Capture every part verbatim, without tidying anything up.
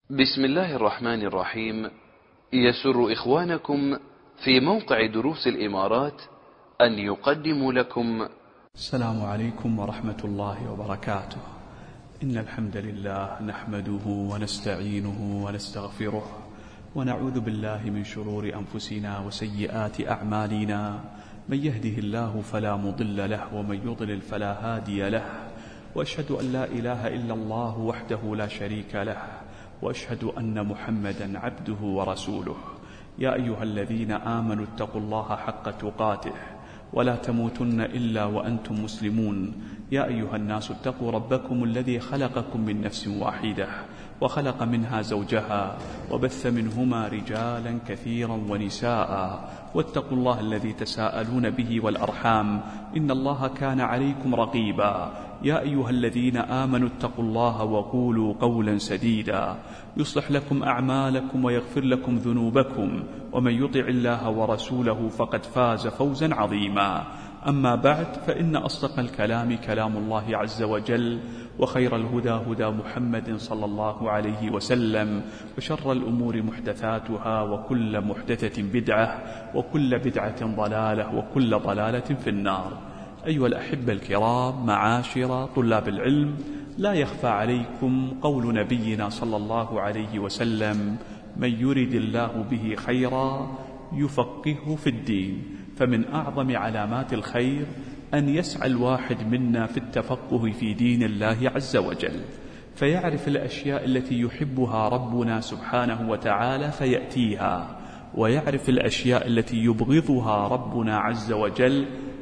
بسم الله الرحمن الرحيم. يسر إخوانكم في موقع دروس الإمارات أن يقدموا لكم السلام عليكم ورحمة الله وبركاته. إن الحمد لله نحمده ونستعينه ونستغفره ونعوذ بالله من شرور أنفسنا وسيئات أعمالنا. من يهده الله فلا مضل له ومن يضلل فلا هادي له، وأشهد أن لا إله إلا الله وحده لا شريك له، وأشهد أن محمدا عبده ورسوله. يا أيها الذين آمنوا اتقوا الله حق تقاته ولا تموتن إلا وأنتم مسلمون. يا أيها الناس اتقوا ربكم الذي خلقكم من نفس واحدة وخلق منها زوجها وبث منهما رجالا كثيرا ونساء، واتقوا الله الذي تساءلون به والأرحام إن الله كان عليكم رقيبا. يا أيها الذين آمنوا اتقوا الله وقولوا قولا سديدا يصلح لكم أعمالكم ويغفر لكم ذنوبكم، ومن يطع الله ورسوله فقد فاز فوزا عظيما. أما بعد، فإن أصدق الكلام كلام الله عز وجل، وخير الهدى هدى محمد صلى الله عليه وسلم، وشر الأمور محدثاتها، وكل محدثة بدعة، وكل بدعة ضلالة، وكل ضلالة في النار. أيها الأحبة الكرام، معاشر طلاب العلم، لا يخفى عليكم قول نبينا صلى الله عليه وسلم: من يرد الله به خيرا يفقهه في الدين. فمن أعظم علامات الخير أن يسعى الواحد منا في التفقه في دين الله عز وجل، فيعرف الأشياء التي يحبها ربنا سبحانه وتعالى فيأتيها، ويعرف الأشياء التي يبغضها ربنا عز وجل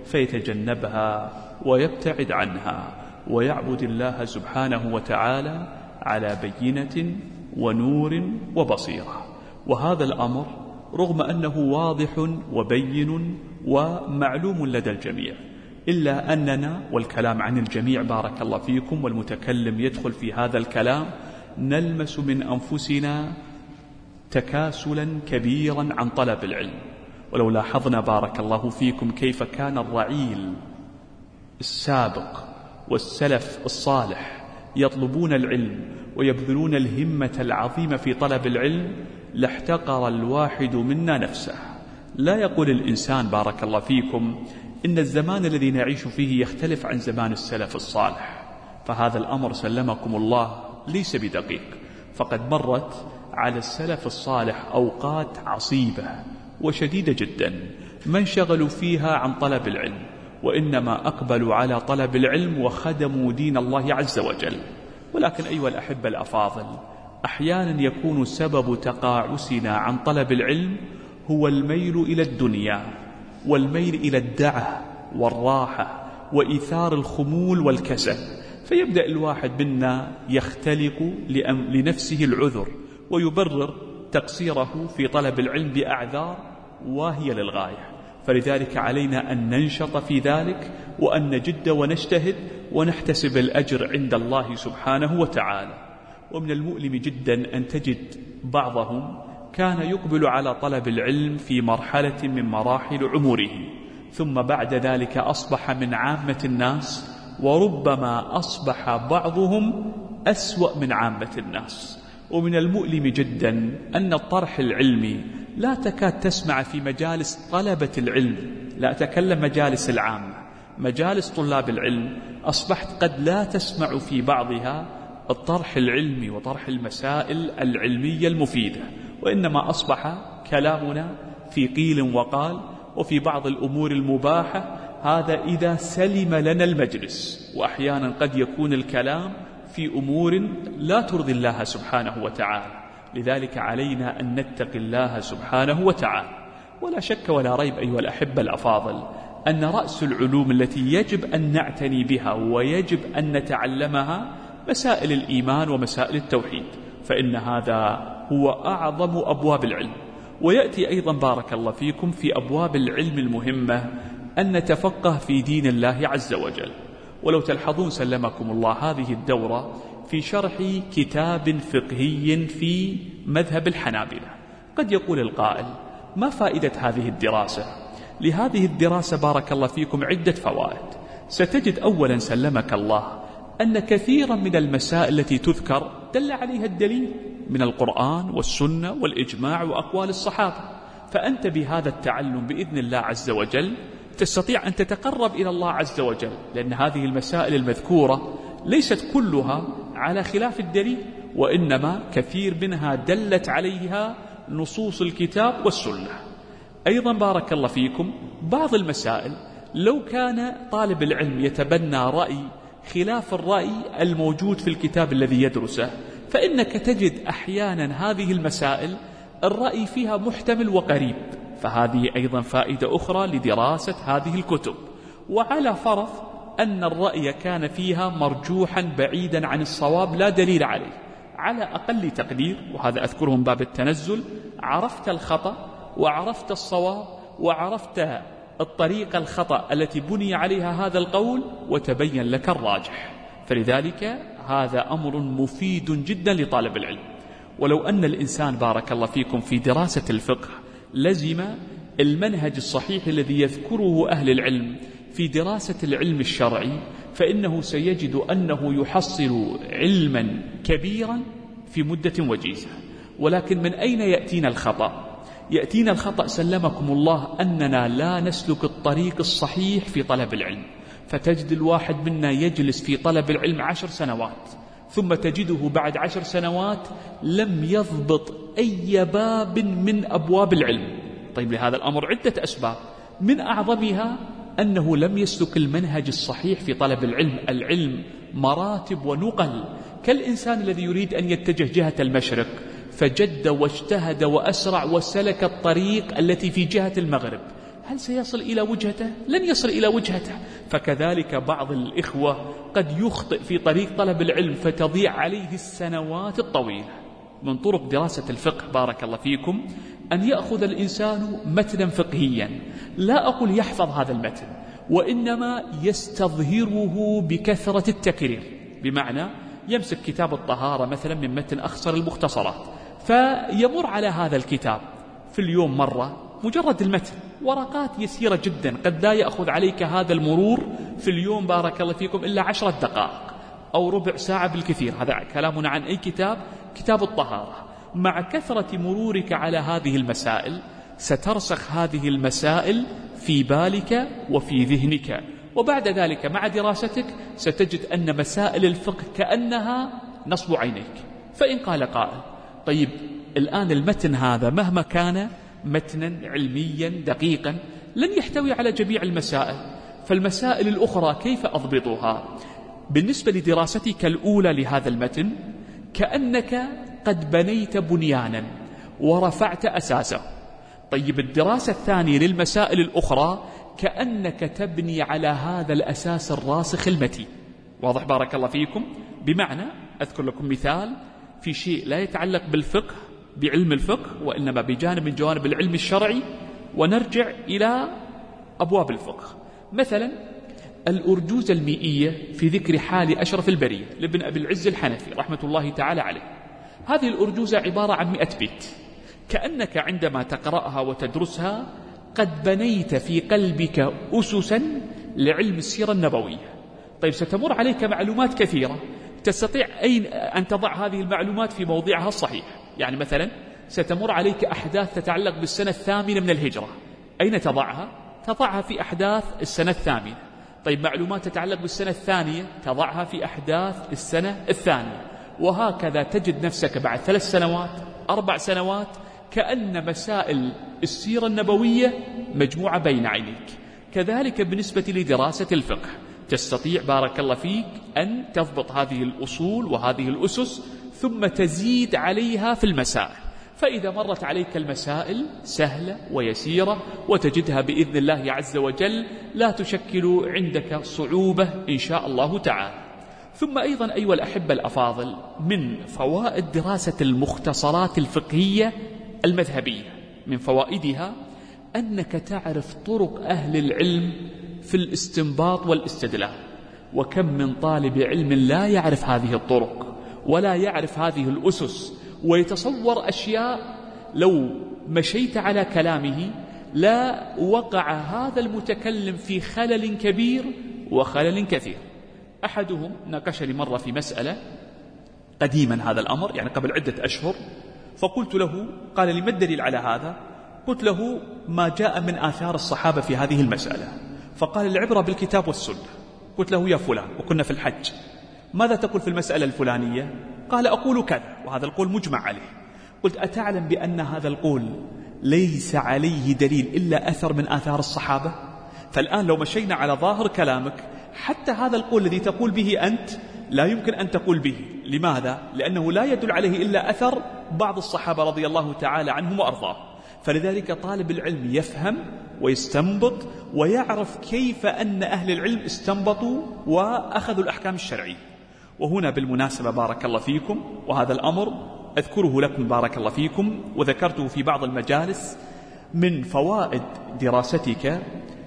فيتجنبها ويبتعد عنها، ويعبد الله سبحانه وتعالى على بينة ونور وبصيرة. وهذا الأمر رغم أنه واضح وبين ومعلوم لدى الجميع، إلا أننا، والكلام عن الجميع بارك الله فيكم، والمتكلم يدخل في هذا الكلام، نلمس من أنفسنا تكاسلا كبيرا عن طلب العلم. ولو لاحظنا بارك الله فيكم كيف كان الرعيل السابق والسلف الصالح يطلبون العلم ويبذلون الهمة العظيمة في طلب العلم، لاحتقر الواحد منا نفسه. لا يقول الإنسان بارك الله فيكم إن الزمان الذي نعيش فيه يختلف عن زمان السلف الصالح، فهذا الأمر سلمكم الله ليس بدقيق. فقد مرت على السلف الصالح أوقات عصيبة وشديدة جدا ما انشغلوا فيها عن طلب العلم، وإنما أقبلوا على طلب العلم وخدموا دين الله عز وجل. ولكن أيها الأحبة الأفاضل، أحيانا يكون سبب تقاعسنا عن طلب العلم هو الميل إلى الدنيا، والميل إلى الدعة والراحة وإيثار الخمول والكسل، فيبدأ الواحد منا يختلق لنفسه العذر ويبرر تقصيره في طلب العلم بأعذار واهية للغاية. فلذلك علينا أن ننشط في ذلك، وأن نجد ونجتهد ونحتسب الأجر عند الله سبحانه وتعالى. ومن المؤلم جدا أن تجد بعضهم كان يقبل على طلب العلم في مرحلة من مراحل عمره، ثم بعد ذلك أصبح من عامة الناس، وربما أصبح بعضهم أسوأ من عامة الناس. ومن المؤلم جدا أن الطرح العلمي لا تكاد تسمع في مجالس طلبة العلم، لا أتكلم مجالس العامة، مجالس طلاب العلم أصبحت قد لا تسمع في بعضها الطرح العلمي وطرح المسائل العلمية المفيدة، وإنما أصبح كلامنا في قيل وقال، وفي بعض الأمور المباحة، هذا إذا سلم لنا المجلس. وأحيانا قد يكون الكلام في أمور لا ترضي الله سبحانه وتعالى. لذلك علينا أن نتقي الله سبحانه وتعالى. ولا شك ولا ريب أيها الأحبة الأفاضل أن رأس العلوم التي يجب أن نعتني بها ويجب أن نتعلمها مسائل الإيمان ومسائل التوحيد، فإن هذا هو أعظم أبواب العلم. ويأتي أيضا بارك الله فيكم في أبواب العلم المهمة أن نتفقه في دين الله عز وجل. ولو تلحظون سلمكم الله هذه الدورة في شرح كتاب فقهي في مذهب الحنابلة، قد يقول القائل: ما فائدة هذه الدراسة؟ لهذه الدراسة بارك الله فيكم عدة فوائد. ستجد أولا سلمك الله أن كثيرا من المسائل التي تذكر دل عليها الدليل، من القرآن والسنة والإجماع وأقوال الصحابة. فأنت بهذا التعلم بإذن الله عز وجل تستطيع أن تتقرب إلى الله عز وجل، لأن هذه المسائل المذكورة ليست كلها على خلاف الدليل، وإنما كثير منها دلت عليها نصوص الكتاب والسنة. أيضا بارك الله فيكم بعض المسائل لو كان طالب العلم يتبنى رأي خلاف الرأي الموجود في الكتاب الذي يدرسه، فإنك تجد أحيانا هذه المسائل الرأي فيها محتمل وقريب، فهذه أيضا فائدة أخرى لدراسة هذه الكتب. وعلى فرض أن الرأي كان فيها مرجوحا بعيدا عن الصواب لا دليل عليه، على أقل تقدير، وهذا أذكره من باب التنزل، عرفت الخطأ وعرفت الصواب وعرفت الطريقة الخطأ التي بني عليها هذا القول وتبين لك الراجح. فلذلك هذا أمر مفيد جدا لطالب العلم. ولو أن الإنسان بارك الله فيكم في دراسة الفقه لزم المنهج الصحيح الذي يذكره أهل العلم في دراسة العلم الشرعي، فإنه سيجد أنه يحصل علما كبيرا في مدة وجيزة. ولكن من أين يأتينا الخطأ؟ يأتينا الخطأ سلمكم الله أننا لا نسلك الطريق الصحيح في طلب العلم، فتجد الواحد منا يجلس في طلب العلم عشر سنوات، ثم تجده بعد عشر سنوات لم يضبط أي باب من أبواب العلم. طيب لهذا الأمر عدة أسباب، من أعظمها أنه لم يسلك المنهج الصحيح في طلب العلم. العلم مراتب ونقل، كالإنسان الذي يريد أن يتجه جهة المشرق فجد واجتهد وأسرع وسلك الطريق التي في جهة المغرب، هل سيصل إلى وجهته؟ لن يصل إلى وجهته. فكذلك بعض الإخوة قد يخطئ في طريق طلب العلم فتضيع عليه السنوات الطويلة. من طرق دراسة الفقه بارك الله فيكم أن يأخذ الإنسان متنا فقهيا، لا أقول يحفظ هذا المتن، وإنما يستظهره بكثرة التكرير. بمعنى يمسك كتاب الطهارة مثلا من متن أخصر المختصرات، فيمر على هذا الكتاب في اليوم مرة، مجرد المتن ورقات يسيرة جدا، قد لا يأخذ عليك هذا المرور في اليوم بارك الله فيكم إلا عشرة دقائق أو ربع ساعة بالكثير. هذا كلامنا عن أي كتاب؟ كتاب الطهارة. مع كثرة مرورك على هذه المسائل سترسخ هذه المسائل في بالك وفي ذهنك، وبعد ذلك مع دراستك ستجد أن مسائل الفقه كأنها نصب عينيك. فإن قال قائل طيب الآن المتن هذا مهما كان متنا علميا دقيقا لن يحتوي على جميع المسائل، فالمسائل الأخرى كيف أضبطها؟ بالنسبة لدراستك الأولى لهذا المتن كأنك قد بنيت بنيانا ورفعت أساسه. طيب الدراسة الثانية للمسائل الأخرى كأنك تبني على هذا الأساس الراسخ المتين. واضح بارك الله فيكم؟ بمعنى أذكر لكم مثال في شيء لا يتعلق بالفقه بعلم الفقه، وإنما بجانب من جوانب العلم الشرعي، ونرجع إلى أبواب الفقه. مثلا الأرجوزة المئية في ذكر حال أشرف البرية لابن أبي العز الحنفي رحمة الله تعالى عليه. هذه الأرجوزة عبارة عن مئة بيت، كأنك عندما تقرأها وتدرسها قد بنيت في قلبك أسسا لعلم السيرة النبوية. طيب ستمر عليك معلومات كثيرة، تستطيع أين أن تضع هذه المعلومات في موضعها الصحيح. يعني مثلا ستمر عليك أحداث تتعلق بالسنة الثامنة من الهجرة، أين تضعها؟ تضعها في أحداث السنة الثامنة. طيب معلومات تتعلق بالسنة الثانية تضعها في أحداث السنة الثانية، وهكذا تجد نفسك بعد ثلاث سنوات أربع سنوات كأن مسائل السيرة النبوية مجموعة بين عينيك. كذلك بالنسبة لدراسة الفقه تستطيع بارك الله فيك أن تضبط هذه الأصول وهذه الأسس ثم تزيد عليها في المسائل، فإذا مرت عليك المسائل سهلة ويسيرة وتجدها بإذن الله عز وجل لا تشكل عندك صعوبة إن شاء الله تعالى. ثم أيضا أيها الأحبة الأفاضل من فوائد دراسة المختصرات الفقهية المذهبية، من فوائدها أنك تعرف طرق أهل العلم في الاستنباط والاستدلال. وكم من طالب علم لا يعرف هذه الطرق ولا يعرف هذه الأسس، ويتصور أشياء لو مشيت على كلامه لا وقع هذا المتكلم في خلل كبير وخلل كثير. أحدهم ناقشني مرة في مسألة، قديما هذا الأمر، يعني قبل عدة أشهر، فقلت له، قال لي ما الدليل على هذا؟ قلت له ما جاء من آثار الصحابة في هذه المسألة. فقال العبرة بالكتاب والسنة. قلت له يا فلان، وكنا في الحج، ماذا تقول في المسألة الفلانية؟ قال أقول كذا، وهذا القول مجمع عليه. قلت أتعلم بأن هذا القول ليس عليه دليل إلا أثر من آثار الصحابة؟ فالآن لو مشينا على ظاهر كلامك، حتى هذا القول الذي تقول به أنت لا يمكن أن تقول به. لماذا؟ لأنه لا يدل عليه إلا أثر بعض الصحابة رضي الله تعالى عنهم وأرضاهم. فلذلك طالب العلم يفهم ويستنبط ويعرف كيف أن أهل العلم استنبطوا وأخذوا الأحكام الشرعية. وهنا بالمناسبة بارك الله فيكم، وهذا الأمر أذكره لكم بارك الله فيكم، وذكرته في بعض المجالس، من فوائد دراستك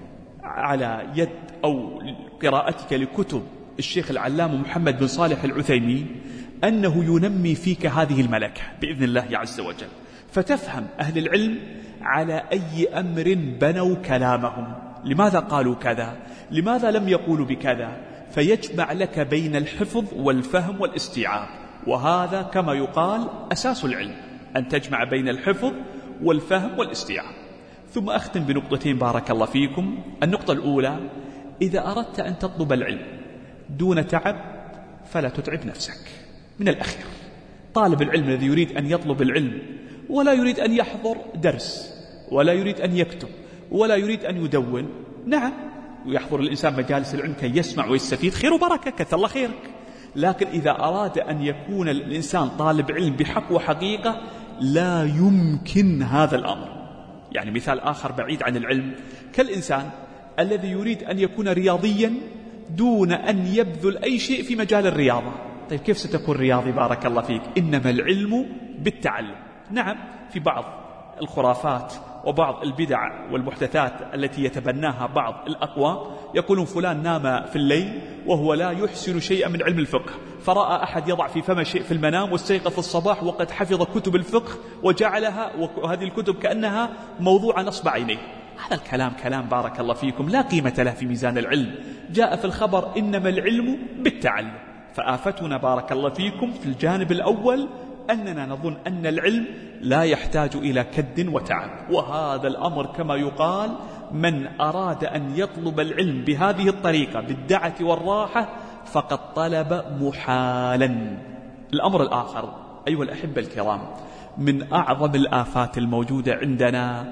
على يد أو قراءتك لكتب الشيخ العلام محمد بن صالح العثيمين أنه ينمي فيك هذه الملكة بإذن الله عز وجل، فتفهم أهل العلم على أي أمر بنوا كلامهم، لماذا قالوا كذا، لماذا لم يقولوا بكذا، فيجمع لك بين الحفظ والفهم والاستيعاب. وهذا كما يقال أساس العلم، أن تجمع بين الحفظ والفهم والاستيعاب. ثم أختم بنقطتين بارك الله فيكم. النقطة الأولى، إذا أردت أن تطلب العلم دون تعب فلا تتعب نفسك. من الأخير، طالب العلم الذي يريد أن يطلب العلم ولا يريد أن يحضر درس ولا يريد أن يكتب ولا يريد أن يدون، نعم يحضر الإنسان مجالس العلم كي يسمع ويستفيد، خير وبركة، كثر الله خيرك. لكن إذا أراد أن يكون الإنسان طالب علم بحق وحقيقة لا يمكن هذا الأمر. يعني مثال آخر بعيد عن العلم، كالإنسان الذي يريد أن يكون رياضيا دون أن يبذل أي شيء في مجال الرياضة. طيب كيف ستكون رياضي بارك الله فيك؟ إنما العلم بالتعلم. نعم في بعض الخرافات وبعض البدع والمحدثات التي يتبناها بعض الأقوام، يقولون فلان نام في الليل وهو لا يحسن شيئا من علم الفقه، فرأى أحد يضع في فم شيء في المنام واستيقظ في الصباح وقد حفظ كتب الفقه وجعلها، وهذه الكتب كأنها موضوع نصب عينيه. هذا الكلام كلام بارك الله فيكم لا قيمة له في ميزان العلم. جاء في الخبر إنما العلم بالتعلم. فآفتنا بارك الله فيكم في الجانب الأول أننا نظن أن العلم لا يحتاج إلى كد وتعب، وهذا الأمر كما يقال من أراد أن يطلب العلم بهذه الطريقة بالدعة والراحة فقد طلب محالا. الأمر الآخر أيها الأحبة الكرام، من أعظم الآفات الموجودة عندنا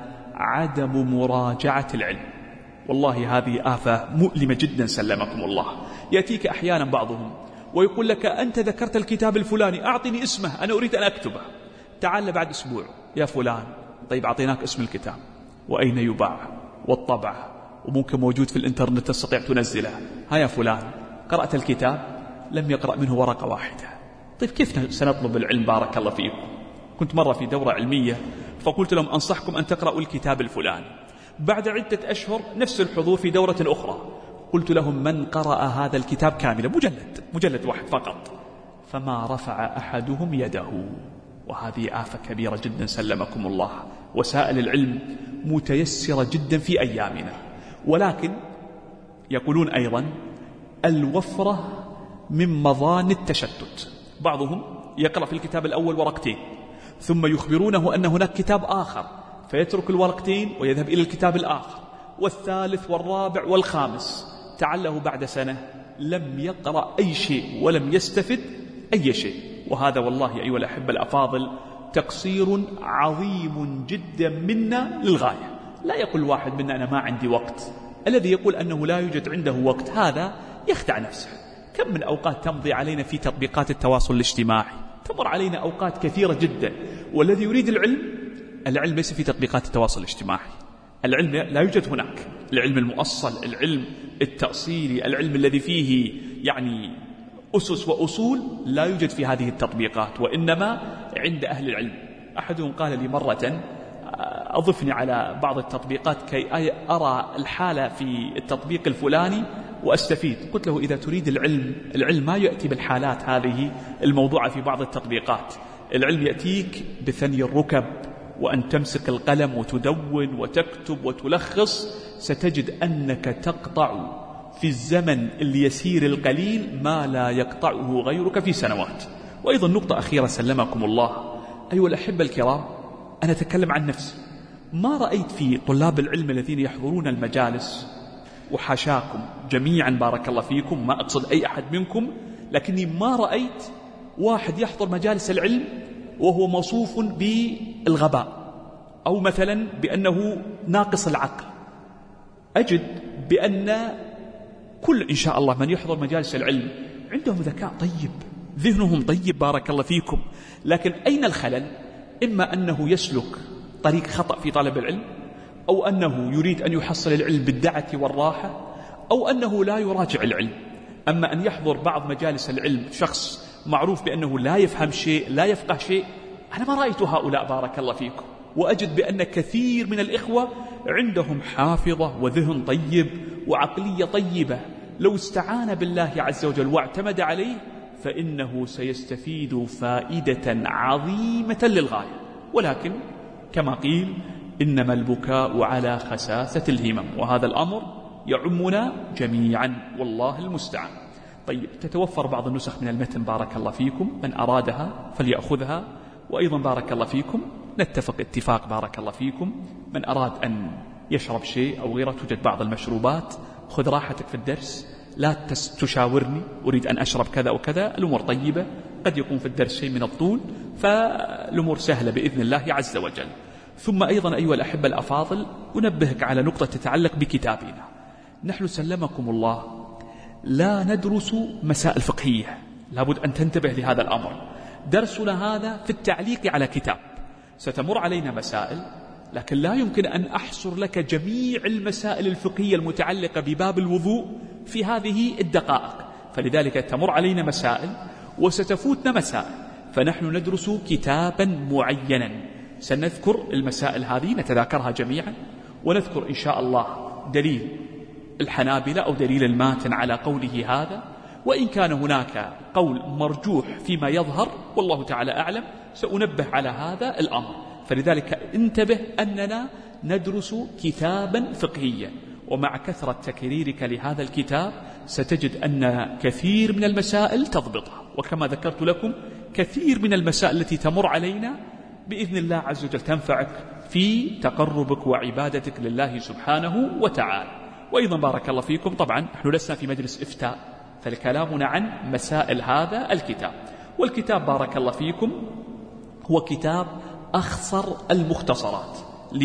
عدم مراجعة العلم. والله هذه آفة مؤلمة جدا سلمكم الله. يأتيك أحيانا بعضهم ويقول لك أنت ذكرت الكتاب الفلاني، أعطني اسمه أنا أريد أن أكتبه. تعال بعد أسبوع يا فلان، طيب أعطيناك اسم الكتاب وأين يباع والطبع وممكن موجود في الإنترنت تستطيع تنزله، ها يا فلان قرأت الكتاب؟ لم يقرأ منه ورقة واحدة. طيب كيف سنطلب العلم بارك الله فيكم؟ كنت مرة في دورة علمية فقلت لهم أنصحكم أن تقرأوا الكتاب الفلاني. بعد عدة أشهر نفس الحضور في دورة أخرى، قلت لهم من قرأ هذا الكتاب كاملا مجلد مجلد واحد فقط، فما رفع أحدهم يده. وهذه آفة كبيرة جدا سلمكم الله. وسائل العلم متيسرة جدا في أيامنا، ولكن يقولون أيضا الوفرة من مظان التشتت. بعضهم يقرأ في الكتاب الأول ورقتين ثم يخبرونه أن هناك كتاب آخر فيترك الورقتين ويذهب إلى الكتاب الآخر والثالث والرابع والخامس. تعله بعد سنة لم يقرأ أي شيء ولم يستفد أي شيء. وهذا والله أيها الأحبة الأفاضل تقصير عظيم جدا منا للغاية. لا يقول واحد منا أنا ما عندي وقت. الذي يقول أنه لا يوجد عنده وقت هذا يخدع نفسه. كم من أوقات تمضي علينا في تطبيقات التواصل الاجتماعي، تمر علينا أوقات كثيرة جدا. والذي يريد العلم، العلم ليس في تطبيقات التواصل الاجتماعي، العلم لا يوجد هناك. العلم المؤصل، العلم التأصيلي، العلم الذي فيه يعني أسس وأصول لا يوجد في هذه التطبيقات، وإنما عند أهل العلم. أحدهم قال لي مرة أضفني على بعض التطبيقات كي أرى الحالة في التطبيق الفلاني وأستفيد. قلت له إذا تريد العلم، العلم ما يأتي بالحالات هذه الموضوعة في بعض التطبيقات. العلم يأتيك بثني الركب، وأن تمسك القلم وتدون وتكتب وتلخص. ستجد أنك تقطع في الزمن اليسير القليل ما لا يقطعه غيرك في سنوات. وأيضا نقطة أخيرة سلمكم الله أيها الأحبة الكرام، أنا أتكلم عن نفسي، ما رأيت في طلاب العلم الذين يحضرون المجالس، وحاشاكم جميعا بارك الله فيكم، ما أقصد أي أحد منكم، لكني ما رأيت واحد يحضر مجالس العلم وهو موصوف بالغباء أو مثلا بأنه ناقص العقل. أجد بأن كل إن شاء الله من يحضر مجالس العلم عندهم ذكاء طيب، ذهنهم طيب بارك الله فيكم، لكن أين الخلل؟ إما أنه يسلك طريق خطأ في طلب العلم، أو أنه يريد أن يحصل العلم بالدعة والراحة، أو أنه لا يراجع العلم. أما أن يحضر بعض مجالس العلم شخص معروف بأنه لا يفهم شيء لا يفقه شيء، أنا ما رأيت هؤلاء بارك الله فيكم. وأجد بأن كثير من الإخوة عندهم حافظة وذهن طيب وعقلية طيبة، لو استعان بالله عز وجل واعتمد عليه فإنه سيستفيد فائدة عظيمة للغاية. ولكن كما قيل إنما البكاء على خساسة الهمم، وهذا الأمر يعمنا جميعا والله المستعان. طيب، تتوفر بعض النسخ من المتن بارك الله فيكم، من أرادها فليأخذها. وأيضا بارك الله فيكم نتفق اتفاق بارك الله فيكم، من أراد أن يشرب شيء أو غيره توجد بعض المشروبات، خذ راحتك في الدرس، لا تشاورني أريد أن أشرب كذا وكذا، الأمور طيبة، قد يكون في الدرس شيء من الطول، فالأمور سهلة بإذن الله عز وجل. ثم أيضا أيها الأحبة الأفاضل أنبهك على نقطة تتعلق بكتابنا. نحن سلمكم الله لا ندرس مسائل فقهية، لابد أن تنتبه لهذا الأمر. درسنا هذا في التعليق على كتاب، ستمر علينا مسائل، لكن لا يمكن أن أحصر لك جميع المسائل الفقهية المتعلقة بباب الوضوء في هذه الدقائق، فلذلك تمر علينا مسائل وستفوتنا مسائل، فنحن ندرس كتابا معينا سنذكر المسائل هذه نتذاكرها جميعا، ونذكر إن شاء الله دليل الحنابلة أو دليل الماتن على قوله هذا، وإن كان هناك قول مرجوح فيما يظهر والله تعالى أعلم سأنبه على هذا الأمر. فلذلك انتبه أننا ندرس كتابا فقهيا، ومع كثرة تكريرك لهذا الكتاب ستجد أن كثير من المسائل تضبطها، وكما ذكرت لكم كثير من المسائل التي تمر علينا بإذن الله عز وجل تنفعك في تقربك وعبادتك لله سبحانه وتعالى. وأيضا بارك الله فيكم، طبعا نحن لسنا في مجلس إفتاء، فالكلامنا عن مسائل هذا الكتاب. والكتاب بارك الله فيكم هو كتاب أخصر المختصرات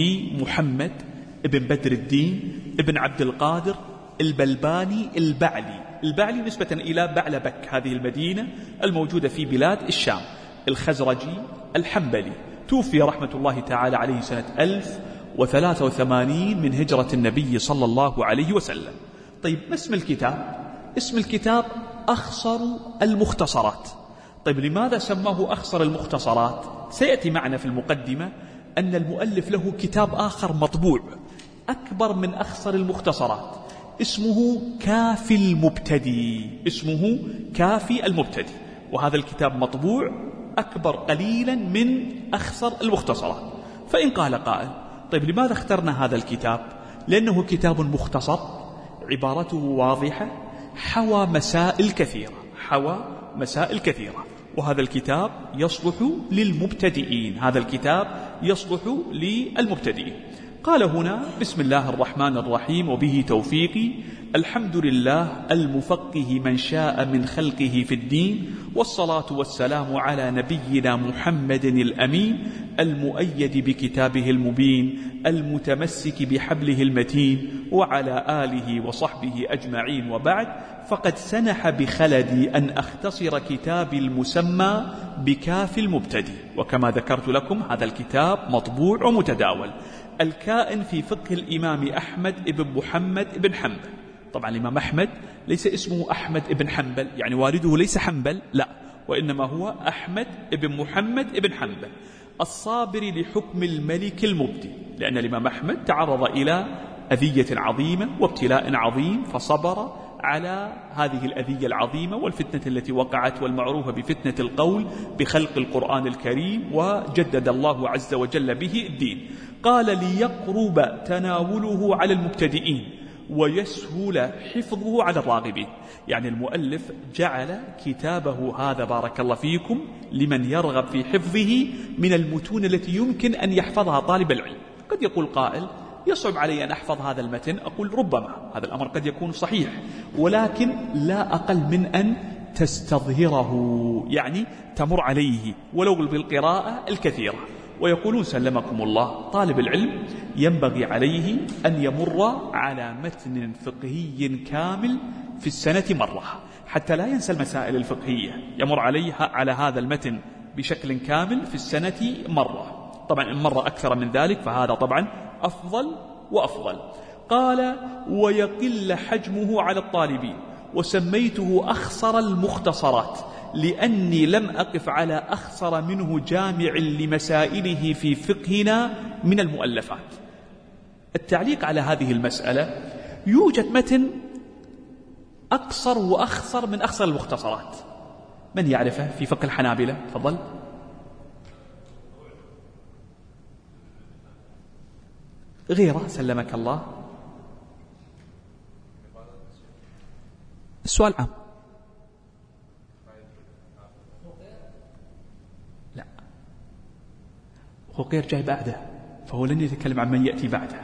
لمحمد ابن بدر الدين ابن عبد القادر البلباني البعلي. البعلي نسبة إلى بعلبك، هذه المدينة الموجودة في بلاد الشام، الخزرجي الحنبلي، توفي رحمة الله تعالى عليه سنة ألف وثلاثة وثمانين من هجرة النبي صلى الله عليه وسلم. طيب، ما اسم الكتاب؟ اسم الكتاب أخصر المختصرات. طيب، لماذا سماه أخصر المختصرات؟ سيأتي معنا في المقدمة أن المؤلف له كتاب آخر مطبوع أكبر من أخصر المختصرات، اسمه كافي المبتدي، اسمه كافي المبتدي، وهذا الكتاب مطبوع أكبر قليلا من أخصر المختصرات. فإن قال قائل طيب لماذا اخترنا هذا الكتاب؟ لأنه كتاب مختصر، عبارته واضحة، حوى مسائل كثيرة، حوى مسائل كثيرة، وهذا الكتاب يصلح للمبتدئين، هذا الكتاب يصلح للمبتدئين. قال هنا بسم الله الرحمن الرحيم وبه توفيقي، الحمد لله المفقه من شاء من خلقه في الدين، والصلاة والسلام على نبينا محمد الأمين المؤيد بكتابه المبين المتمسك بحبله المتين، وعلى آله وصحبه أجمعين. وبعد، فقد سنح بخلدي أن أختصر كتابي المسمى بكافي المبتدي، وكما ذكرت لكم هذا الكتاب مطبوع ومتداول، الكائن في فقه الإمام أحمد بن محمد بن حنبل. طبعا الإمام أحمد ليس اسمه أحمد بن حنبل، يعني والده ليس حنبل، لا، وإنما هو أحمد بن محمد بن حنبل الصابر لحكم الملك المبدي، لأن الإمام أحمد تعرض إلى أذية عظيمة وابتلاء عظيم، فصبر على هذه الأذية العظيمة والفتنة التي وقعت، والمعروفة بفتنة القول بخلق القرآن الكريم، وجدد الله عز وجل به الدين. قال ليقرب تناوله على المبتدئين ويسهل حفظه على الراغبين. يعني المؤلف جعل كتابه هذا بارك الله فيكم لمن يرغب في حفظه من المتون التي يمكن أن يحفظها طالب العلم. قد يقول قائل يصعب علي أن أحفظ هذا المتن، أقول ربما هذا الأمر قد يكون صحيح، ولكن لا أقل من أن تستظهره، يعني تمر عليه ولو بالقراءة الكثيرة. ويقولون سلمكم الله طالب العلم ينبغي عليه أن يمر على متن فقهي كامل في السنة مرة حتى لا ينسى المسائل الفقهية، يمر عليها على هذا المتن بشكل كامل في السنة مرة. طبعا إن مر أكثر من ذلك فهذا طبعا أفضل وأفضل. قال ويقل حجمه على الطالبين، وسميته أخصر المختصرات لأني لم أقف على أخصر منه جامع لمسائله في فقهنا من المؤلفات. التعليق على هذه المسألة، يوجد متن أقصر وأخصر من أخصر المختصرات، من يعرفه في فقه الحنابلة؟ تفضل. غيره سلمك الله. السؤال عام. لا، غير جاي بعده، فهو لن يتكلم عن من يأتي بعده.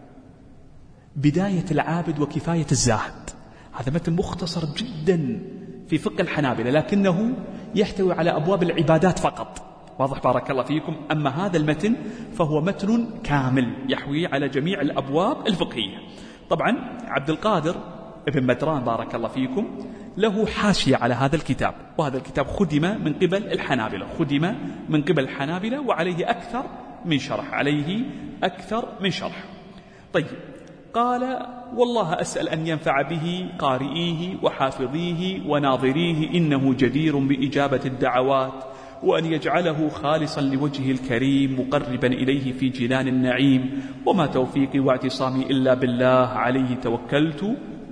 بداية العابد وكفاية الزاهد، هذا متن مختصر جدا في فقه الحنابلة، لكنه يحتوي على أبواب العبادات فقط. واضح بارك الله فيكم. أما هذا المتن فهو متن كامل يحوي على جميع الأبواب الفقهية. طبعا عبد القادر ابن مدران بارك الله فيكم له حاشية على هذا الكتاب، وهذا الكتاب خدم من قبل الحنابلة، خدم من قبل الحنابلة وعليه أكثر من شرح، عليه أكثر من شرح. طيب، قال والله أسأل أن ينفع به قارئيه وحافظيه وناظريه، إنه جدير بإجابة الدعوات، وأن يجعله خالصا لوجهه الكريم مقربا إليه في جنان النعيم، وما توفيقي واعتصامي إلا بالله، عليه توكلت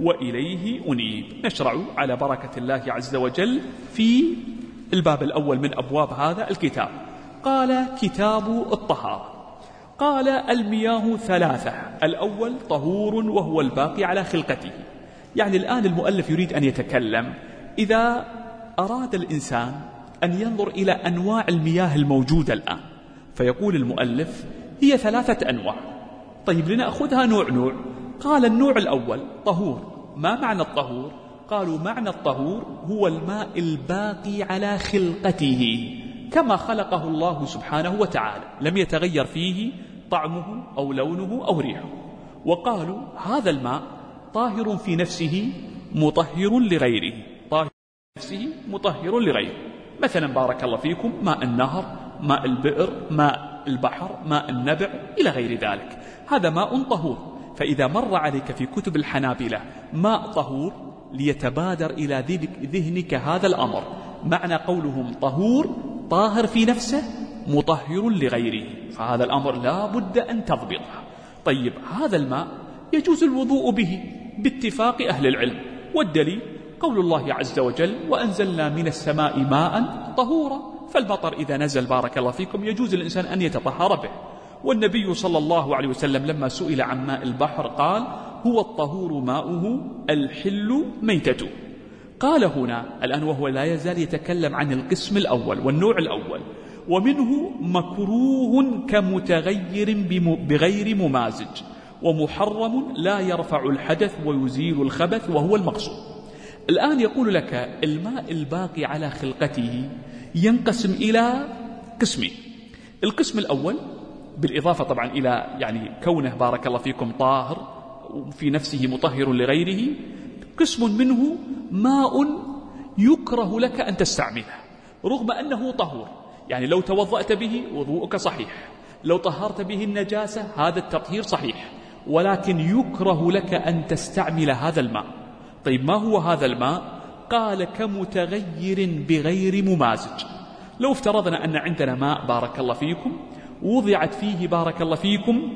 وإليه أنيب. نشرع على بركة الله عز وجل في الباب الأول من أبواب هذا الكتاب. قال كتاب الطهارة. قال المياه ثلاثة، الأول طهور وهو الباقي على خلقته. يعني الآن المؤلف يريد أن يتكلم إذا أراد الإنسان أن ينظر إلى أنواع المياه الموجودة الآن، فيقول المؤلف هي ثلاثة أنواع. طيب لنأخذها نوع نوع. قال النوع الأول طهور. ما معنى الطهور؟ قالوا معنى الطهور هو الماء الباقي على خلقته كما خلقه الله سبحانه وتعالى، لم يتغير فيه طعمه أو لونه أو ريحه. وقالوا هذا الماء طاهر في نفسه مطهر لغيره، طاهر في نفسه مطهر لغيره. مثلا بارك الله فيكم ماء النهر، ماء البئر، ماء البحر، ماء النبع إلى غير ذلك، هذا ماء طهور. فإذا مر عليك في كتب الحنابلة ماء طهور ليتبادر إلى ذهنك هذا الأمر، معنى قولهم طهور طاهر في نفسه مطهر لغيره، فهذا الأمر لا بد أن تضبطه. طيب هذا الماء يجوز الوضوء به باتفاق أهل العلم، والدليل قول الله عز وجل وأنزلنا من السماء ماء طهورا، فالمطر إذا نزل بارك الله فيكم يجوز الإنسان أن يتطهر به. والنبي صلى الله عليه وسلم لما سئل عن ماء البحر قال هو الطهور ماؤه الحل ميتته. قال هنا الآن وهو لا يزال يتكلم عن القسم الأول والنوع الأول، ومنه مكروه كمتغير بغير ممازج، ومحرم لا يرفع الحدث ويزيل الخبث وهو المقصود. الآن يقول لك الماء الباقي على خلقته ينقسم إلى قسمين. القسم الأول بالإضافة طبعا إلى يعني كونه بارك الله فيكم طاهر في نفسه مطهر لغيره، قسم منه ماء يكره لك أن تستعمله رغم أنه طهور، يعني لو توضأت به وضوءك صحيح، لو طهرت به النجاسة هذا التطهير صحيح، ولكن يكره لك أن تستعمل هذا الماء. طيب ما هو هذا الماء؟ قال كمتغير بغير ممازج. لو افترضنا أن عندنا ماء بارك الله فيكم وضعت فيه بارك الله فيكم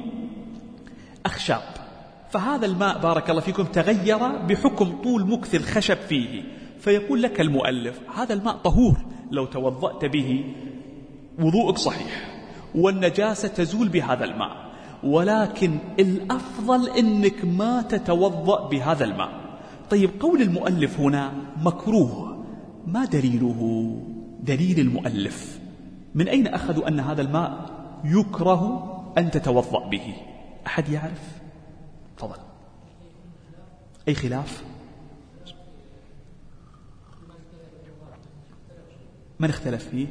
أخشاب، فهذا الماء بارك الله فيكم تغير بحكم طول مكث الخشب فيه، فيقول لك المؤلف هذا الماء طهور لو توضأت به وضوءك صحيح، والنجاسة تزول بهذا الماء، ولكن الأفضل أنك ما تتوضأ بهذا الماء. طيب قول المؤلف هنا مكروه، ما دليله؟ دليل المؤلف من أين أخذوا أن هذا الماء يكره أن تتوضأ به؟ أحد يعرف؟ تفضل. أي خلاف؟ من اختلف فيه؟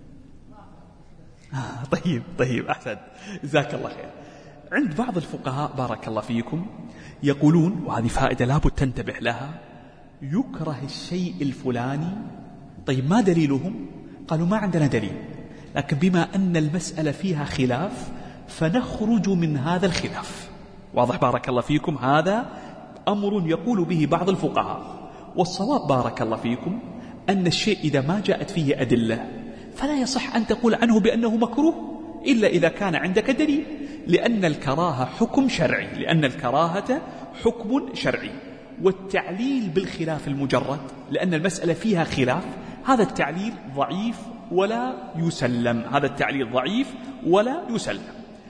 آه طيب طيب أحسن، جزاك الله خير. عند بعض الفقهاء بارك الله فيكم يقولون، وهذه فائدة لابد تنتبه لها، يكره الشيء الفلاني. طيب ما دليلهم؟ قالوا ما عندنا دليل، لكن بما أن المسألة فيها خلاف فنخرج من هذا الخلاف. واضح بارك الله فيكم؟ هذا أمر يقول به بعض الفقهاء، والصواب بارك الله فيكم أن الشيء إذا ما جاءت فيه أدلة فلا يصح أن تقول عنه بأنه مكروه إلا إذا كان عندك دليل، لأن الكراهة حكم شرعي، لأن الكراهة حكم شرعي. والتعليل بالخلاف المجرد، لأن المسألة فيها خلاف، هذا التعليل ضعيف ولا يسلم، هذا التعليل ضعيف ولا يسلم.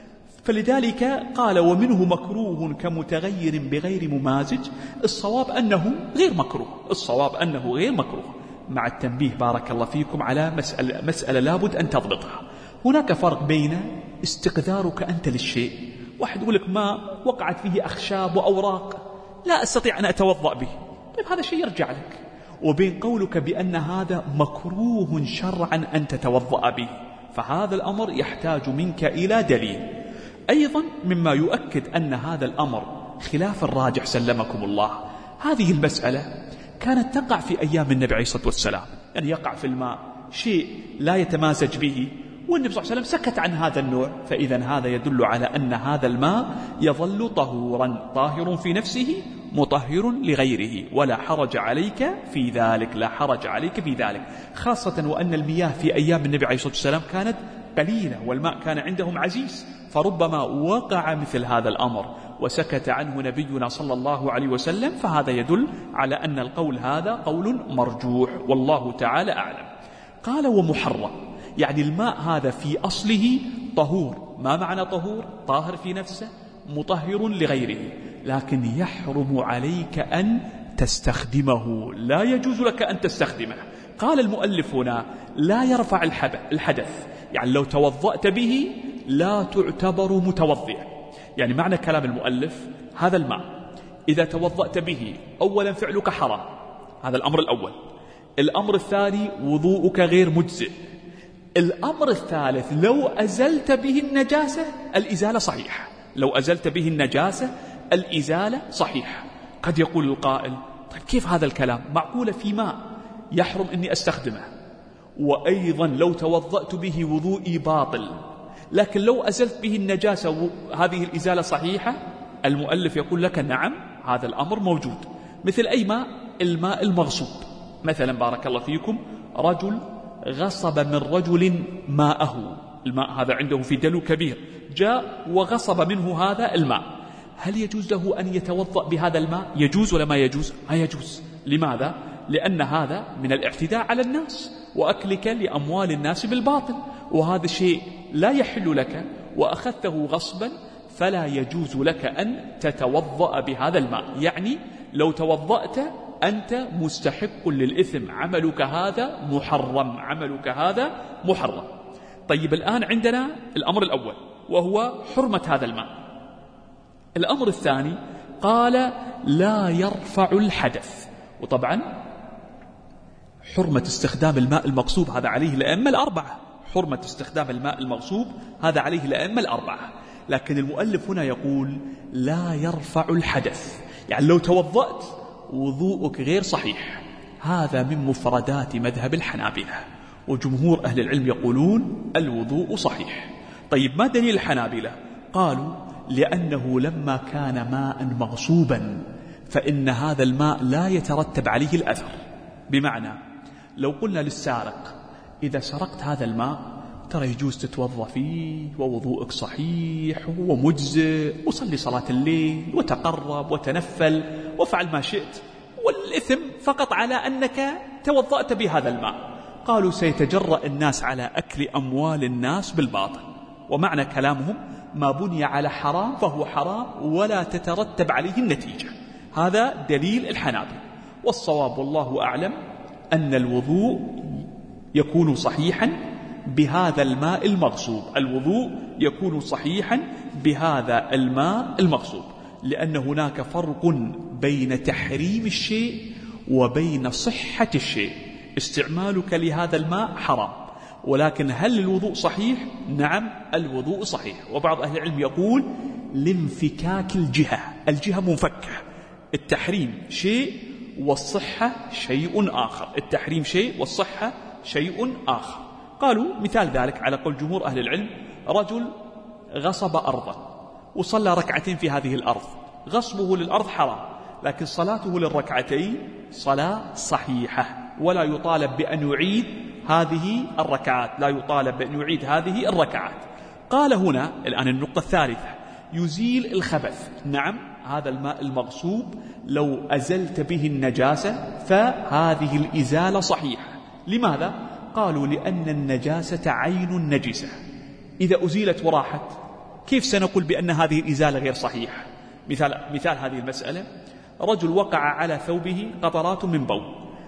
فلذلك قال ومنه مكروه كمتغير بغير ممازج. الصواب أنه غير مكروه، الصواب أنه غير مكروه، مع التنبيه بارك الله فيكم على مسألة, مسألة لابد أن تضبطها. هناك فرق بين استقذارك أنت للشيء، واحد يقول لك ما وقعت فيه أخشاب وأوراق لا أستطيع أن أتوضأ به، طيب هذا شيء يرجع لك، وبين قولك بأن هذا مكروه شرعا أن تتوضأ به، فهذا الأمر يحتاج منك إلى دليل. أيضا مما يؤكد أن هذا الأمر خلاف الراجح سلمكم الله، هذه المسألة كانت تقع في أيام النبي عليه الصلاة والسلام، يعني يقع في الماء شيء لا يتمازج به، والنبي صلى الله عليه وسلم سكت عن هذا النوع، فإذا هذا يدل على أن هذا الماء يظل طهورا، طاهر في نفسه مطهر لغيره، ولا حرج عليك في ذلك، لا حرج عليك في ذلك، خاصة وأن المياه في أيام النبي عليه الصلاة والسلام كانت قليلة والماء كان عندهم عزيز، فربما وقع مثل هذا الأمر وسكت عنه نبينا صلى الله عليه وسلم، فهذا يدل على أن القول هذا قول مرجوح، والله تعالى أعلم. قال ومحرم، يعني الماء هذا في أصله طهور. ما معنى طهور؟ طاهر في نفسه مطهر لغيره، لكن يحرم عليك أن تستخدمه، لا يجوز لك أن تستخدمه. قال المؤلف هنا لا يرفع الحدث، يعني لو توضأت به لا تعتبر متوضئا. يعني معنى كلام المؤلف هذا الماء إذا توضأت به أولا فعلك حرام، هذا الأمر الأول. الأمر الثاني وضوءك غير مجزئ. الأمر الثالث لو أزلت به النجاسة الإزالة صحيحة، لو أزلت به النجاسة الإزالة صحيحة. قد يقول القائل طيب كيف هذا الكلام؟ معقولة في ماء يحرم أني أستخدمه، وأيضا لو توضأت به وضوئي باطل، لكن لو أزلت به النجاسة هذه الإزالة صحيحة؟ المؤلف يقول لك نعم، هذا الأمر موجود. مثل أي ماء؟ الماء المغصوب، مثلا بارك الله فيكم رجل غصب من رجل ماءه، الماء هذا عنده في دلو كبير، جاء وغصب منه هذا الماء، هل يجوز له أن يتوضأ بهذا الماء؟ يجوز ولا ما يجوز؟ ما يجوز. لماذا؟ لأن هذا من الاعتداء على الناس وأكلك لأموال الناس بالباطل، وهذا شيء لا يحل لك وأخذته غصبا، فلا يجوز لك أن تتوضأ بهذا الماء. يعني لو توضأت أنت مستحق للإثم، عملك هذا محرم، عملك هذا محرم. طيب الآن عندنا الأمر الأول وهو حرمة هذا الماء. الأمر الثاني قال لا يرفع الحدث، وطبعا حرمة استخدام الماء المغصوب هذا عليه الأئمة الأربعة، حرمة استخدام الماء المغصوب هذا عليه الأئمة الأربعة، لكن المؤلف هنا يقول لا يرفع الحدث، يعني لو توضأت وضوءك غير صحيح. هذا من مفردات مذهب الحنابلة، وجمهور أهل العلم يقولون الوضوء صحيح. طيب ما دليل الحنابلة؟ قالوا لأنه لما كان ماء مغصوبا فإن هذا الماء لا يترتب عليه الأثر. بمعنى لو قلنا للسارق إذا سرقت هذا الماء ترى يجوز تتوضأ فيه ووضوءك صحيح ومجزئ، وصلي صلاة الليل وتقرب وتنفل وفعل ما شئت، والإثم فقط على أنك توضأت بهذا الماء. قالوا سيتجرأ الناس على أكل أموال الناس بالباطل، ومعنى كلامهم ما بني على حرام فهو حرام ولا تترتب عليه النتيجة. هذا دليل الحنابلة. والصواب والله أعلم أن الوضوء يكون صحيحا بهذا الماء المغصوب، الوضوء يكون صحيحا بهذا الماء المغصوب، لأن هناك فرق بين تحريم الشيء وبين صحة الشيء. استعمالك لهذا الماء حرام، ولكن هل الوضوء صحيح؟ نعم الوضوء صحيح. وبعض أهل العلم يقول لانفكاك الجهة، الجهة منفكة. التحريم شيء والصحة شيء آخر، التحريم شيء والصحة شيء آخر. قالوا مثال ذلك على قول جمهور أهل العلم: رجل غصب أرضا وصلى ركعتين في هذه الأرض، غصبه للأرض حرام، لكن صلاته للركعتين صلاة صحيحة، ولا يطالب بأن يعيد هذه الركعات، لا يطالب بأن يعيد هذه الركعات. قال هنا الآن النقطة الثالثة: يزيل الخبث. نعم هذا الماء المغصوب لو أزلت به النجاسة فهذه الإزالة صحيحة. لماذا؟ قالوا لأن النجاسة عين نجسة، إذا أزيلت وراحت كيف سنقول بأن هذه الإزالة غير صحيحة؟ مثال, مثال هذه المسألة: رجل وقع على ثوبه قطرات من بول،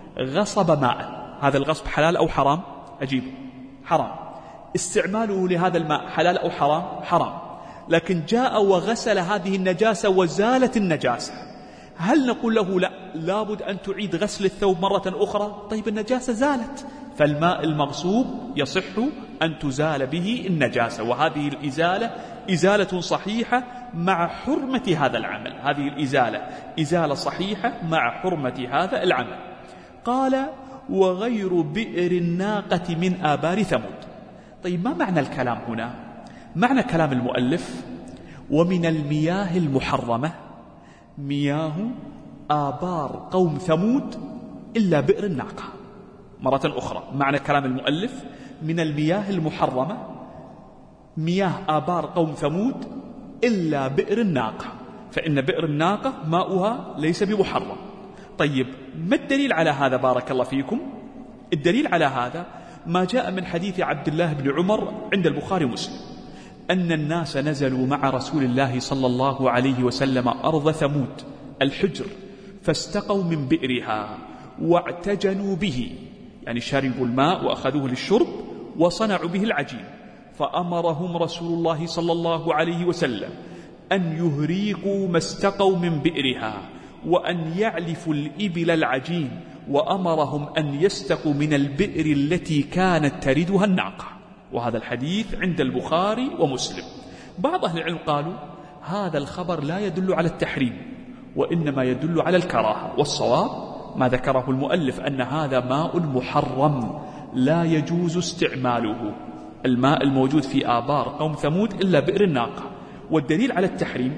غصب ماء، هذا الغصب حلال أو حرام؟ أجيب حرام. استعماله لهذا الماء حلال أو حرام؟ حرام. لكن جاء وغسل هذه النجاسة وزالت النجاسة، هل نقول له لا لابد أن تعيد غسل الثوب مرة أخرى؟ طيب النجاسة زالت، فالماء المغصوب يصح أن تزال به النجاسة، وهذه الإزالة إزالة صحيحة مع حرمة هذا العمل، هذه الإزالة إزالة صحيحة مع حرمة هذا العمل. قال: وغير بئر الناقة من آبار ثمود. طيب ما معنى الكلام هنا؟ معنى كلام المؤلف: ومن المياه المحرمة مياه آبار قوم ثمود إلا بئر الناقة. مرة أخرى معنى كلام المؤلف: من المياه المحرمة مياه آبار قوم ثمود إلا بئر الناقة، فإن بئر الناقة ماؤها ليس بمحرم. طيب ما الدليل على هذا بارك الله فيكم؟ الدليل على هذا ما جاء من حديث عبد الله بن عمر عند البخاري ومسلم أن الناس نزلوا مع رسول الله صلى الله عليه وسلم أرض ثمود الحجر، فاستقوا من بئرها واعتجنوا به، يعني شربوا الماء وأخذوه للشرب وصنعوا به العجين، فأمرهم رسول الله صلى الله عليه وسلم أن يهريقوا ما استقوا من بئرها وأن يعلفوا الإبل العجين، وأمرهم أن يستقوا من البئر التي كانت تردها الناقة. وهذا الحديث عند البخاري ومسلم. بعض أهل العلم قالوا هذا الخبر لا يدل على التحريم، وإنما يدل على الكراهة، والصواب ما ذكره المؤلف أن هذا ماء محرم لا يجوز استعماله، الماء الموجود في آبار قوم ثمود إلا بئر الناقة. والدليل على التحريم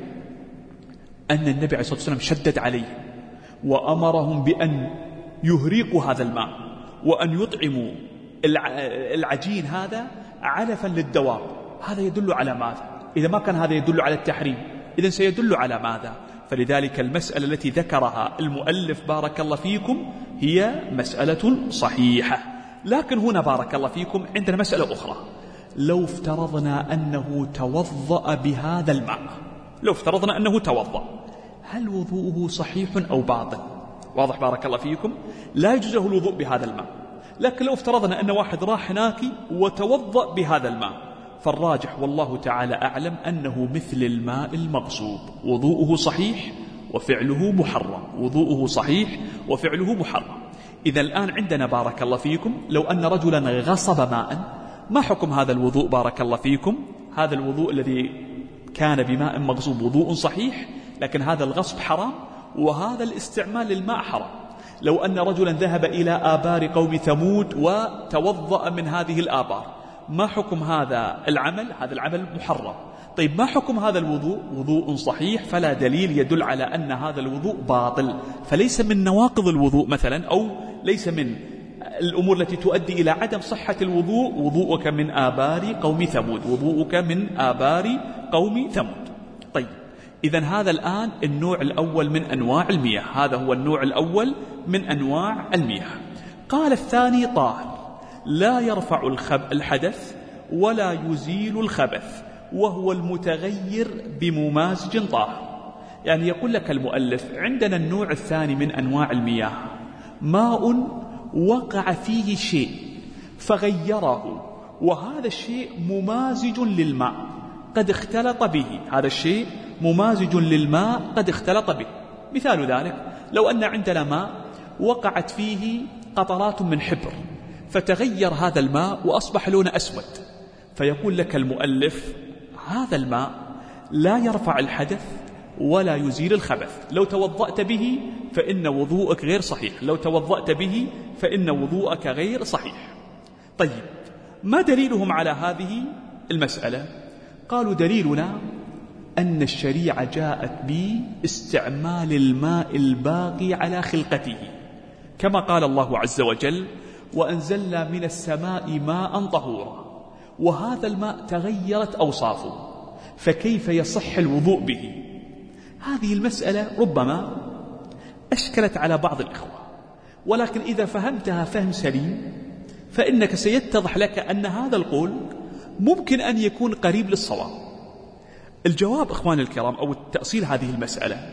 أن النبي عليه الصلاة والسلام شدد عليه وأمرهم بأن يهريقوا هذا الماء وأن يطعموا العجين هذا علفا للدواب. هذا يدل على ماذا؟ إذا ما كان هذا يدل على التحريم إذن سيدل على ماذا؟ فلذلك المسألة التي ذكرها المؤلف بارك الله فيكم هي مسألة صحيحة. لكن هنا بارك الله فيكم عندنا مسألة أخرى: لو افترضنا أنه توضأ بهذا الماء، لو افترضنا أنه توضأ، هل وضوءه صحيح أو باطل؟ واضح بارك الله فيكم؟ لا يجوز له الوضوء بهذا الماء. لكن لو افترضنا أن واحد راح هناك وتوضأ بهذا الماء، فالراجح والله تعالى أعلم أنه مثل الماء المغصوب، وضوءه صحيح وفعله محرم، وضوءه صحيح وفعله محرم. إذا الآن عندنا بارك الله فيكم لو أن رجلا غصب ماء، ما حكم هذا الوضوء بارك الله فيكم؟ هذا الوضوء الذي كان بماء مغصوب وضوء صحيح، لكن هذا الغصب حرام وهذا الاستعمال للماء حرام. لو أن رجلا ذهب إلى آبار قوم ثمود وتوضأ من هذه الآبار، ما حكم هذا العمل؟ هذا العمل محرم. طيب ما حكم هذا الوضوء؟ وضوء صحيح، فلا دليل يدل على أن هذا الوضوء باطل، فليس من نواقض الوضوء مثلا، أو ليس من الأمور التي تؤدي إلى عدم صحة الوضوء وضوءك من آبار قوم ثمود، وضوءك من آبار قوم ثمود. طيب إذن هذا الآن النوع الأول من أنواع المياه، هذا هو النوع الأول من أنواع المياه. قال الثاني طاهر لا يرفع الحدث ولا يزيل الخبث وهو المتغير بممازج طاهر. يعني يقول لك المؤلف عندنا النوع الثاني من أنواع المياه ماء وقع فيه شيء فغيره، وهذا الشيء ممازج للماء قد اختلط به، هذا الشيء ممازج للماء قد اختلط به. مثال ذلك لو أن عندنا ماء وقعت فيه قطرات من حبر فتغير هذا الماء وأصبح لونه أسود، فيقول لك المؤلف هذا الماء لا يرفع الحدث ولا يزيل الخبث، لو توضأت به فإن وضوءك غير صحيح، لو توضأت به فإن وضوءك غير صحيح. طيب ما دليلهم على هذه المسألة؟ قالوا دليلنا أن الشريعة جاءت باستعمال الماء الباقي على خلقته، كما قال الله عز وجل وأنزلنا من السماء ماء طهورا، وهذا الماء تغيرت أوصافه فكيف يصح الوضوء به؟ هذه المسألة ربما أشكلت على بعض الإخوة، ولكن إذا فهمتها فهم سليم فإنك سيتضح لك أن هذا القول ممكن أن يكون قريب للصواب. الجواب إخواني الكرام أو تأصيل هذه المسألة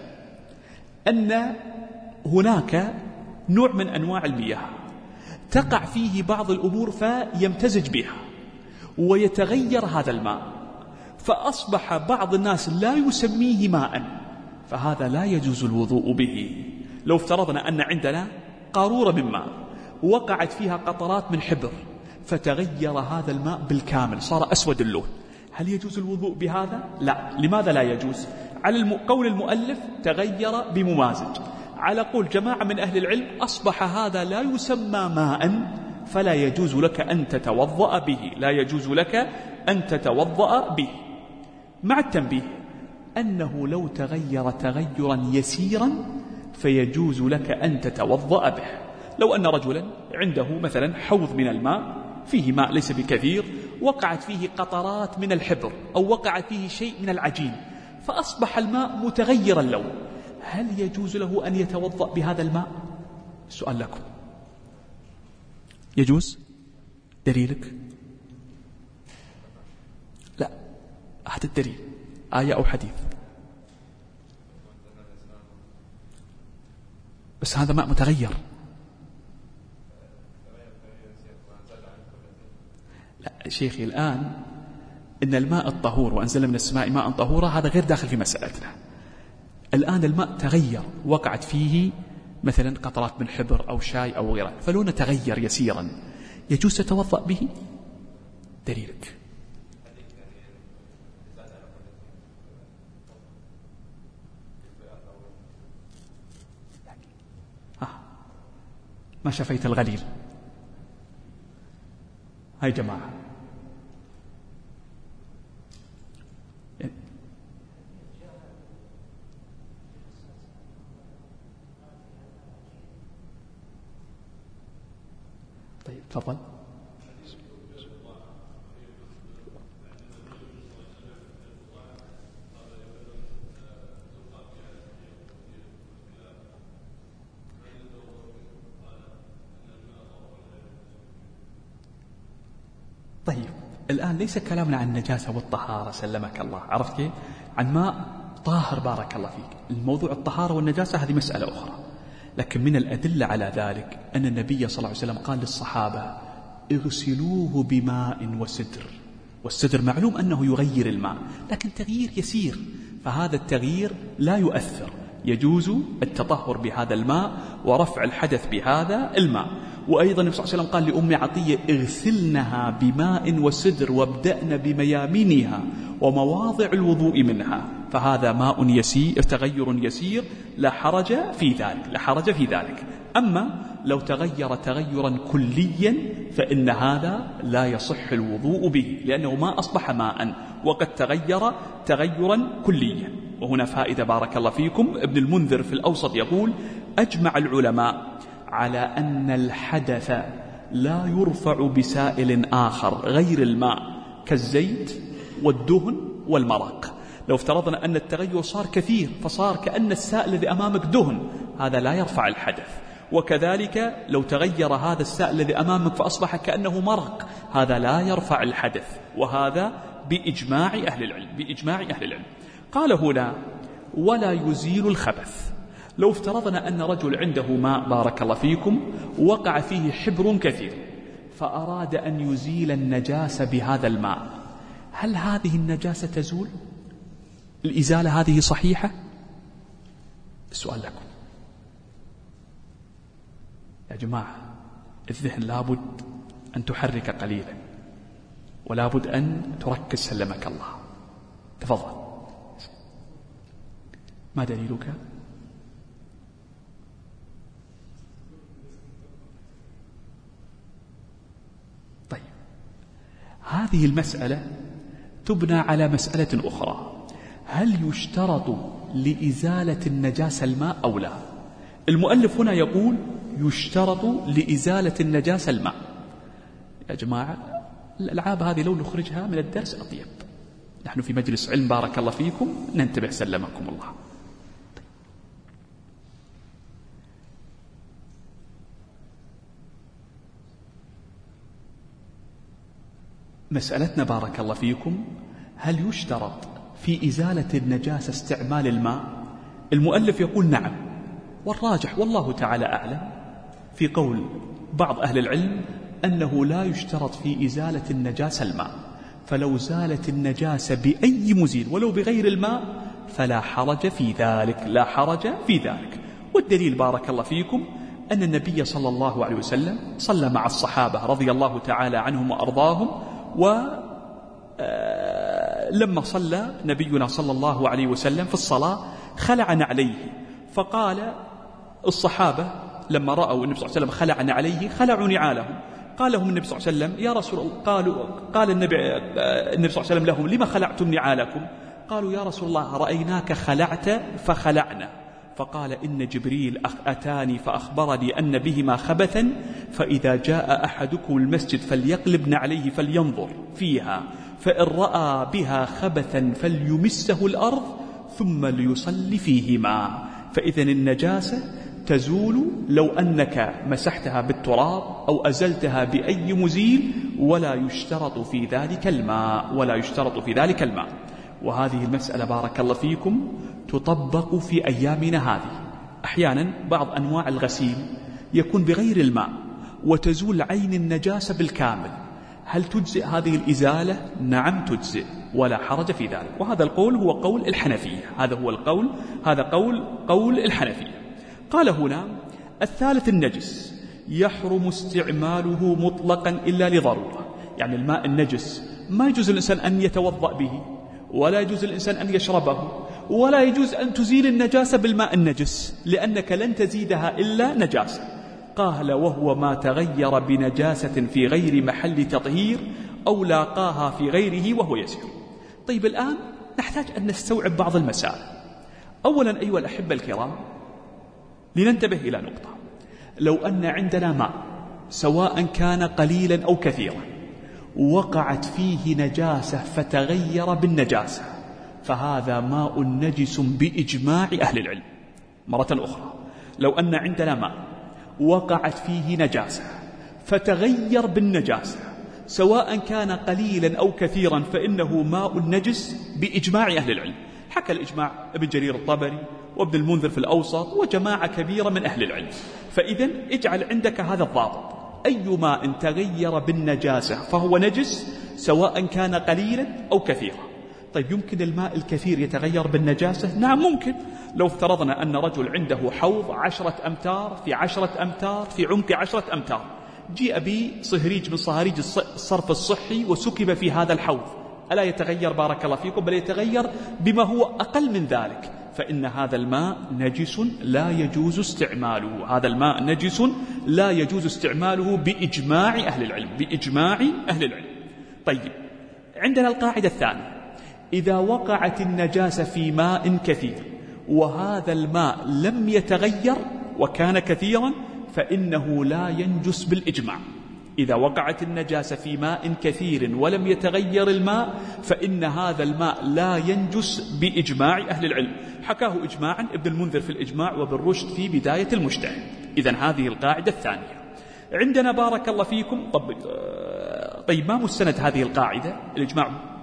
أن هناك نوع من أنواع المياه تقع فيه بعض الأمور فيمتزج بها ويتغير هذا الماء، فأصبح بعض الناس لا يسميه ماء، فهذا لا يجوز الوضوء به. لو افترضنا أن عندنا قارورة من ماء وقعت فيها قطرات من حبر فتغير هذا الماء بالكامل صار أسود اللون، هل يجوز الوضوء بهذا؟ لا. لماذا لا يجوز؟ على قول المؤلف تغير بممازج، على قول جماعة من أهل العلم أصبح هذا لا يسمى ماء فلا يجوز لك أن تتوضأ به، لا يجوز لك أن تتوضأ به، مع التنبيه أنه لو تغير تغيرا يسيرا فيجوز لك أن تتوضأ به. لو أن رجلا عنده مثلا حوض من الماء فيه ماء ليس بكثير وقعت فيه قطرات من الحبر أو وقعت فيه شيء من العجين فأصبح الماء متغير اللون، هل يجوز له أن يتوضأ بهذا الماء؟ السؤال لكم، يجوز؟ دليلك؟ لا. هذا الدليل آية أو حديث؟ بس هذا ماء متغير. لا شيخي الآن إن الماء الطهور وأنزل من السماء ماء طهورا هذا غير داخل في مسألتنا. الآن الماء تغير وقعت فيه مثلا قطرات من حبر أو شاي أو غيره فلونه تغير يسيرا، يجوز تتوضأ به؟ دليلك؟ آه. ما شفيت الغليل. هاي جماعة طيب تفضل. طيب الآن ليس كلامنا عن النجاسة والطهارة سلمك الله، عرفت كيف؟ عن ماء طاهر بارك الله فيك. الموضوع الطهارة والنجاسة هذه مسألة أخرى، لكن من الأدلة على ذلك أن النبي صلى الله عليه وسلم قال للصحابة اغسلوه بماء وسدر، والسدر معلوم أنه يغير الماء لكن تغيير يسير، فهذا التغيير لا يؤثر، يجوز التطهر بهذا الماء ورفع الحدث بهذا الماء. وأيضا النبي صلى الله عليه وسلم قال لأم عطية اغسلنها بماء وسدر وابدأن بميامنها ومواضع الوضوء منها، فهذا ماء يسير تغير يسير لا حرج في ذلك، لا حرج في ذلك. أما لو تغير تغيرا كليا فإن هذا لا يصح الوضوء به لأنه ما أصبح ماء وقد تغير تغيرا كليا. وهنا فائدة بارك الله فيكم، ابن المنذر في الأوسط يقول أجمع العلماء على أن الحدث لا يرفع بسائل آخر غير الماء كالزيت والدهن والمرق. لو افترضنا أن التغير صار كثير فصار كأن السائل الذي أمامك دهن، هذا لا يرفع الحدث. وكذلك لو تغير هذا السائل الذي أمامك فأصبح كأنه مرق، هذا لا يرفع الحدث، وهذا بإجماع أهل العلم بإجماع أهل العلم. قال هنا ولا يزيل الخبث. لو افترضنا أن رجل عنده ماء بارك الله فيكم وقع فيه حبر كثير فأراد أن يزيل النجاسة بهذا الماء، هل هذه النجاسة تزول؟ الإزالة هذه صحيحة؟ السؤال لكم يا جماعة. الذهن لابد أن تحرك قليلا ولابد أن تركز سلمك الله. تفضل. ما دليلك؟ طيب هذه المسألة تبنى على مسألة أخرى، هل يشترط لإزالة النجاسة الماء أو لا؟ المؤلف هنا يقول يشترط لإزالة النجاسة الماء. يا جماعة الألعاب هذه لو نخرجها من الدرس أطيب، نحن في مجلس علم بارك الله فيكم، ننتبه سلمكم الله. مسألتنا بارك الله فيكم، هل يشترط في إزالة النجاسة استعمال الماء؟ المؤلف يقول نعم، والراجح والله تعالى أعلم في قول بعض أهل العلم أنه لا يشترط في إزالة النجاسة الماء، فلو زالت النجاسة بأي مزيل ولو بغير الماء فلا حرج في ذلك، لا حرج في ذلك. والدليل بارك الله فيكم أن النبي صلى الله عليه وسلم صلى مع الصحابة رضي الله تعالى عنهم وأرضاهم، ولما صلى نبينا صلى الله عليه وسلم في الصلاة خلع نعليه، فقال الصحابة لما رأوا النبي صلى الله عليه وسلم خلع نعليه خلعوا نعالهم، قال لهم النبي صلى الله عليه وسلم يا رسول الله، قالوا قال النبي النبي صلى الله عليه وسلم لهم لما خلعتم نعالكم؟ قالوا يا رسول الله رأيناك خلعت فخلعنا، فقال إن جبريل أتاني فأخبرني أن بهما خبثا، فإذا جاء أحدكم المسجد فليقلب نعليه فلينظر فيها، فإن رأى بها خبثا فليمسه الأرض ثم ليصلي فيهما. فإذن النجاسة تزول لو أنك مسحتها بالتراب أو أزلتها بأي مزيل، ولا يشترط في ذلك الماء ولا يشترط في ذلك الماء. وهذه المسألة بارك الله فيكم تطبق في أيامنا هذه. أحيانا بعض أنواع الغسيل يكون بغير الماء وتزول عين النجاسة بالكامل، هل تجزئ هذه الإزالة؟ نعم تجزئ ولا حرج في ذلك. وهذا القول هو قول الحنفية، هذا هو القول هذا قول قول الحنفية. قال هنا الثالث النجس يحرم استعماله مطلقا إلا لضرورة، يعني الماء النجس ما يجوز الإنسان أن يتوضأ به، ولا يجوز الإنسان أن يشربه، ولا يجوز أن تزيل النجاسة بالماء النجس، لأنك لن تزيدها إلا نجاسة. قال وهو ما تغير بنجاسة في غير محل تطهير أو لاقاها في غيره وهو يسير. طيب الآن نحتاج أن نستوعب بعض المسائل. أولا أيها الأحبة الكرام، لننتبه إلى نقطة، لو أن عندنا ماء سواء كان قليلا أو كثيرا وقعت فيه نجاسة فتغير بالنجاسة، فهذا ماء نجس بإجماع أهل العلم. مرة أخرى، لو أن عندنا ماء وقعت فيه نجاسة فتغير بالنجاسة سواء كان قليلا أو كثيرا فإنه ماء نجس بإجماع أهل العلم. حكى الإجماع ابن جرير الطبري وابن المنذر في الأوسط وجماعة كبيرة من أهل العلم. فإذن اجعل عندك هذا الضابط، أي ماء تغير بالنجاسة فهو نجس سواء كان قليلا أو كثيرا. طيب يمكن الماء الكثير يتغير بالنجاسة؟ نعم ممكن. لو افترضنا أن رجل عنده حوض عشرة أمتار في عشرة أمتار في عمق عشرة أمتار، جيء بصهريج من صهاريج الصرف الصحي وسكب في هذا الحوض، ألا يتغير بارك الله فيكم؟ بل يتغير بما هو أقل من ذلك، فإن هذا الماء نجس لا يجوز استعماله. هذا الماء نجس لا يجوز استعماله بإجماع أهل العلم، بإجماع أهل العلم. طيب عندنا القاعدة الثانية، إذا وقعت النجاسة في ماء كثير وهذا الماء لم يتغير وكان كثيرا فإنه لا ينجس بالإجماع. إذا وقعت النجاسة في ماء كثير ولم يتغير الماء فإن هذا الماء لا ينجس بإجماع أهل العلم. حكاه إجماعا ابن المنذر في الإجماع وابن رشد في بداية المجتهد. إذن هذه القاعدة الثانية. عندنا بارك الله فيكم طب... طيب ما مستند هذه القاعدة؟ الإجماع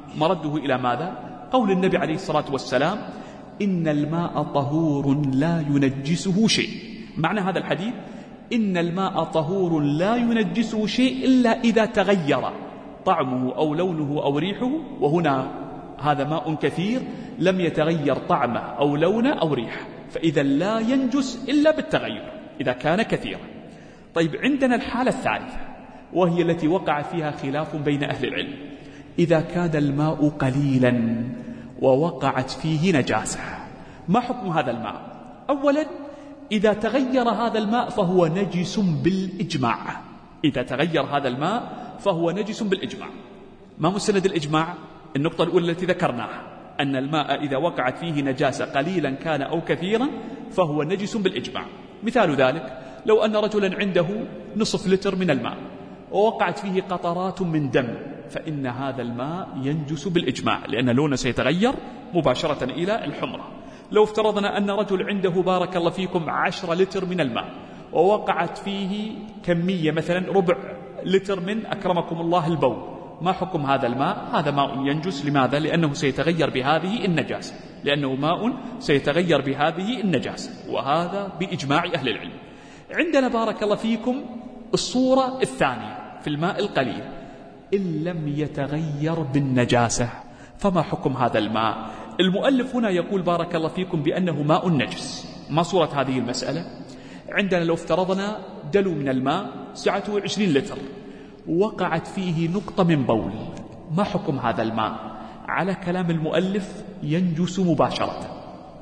مرده إلى ماذا؟ قول النبي عليه الصلاة والسلام إن الماء طهور لا ينجسه شيء. معنى هذا الحديث إن الماء طهور لا ينجسه شيء إلا إذا تغير طعمه أو لونه أو ريحه، وهنا هذا ماء كثير لم يتغير طعمه أو لونه أو ريحه، فإذا لا ينجس إلا بالتغير إذا كان كثيرا. طيب عندنا الحالة الثالثة وهي التي وقع فيها خلاف بين أهل العلم، إذا كان الماء قليلا ووقعت فيه نجاسة، ما حكم هذا الماء؟ أولا إذا تغير هذا الماء فهو نجس بالإجماع، إذا تغير هذا الماء فهو نجس بالإجماع. ما مستند الإجماع؟ النقطة الأولى التي ذكرناها أن الماء إذا وقعت فيه نجاسة قليلا كان أو كثيرا فهو نجس بالإجماع. مثال ذلك لو أن رجلا عنده نصف لتر من الماء ووقعت فيه قطرات من دم، فإن هذا الماء ينجس بالإجماع لأن لونه سيتغير مباشرة إلى الحمرة. لو افترضنا أن رجل عنده بارك الله فيكم عشرة لتر من الماء ووقعت فيه كمية مثلا ربع لتر من أكرمكم الله البول، ما حكم هذا الماء؟ هذا ماء ينجس. لماذا؟ لأنه سيتغير بهذه النجاسة، لأنه ماء سيتغير بهذه النجاسة، وهذا بإجماع أهل العلم. عندنا بارك الله فيكم الصورة الثانية في الماء القليل، إن لم يتغير بالنجاسة فما حكم هذا الماء؟ المؤلف هنا يقول بارك الله فيكم بأنه ماء نجس. ما صورة هذه المسألة؟ عندنا لو افترضنا دلو من الماء سعته عشرين لتر وقعت فيه نقطة من بول، ما حكم هذا الماء؟ على كلام المؤلف ينجس مباشرة.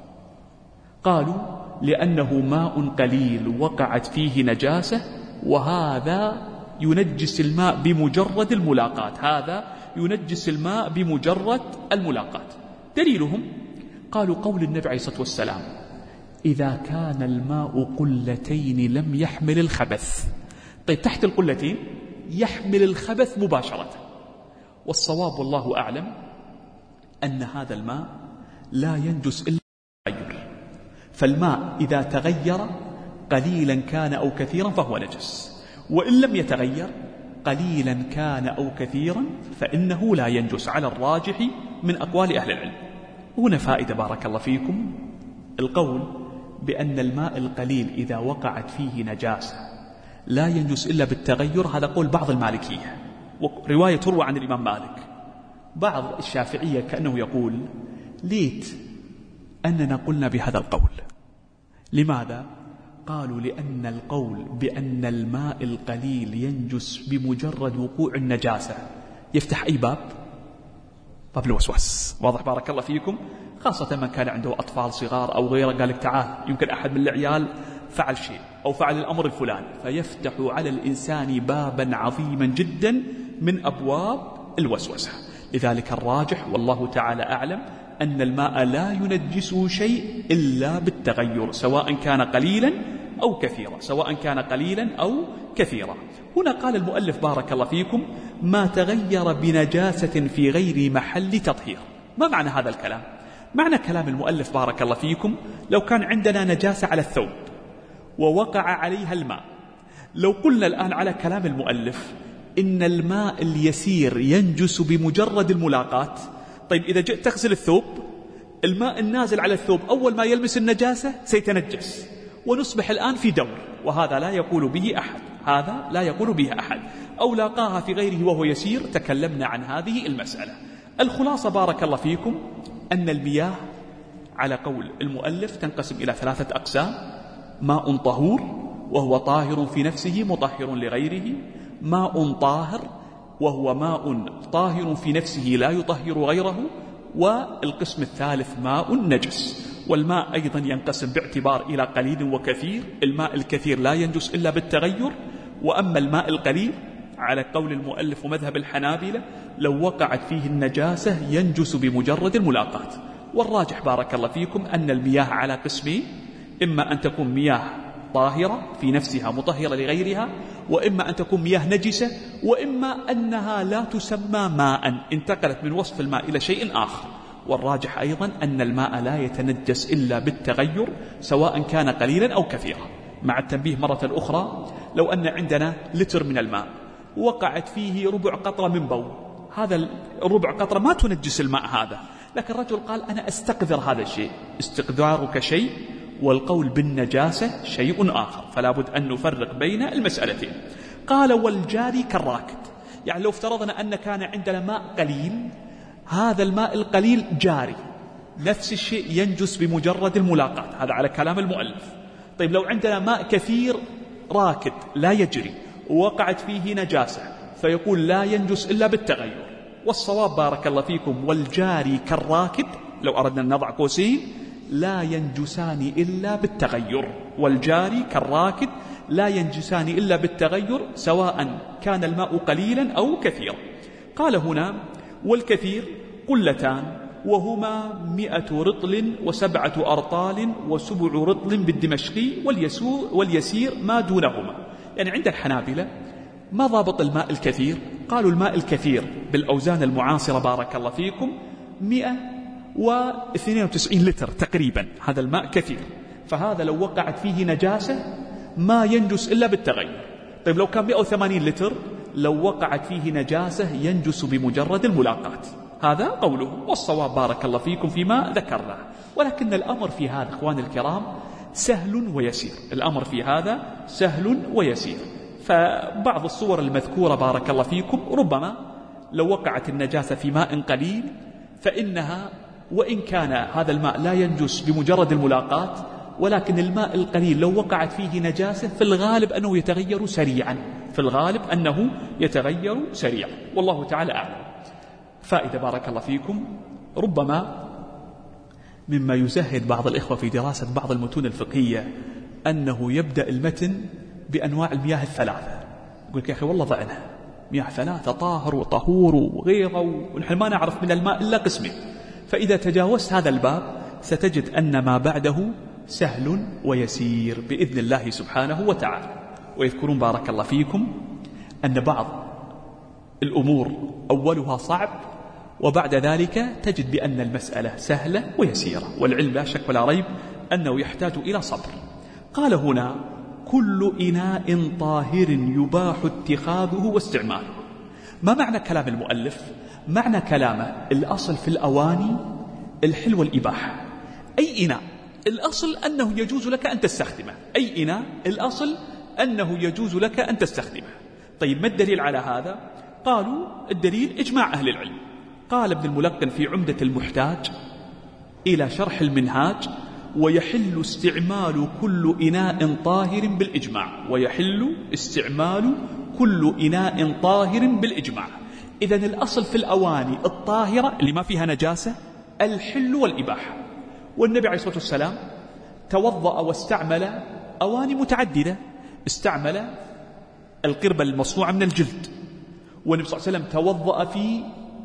قالوا لأنه ماء قليل وقعت فيه نجاسة، وهذا ينجس الماء بمجرد الملاقات، هذا ينجس الماء بمجرد الملاقات. دليلهم قالوا قول النبي عليه الصلاة والسلام إذا كان الماء قلتين لم يحمل الخبث. طيب تحت القلتين يحمل الخبث مباشرة، والصواب والله أعلم أن هذا الماء لا ينجس إلا بالتغير، فالماء إذا تغير قليلا كان أو كثيرا فهو نجس، وإن لم يتغير قليلا كان أو كثيرا فإنه لا ينجس على الراجح من أقوال أهل العلم. هنا فائدة بارك الله فيكم، القول بأن الماء القليل إذا وقعت فيه نجاسة لا ينجس إلا بالتغير، هذا قول بعض المالكية، ورواية تروى عن الإمام مالك. بعض الشافعية كأنه يقول ليت أننا قلنا بهذا القول. لماذا؟ قالوا لأن القول بأن الماء القليل ينجس بمجرد وقوع النجاسة يفتح أي باب؟ باب الوسواس. واضح بارك الله فيكم؟ خاصة من كان عنده أطفال صغار أو غيره، قال لك تعال يمكن أحد من العيال فعل شيء أو فعل الأمر الفلاني، فيفتح على الإنسان بابا عظيما جدا من أبواب الوسوسة. لذلك الراجح والله تعالى أعلم أن الماء لا ينجسه شيء إلا بالتغير، سواء كان قليلا أو كثيرا، سواء كان قليلا أو كثيرا. هنا قال المؤلف بارك الله فيكم ما تغير بنجاسة في غير محل تطهير. ما معنى هذا الكلام؟ معنى كلام المؤلف بارك الله فيكم لو كان عندنا نجاسة على الثوب ووقع عليها الماء، لو قلنا الآن على كلام المؤلف إن الماء اليسير ينجس بمجرد الملاقات، طيب إذا جئت تغسل الثوب الماء النازل على الثوب أول ما يلمس النجاسة سيتنجس، ونصبح الآن في دور، وهذا لا يقول به أحد، هذا لا يقول به أحد. أو لاقاها في غيره وهو يسير، تكلمنا عن هذه المسألة. الخلاصة بارك الله فيكم أن المياه على قول المؤلف تنقسم إلى ثلاثة أقسام: ماء طهور وهو طاهر في نفسه مطهر لغيره، ماء طاهر وهو ماء طاهر في نفسه لا يطهر غيره، والقسم الثالث ماء نجس. والماء أيضا ينقسم باعتبار إلى قليل وكثير، الماء الكثير لا ينجس إلا بالتغير، وأما الماء القليل على قول المؤلف ومذهب الحنابلة لو وقعت فيه النجاسة ينجس بمجرد الملاقات. والراجح بارك الله فيكم أن المياه على قسمين: إما أن تكون مياه طاهرة في نفسها مطهرة لغيرها، وإما أن تكون مياه نجسة، وإما أنها لا تسمى ماء، انتقلت من وصف الماء إلى شيء آخر. والراجح أيضا أن الماء لا يتنجس إلا بالتغير سواء كان قليلا أو كثيرا. مع التنبيه مرة أخرى، لو أن عندنا لتر من الماء وقعت فيه ربع قطرة من بول، هذا الربع قطرة ما تنجس الماء هذا، لكن الرجل قال أنا أستقذر هذا الشيء. استقذارك شيء والقول بالنجاسة شيء آخر، فلا بد أن نفرق بين المسألتين. قال والجاري كالراكد، يعني لو افترضنا أن كان عندنا ماء قليل، هذا الماء القليل جاري، نفس الشيء ينجس بمجرد الملاقاة، هذا على كلام المؤلف. طيب لو عندنا ماء كثير راكد لا يجري ووقعت فيه نجاسة، فيقول لا ينجس إلا بالتغير. والصواب بارك الله فيكم والجاري كالراكد، لو أردنا أن نضع قوسين، لا ينجسان إلا بالتغير. والجاري كالراكد لا ينجسان إلا بالتغير، سواء كان الماء قليلا أو كثيرا. قال هنا والكثير قلتان وهما مئة رطل وسبعة أرطال وسبع رطل بالدمشقي واليسير ما دونهما. يعني عند الحنابلة ما ضابط الماء الكثير؟ قالوا الماء الكثير بالأوزان المعاصرة بارك الله فيكم مئة واثنين وتسعين لتر تقريبا، هذا الماء كثير، فهذا لو وقعت فيه نجاسة ما ينجس إلا بالتغير. طيب لو كان مئة وثمانين لتر لو وقعت فيه نجاسة ينجس بمجرد الملاقاة. هذا قوله، والصواب بارك الله فيكم فيما ذكرنا. ولكن الأمر في هذا إخواني الكرام سهل ويسير، الأمر في هذا سهل ويسير. فبعض الصور المذكورة بارك الله فيكم ربما لو وقعت النجاسة في ماء قليل فإنها وإن كان هذا الماء لا ينجس بمجرد الملاقاة، ولكن الماء القليل لو وقعت فيه نجاسة في الغالب أنه يتغير سريعا، في الغالب أنه يتغير سريعا، والله تعالى أعلم. فائدة بارك الله فيكم، ربما مما يزهد بعض الإخوة في دراسة بعض المتون الفقهية أنه يبدأ المتن بأنواع المياه الثلاثة. يقول يا أخي والله ضعنها مياه ثلاثة، طاهر وطهور وغيره، ونحن ما نعرف من الماء إلا قسمين. فإذا تجاوزت هذا الباب ستجد أن ما بعده سهل ويسير بإذن الله سبحانه وتعالى. ويذكرون بارك الله فيكم أن بعض الأمور أولها صعب وبعد ذلك تجد بأن المسألة سهلة ويسيرة، والعلم لا شك ولا ريب أنه يحتاج إلى صبر. قال هنا كل إناء طاهر يباح اتخاذه واستعماله. ما معنى كلام المؤلف؟ معنى كلامه الأصل في الأواني الحل والإباحة. أي إناء الأصل أنه يجوز لك أن تستخدمه، أي إناء الأصل أنه يجوز لك أن تستخدمه. طيب ما الدليل على هذا؟ قالوا الدليل إجماع أهل العلم. قال ابن الملقن في عمدة المحتاج إلى شرح المنهاج ويحل استعمال كل إناء طاهر بالإجماع، ويحل استعمال كل إناء طاهر بالإجماع. إذن الأصل في الأواني الطاهرة اللي ما فيها نجاسة الحل والإباحة. والنبي عليه الصلاة والسلام توضأ واستعمل أواني متعددة، استعمل القربة المصنوعة من الجلد، والنبي صلى الله عليه وسلم توضأ في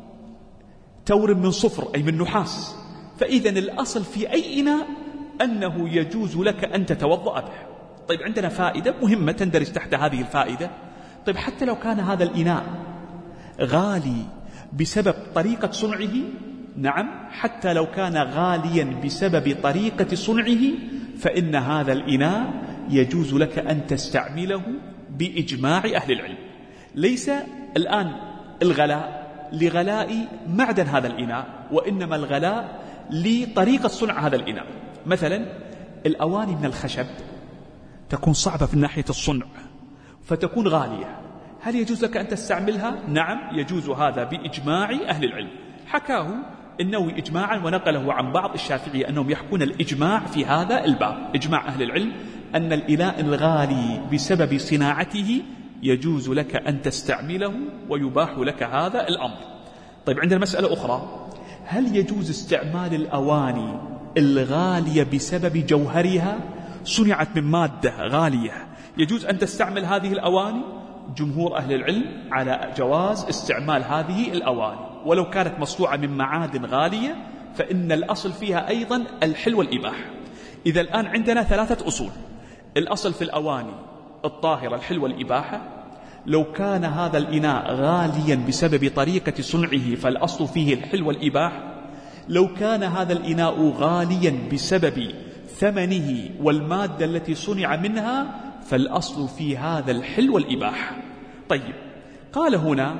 تور من صفر أي من نحاس. فإذن الأصل في أي إناء أنه يجوز لك أن تتوضأ به. طيب عندنا فائدة مهمة تندرج تحت هذه الفائدة. طيب حتى لو كان هذا الإناء غالي بسبب طريقة صنعه، نعم حتى لو كان غاليا بسبب طريقة صنعه فإن هذا الإناء يجوز لك أن تستعمله بإجماع أهل العلم. ليس الآن الغلاء لغلاء معدن هذا الإناء، وإنما الغلاء لطريقة صنع هذا الإناء. مثلا الأواني من الخشب تكون صعبة في ناحية الصنع فتكون غالية، هل يجوز لك أن تستعملها؟ نعم يجوز هذا بإجماع أهل العلم. حكاه النووي إجماعا ونقله عن بعض الشافعية أنهم يحكون الإجماع في هذا الباب، إجماع أهل العلم أن الإناء الغالي بسبب صناعته يجوز لك أن تستعمله ويباح لك هذا الأمر. طيب عندنا مسألة أخرى، هل يجوز استعمال الأواني الغالية بسبب جوهرها؟ صنعت من مادة غالية، يجوز أن تستعمل هذه الأواني؟ جمهور أهل العلم على جواز استعمال هذه الأواني، ولو كانت مصنوعة من معادن غالية فإن الأصل فيها أيضا الحل والإباحة. إذا الآن عندنا ثلاثة أصول، الأصل في الأواني الطاهرة الحل والإباحة، لو كان هذا الإناء غاليا بسبب طريقة صنعه فالأصل فيه الحل والإباحة، لو كان هذا الإناء غاليا بسبب ثمنه والمادة التي صنع منها فالأصل في هذا الحل والإباحة. طيب قال هنا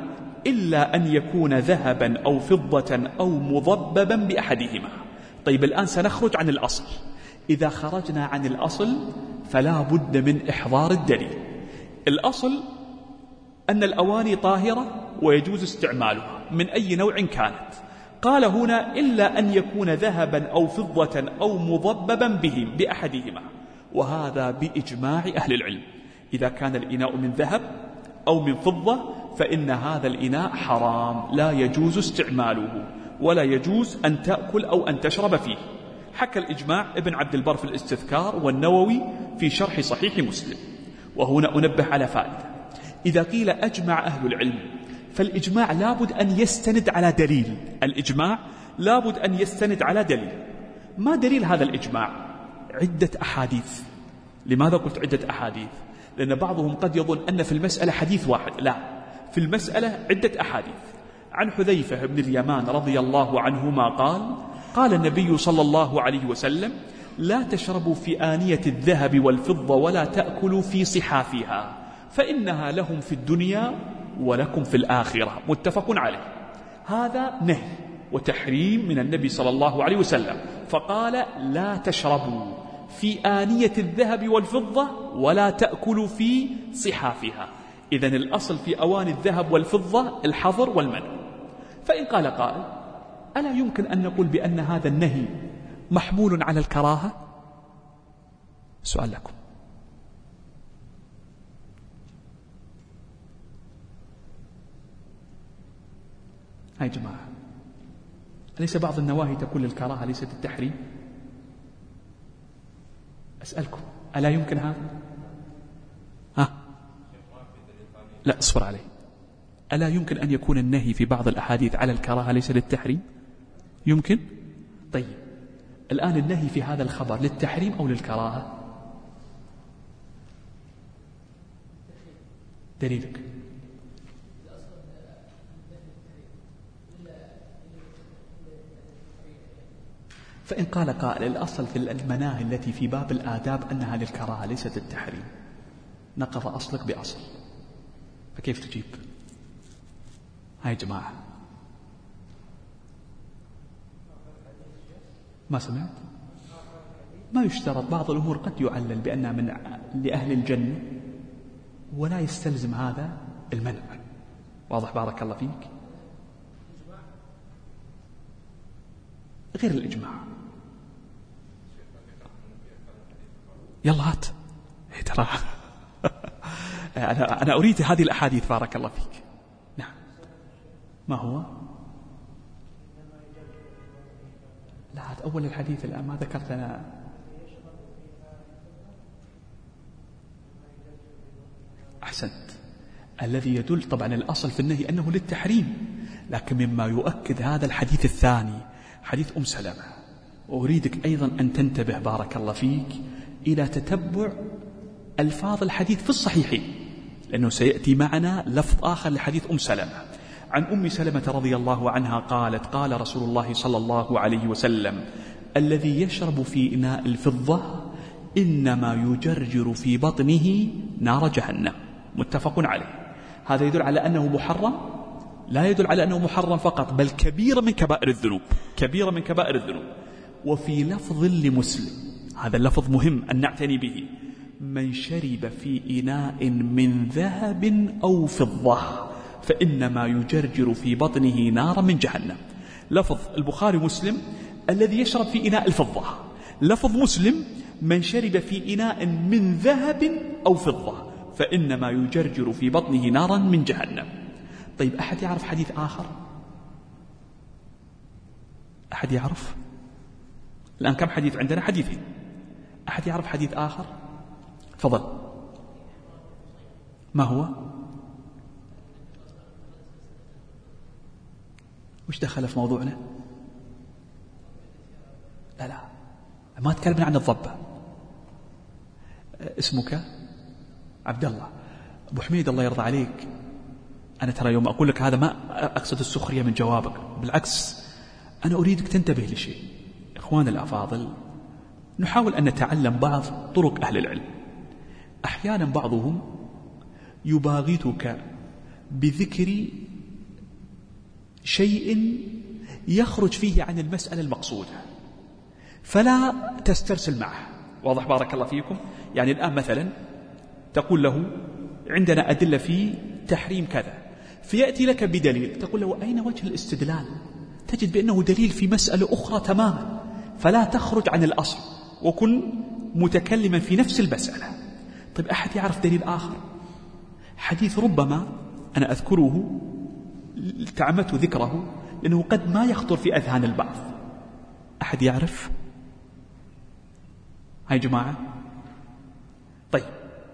إلا أن يكون ذهبا أو فضة أو مضببا بأحدهما. طيب الآن سنخرج عن الأصل. إذا خرجنا عن الأصل فلا بد من إحضار الدليل. الأصل أن الأواني طاهرة ويجوز استعمالها من أي نوع كانت. قال هنا إلا أن يكون ذهبا أو فضة أو مضببا بهم بأحدهما، وهذا بإجماع أهل العلم. إذا كان الإناء من ذهب أو من فضة فإن هذا الإناء حرام، لا يجوز استعماله ولا يجوز أن تأكل أو أن تشرب فيه. حكى الإجماع ابن عبد البر في الاستذكار والنووي في شرح صحيح مسلم. وهنا أنبه على فائدة: إذا قيل أجمع أهل العلم فالإجماع لابد أن يستند على دليل. الإجماع لابد أن يستند على دليل. ما دليل هذا الإجماع؟ عدة أحاديث. لماذا قلت عدة أحاديث؟ لأن بعضهم قد يظن أن في المسألة حديث واحد. لا، في المسألة عدة أحاديث. عن حذيفة بن اليمان رضي الله عنهما قال: قال النبي صلى الله عليه وسلم: لا تشربوا في آنية الذهب والفضة ولا تأكلوا في صحافها فإنها لهم في الدنيا ولكم في الآخرة. متفق عليه. هذا نهي وتحريم من النبي صلى الله عليه وسلم، فقال: لا تشربوا في آنية الذهب والفضة ولا تأكلوا في صحافها. إذن الأصل في أواني الذهب والفضة الحظر والمنع. فإن قال قائل: ألا يمكن أن نقول بأن هذا النهي محمول على الكراهة؟ سؤال لكم. هاي جماعة، أليس بعض النواهي تكون للكراهة ليست التحريم؟ أسألكم، ألا يمكن هذا؟ ها؟ لا، اصبر عليه. ألا يمكن أن يكون النهي في بعض الأحاديث على الكراهة ليس للتحريم؟ يمكن؟ طيب الآن النهي في هذا الخبر للتحريم أو للكراهة؟ دليلك. فإن قال قائل: الأصل في المناهي التي في باب الآداب أنها للكراهة ليست التحريم، نقض أصلك بأصل، فكيف تجيب؟ هاي جماعة، ما سمعت؟ ما يشترط. بعض الأمور قد يعلل بأنها من لأهل الجنة ولا يستلزم هذا المنع. واضح؟ بارك الله فيك. غير الإجماع. يلا هات. ترى أنا أنا أريد هذه الأحاديث. بارك الله فيك. نعم. ما هو؟ لا، هذا أول الحديث الآن، ما ذكرت أنا. أحسنت. الذي يدل طبعا الأصل في النهي أنه للتحريم، لكن مما يؤكد هذا الحديث الثاني حديث أم سلمة. وأريدك أيضا أن تنتبه بارك الله فيك إلى تتبع ألفاظ الحديث في الصحيحين، لأنه سيأتي معنا لفظ آخر لحديث أم سلمة. عن أم سلمة رضي الله عنها قالت: قال رسول الله صلى الله عليه وسلم: الذي يشرب في إناء الفضة إنما يجرجر في بطنه نار جهنم. متفق عليه. هذا يدل على أنه محرم؟ لا يدل على أنه محرم فقط، بل كبيرة من كبائر الذنوب، كبيرة من كبائر الذنوب. وفي لفظ لمسلم، هذا اللفظ مهم أن نعتني به: من شرب في إناء من ذهب أو فضة فإنما يجرجر في بطنه نارا من جهنم. لفظ البخاري مسلم الذي يشرب في إناء الفضة، لفظ مسلم من شرب في إناء من ذهب أو فضة فإنما يجرجر في بطنه نارا من جهنم. طيب أحد يعرف حديث آخر؟ أحد يعرف؟ الآن كم حديث عندنا؟ حديثين. أحد يعرف حديث آخر؟ تفضل. ما هو؟ وش دخل في موضوعنا؟ لا لا، ما تكلمنا عن الضبة. اسمك عبد الله. أبو حميد الله يرضى عليك، أنا ترى يوم أقول لك هذا ما أقصد السخرية من جوابك، بالعكس أنا أريدك تنتبه لشيء. إخوان الأفاضل، نحاول أن نتعلم بعض طرق أهل العلم. أحيانا بعضهم يباغتك بذكر شيء يخرج فيه عن المسألة المقصودة فلا تسترسل معه. واضح بارك الله فيكم؟ يعني الآن مثلا تقول له عندنا أدلة في تحريم كذا، فيأتي لك بدليل، تقول له أين وجه الاستدلال؟ تجد بأنه دليل في مسألة أخرى تماما، فلا تخرج عن الأصل وكن متكلما في نفس المسألة. طيب أحد يعرف دليل آخر؟ حديث ربما أنا أذكره تعمدت ذكره لأنه قد ما يخطر في أذهان البعض. أحد يعرف؟ هاي جماعة. طيب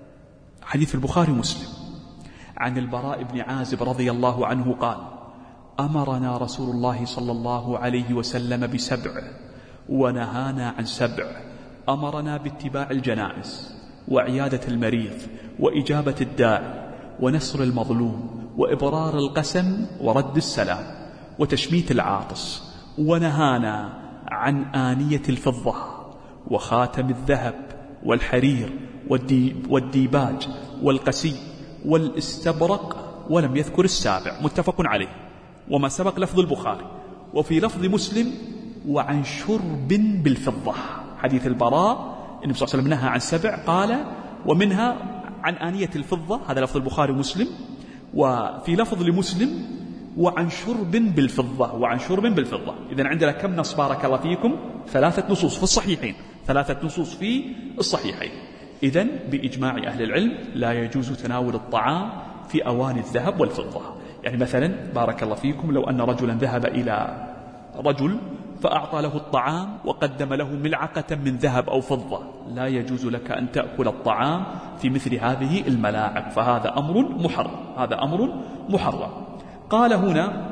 حديث البخاري ومسلم عن البراء بن عازب رضي الله عنه قال: أمرنا رسول الله صلى الله عليه وسلم بسبع ونهانا عن سبع. أمرنا باتباع الجنائز وعيادة المريض وإجابة الداعي ونصر المظلوم وإبرار القسم ورد السلام وتشميت العاطس، ونهانا عن آنية الفضة وخاتم الذهب والحرير والديباج والقسي والاستبرق، ولم يذكر السابع. متفق عليه، وما سبق لفظ البخاري. وفي لفظ مسلم: وعن شرب بالفضة. حديث البراء النبي صلى الله عليه وسلم نهى عن سبع، قال ومنها عن آنية الفضة، هذا لفظ البخاري ومسلم. وفي لفظ لمسلم: وعن شرب بالفضة، وعن شرب بالفضة. إذن عندنا كم نص بارك الله فيكم؟ ثلاثة نصوص في الصحيحين، ثلاثة نصوص في الصحيحين. إذن بإجماع أهل العلم لا يجوز تناول الطعام في أواني الذهب والفضة. يعني مثلا بارك الله فيكم لو أن رجلا ذهب إلى رجل فأعطى له الطعام وقدم له ملعقة من ذهب أو فضة، لا يجوز لك أن تأكل الطعام في مثل هذه الملاعق، فهذا أمر محرم، هذا أمر محرم. قال هنا: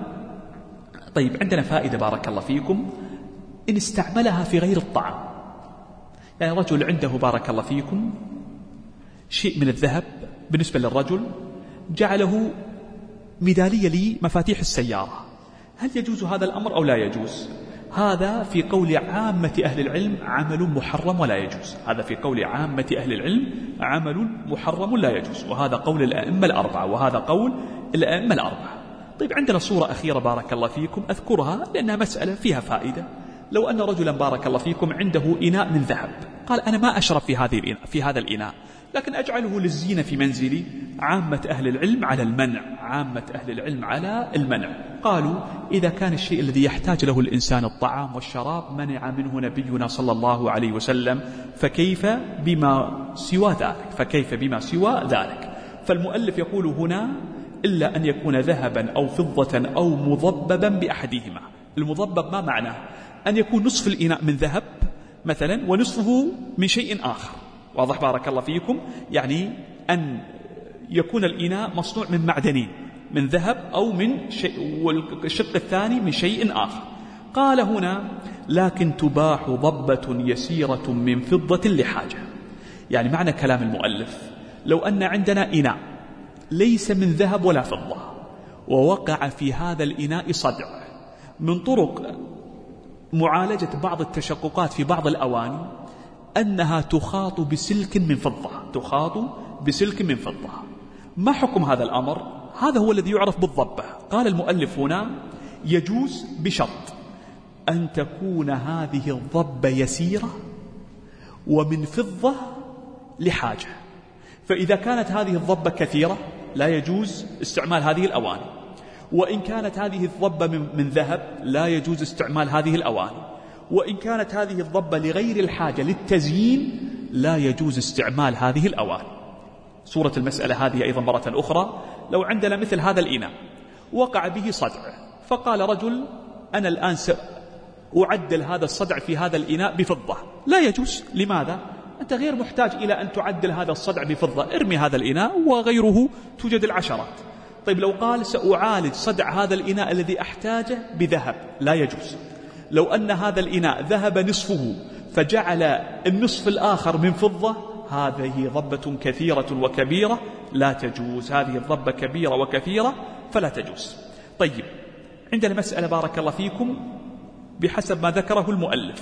طيب عندنا فائدة بارك الله فيكم إن استعملها في غير الطعام. يعني رجل عنده بارك الله فيكم شيء من الذهب بالنسبة للرجل، جعله ميدالية لمفاتيح السيارة، هل يجوز هذا الأمر أو لا يجوز؟ هذا في قول عامة أهل العلم عمل محرم ولا يجوز. هذا في قول عامة أهل العلم عمل محرم لا يجوز، وهذا قول الأئمة الأربعة، وهذا قول الأئمة الأربعة. طيب عندنا صورة أخيرة بارك الله فيكم أذكرها لأنها مسألة فيها فائدة. لو أن رجلا بارك الله فيكم عنده إناء من ذهب، قال أنا ما أشرب في هذه الإناء في هذا الإناء لكن أجعله للزينة في منزلي. عامة أهل العلم على المنع، عامة أهل العلم على المنع. قالوا إذا كان الشيء الذي يحتاج له الإنسان الطعام والشراب منع منه نبينا صلى الله عليه وسلم، فكيف بما سوى ذلك فكيف بما سوى ذلك فالمؤلف يقول هنا: إلا أن يكون ذهبا أو فضة أو مضببا بأحدهما. المضبب ما معناه؟ أن يكون نصف الإناء من ذهب مثلا ونصفه من شيء آخر. واضح بارك الله فيكم؟ يعني أن يكون الإناء مصنوع من معدنين، من ذهب أو من شيء، والشق الثاني من شيء آخر. قال هنا: لكن تباح ضبة يسيرة من فضة لحاجة. يعني معنى كلام المؤلف لو أن عندنا إناء ليس من ذهب ولا فضة ووقع في هذا الإناء صدع، من طرق معالجة بعض التشققات في بعض الأواني أنها تخاط بسلك من فضة، تخاط بسلك من فضة. ما حكم هذا الأمر؟ هذا هو الذي يعرف بالضبة. قال المؤلف هنا: يجوز بشرط أن تكون هذه الضبة يسيرة ومن فضة لحاجة. فإذا كانت هذه الضبة كثيرة لا يجوز استعمال هذه الأواني، وإن كانت هذه الضبة من ذهب لا يجوز استعمال هذه الأواني، وإن كانت هذه الضبة لغير الحاجة للتزيين لا يجوز استعمال هذه الأواني. صورة المسألة هذه أيضا مرة أخرى: لو عندنا مثل هذا الإناء وقع به صدع، فقال رجل: أنا الآن سأعدل هذا الصدع في هذا الإناء بفضة. لا يجوز. لماذا؟ أنت غير محتاج إلى أن تعدل هذا الصدع بفضة، ارمي هذا الإناء وغيره توجد العشرات. طيب لو قال: سأعالج صدع هذا الإناء الذي أحتاجه بذهب، لا يجوز. لو أن هذا الإناء ذهب نصفه فجعل النصف الآخر من فضة، هذه ضبة كثيرة وكبيرة لا تجوز. هذه الضبة كبيرة وكثيرة فلا تجوز. طيب عندنا مسألة بارك الله فيكم بحسب ما ذكره المؤلف: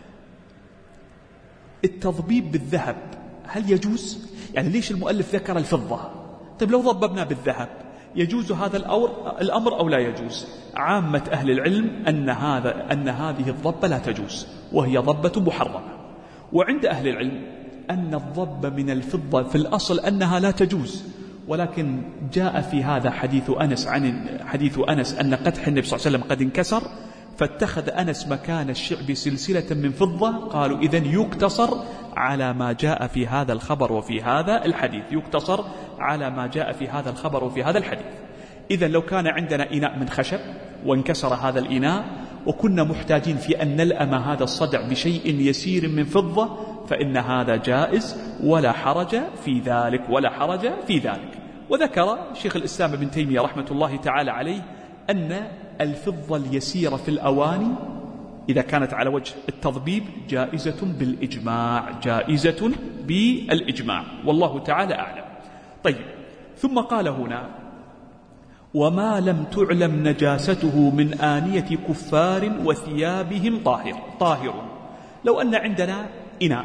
التضبيب بالذهب هل يجوز؟ يعني ليش المؤلف ذكر الفضة؟ طيب لو ضببنا بالذهب يجوز هذا الأمر أو لا يجوز؟ عامة أهل العلم أن, هذا أن هذه الضبة لا تجوز، وهي ضبة محرمة. وعند أهل العلم أن الضبة من الفضة في الأصل أنها لا تجوز، ولكن جاء في هذا حديث أنس عن حديث أنس أن قدح النبي صلى الله عليه وسلم قد انكسر، فاتخذ أنس مكان الشعب سلسلة من فضة. قالوا إذن يقتصر على ما جاء في هذا الخبر وفي هذا الحديث، يقتصر على ما جاء في هذا الخبر وفي هذا الحديث. إذن لو كان عندنا إناء من خشب وانكسر هذا الإناء وكنا محتاجين في أن نلأم هذا الصدع بشيء يسير من فضة، فإن هذا جائز ولا حرج في ذلك، ولا حرج في ذلك. وذكر شيخ الإسلام ابن تيمية رحمة الله تعالى عليه أن الفضة اليسيرة في الأواني إذا كانت على وجه التضبيب جائزة بالإجماع، جائزة بالإجماع، والله تعالى أعلم. طيب، ثم قال هنا: وما لم تعلم نجاسته من آنية كفار وثيابهم طاهر طاهر. لو أن عندنا إناء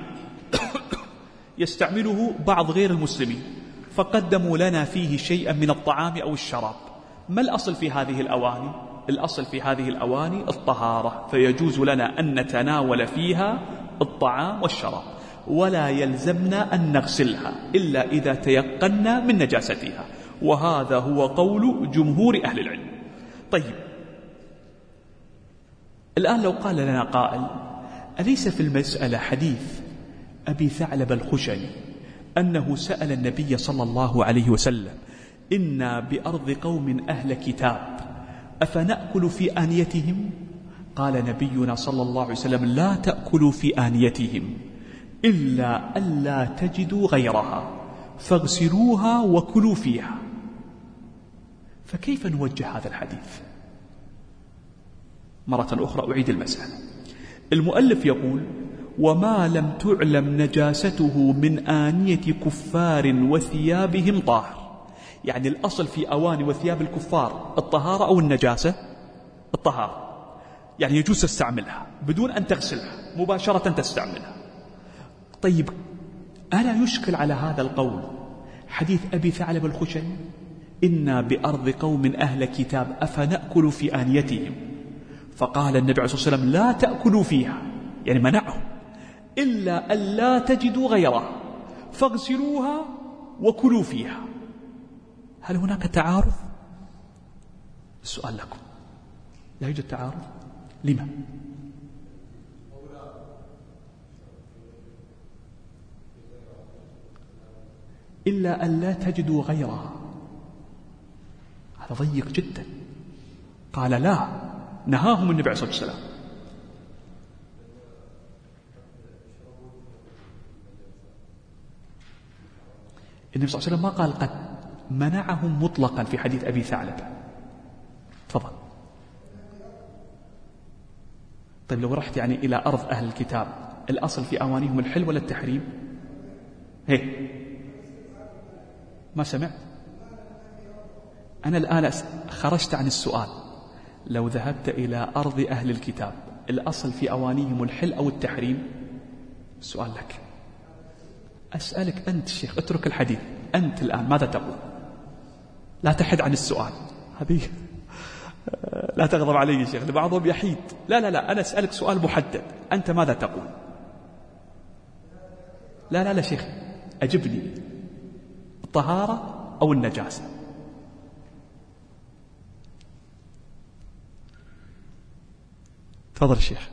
يستعمله بعض غير المسلمين فقدموا لنا فيه شيئا من الطعام أو الشراب، ما الأصل في هذه الأواني؟ الأصل في هذه الأواني الطهارة، فيجوز لنا أن نتناول فيها الطعام والشراب، ولا يلزمنا أن نغسلها إلا إذا تيقنا من نجاستها، وهذا هو قول جمهور أهل العلم. طيب، الآن لو قال لنا قائل: أليس في المسألة حديث أبي ثعلب الخشني أنه سأل النبي صلى الله عليه وسلم: إنا بأرض قوم أهل كتاب أفنأكل في آنيتهم؟ قال نبينا صلى الله عليه وسلم: لا تأكلوا في آنيتهم إلا ألا تجدوا غيرها فاغسلوها وكلوا فيها. فكيف نوجه هذا الحديث؟ مرة أخرى أعيد المسألة. المؤلف يقول: وما لم تعلم نجاسته من آنية كفار وثيابهم طاهر. يعني الأصل في أواني وثياب الكفار الطهارة أو النجاسة؟ الطهارة، يعني يجوز تستعملها بدون أن تغسلها، مباشرة تستعملها. طيب، ألا يشكل على هذا القول حديث أبي ثعلب الخشني: إنا بأرض قوم أهل كتاب أفنأكل في آنيتهم؟ فقال النبي عليه الصلاة والسلام: لا تأكلوا فيها، يعني منعهم، إلا ألا تجدوا غيرها فاغسلوها وكلوا فيها. هل هناك تعارض؟ السؤال لكم، لا يوجد تعارض. لما؟ إلا أن لا تجدوا غيرها، هذا ضيق جدا. قال لا، نهاهم النبي عليه الصلاة والسلام. النبي صلى الله عليه وسلم ما قال قد، منعهم مطلقا في حديث أبي ثعلب. تفضل. طيب، لو رحت يعني إلى أرض أهل الكتاب، الأصل في أوانيهم الحل ولا التحريم؟ هي ما سمعت؟ أنا الآن خرجت عن السؤال. لو ذهبت إلى أرض أهل الكتاب، الأصل في أوانيهم الحل أو التحريم؟ السؤال لك. أسألك أنت شيخ، اترك الحديث، أنت الآن ماذا تقول؟ لا تحد عن السؤال، هذه لا تغضب علي يا شيخ، لبعضهم يحيد. لا لا لا، أنا أسألك سؤال محدد، أنت ماذا تقول؟ لا لا لا شيخ، أجبني، الطهارة أو النجاسة؟ تفضل الشيخ.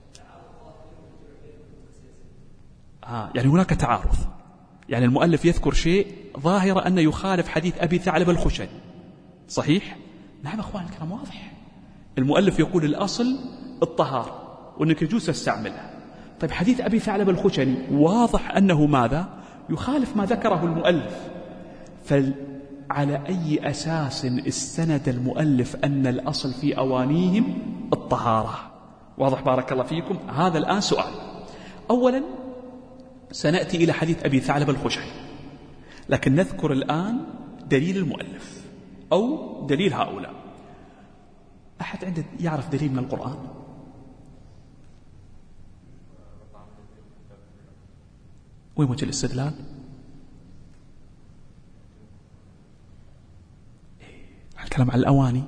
آه يعني هناك تعارض، يعني المؤلف يذكر شيء ظاهر أنه يخالف حديث أبي ثعلب الخشني، صحيح؟ نعم أخوان الكرام، واضح. المؤلف يقول الأصل الطهارة وأنك يجوز تستعملها. طيب، حديث أبي ثعلب الخشني واضح أنه ماذا؟ يخالف ما ذكره المؤلف. فعلى أي أساس استند المؤلف أن الأصل في أوانيهم الطهارة؟ واضح بارك الله فيكم. هذا الآن سؤال. أولا سنأتي إلى حديث أبي ثعلب الخشني، لكن نذكر الآن دليل المؤلف أو دليل هؤلاء. أحد عنده يعرف دليل من القرآن؟ وين وجه الاستدلال؟ الكلام عن الأواني.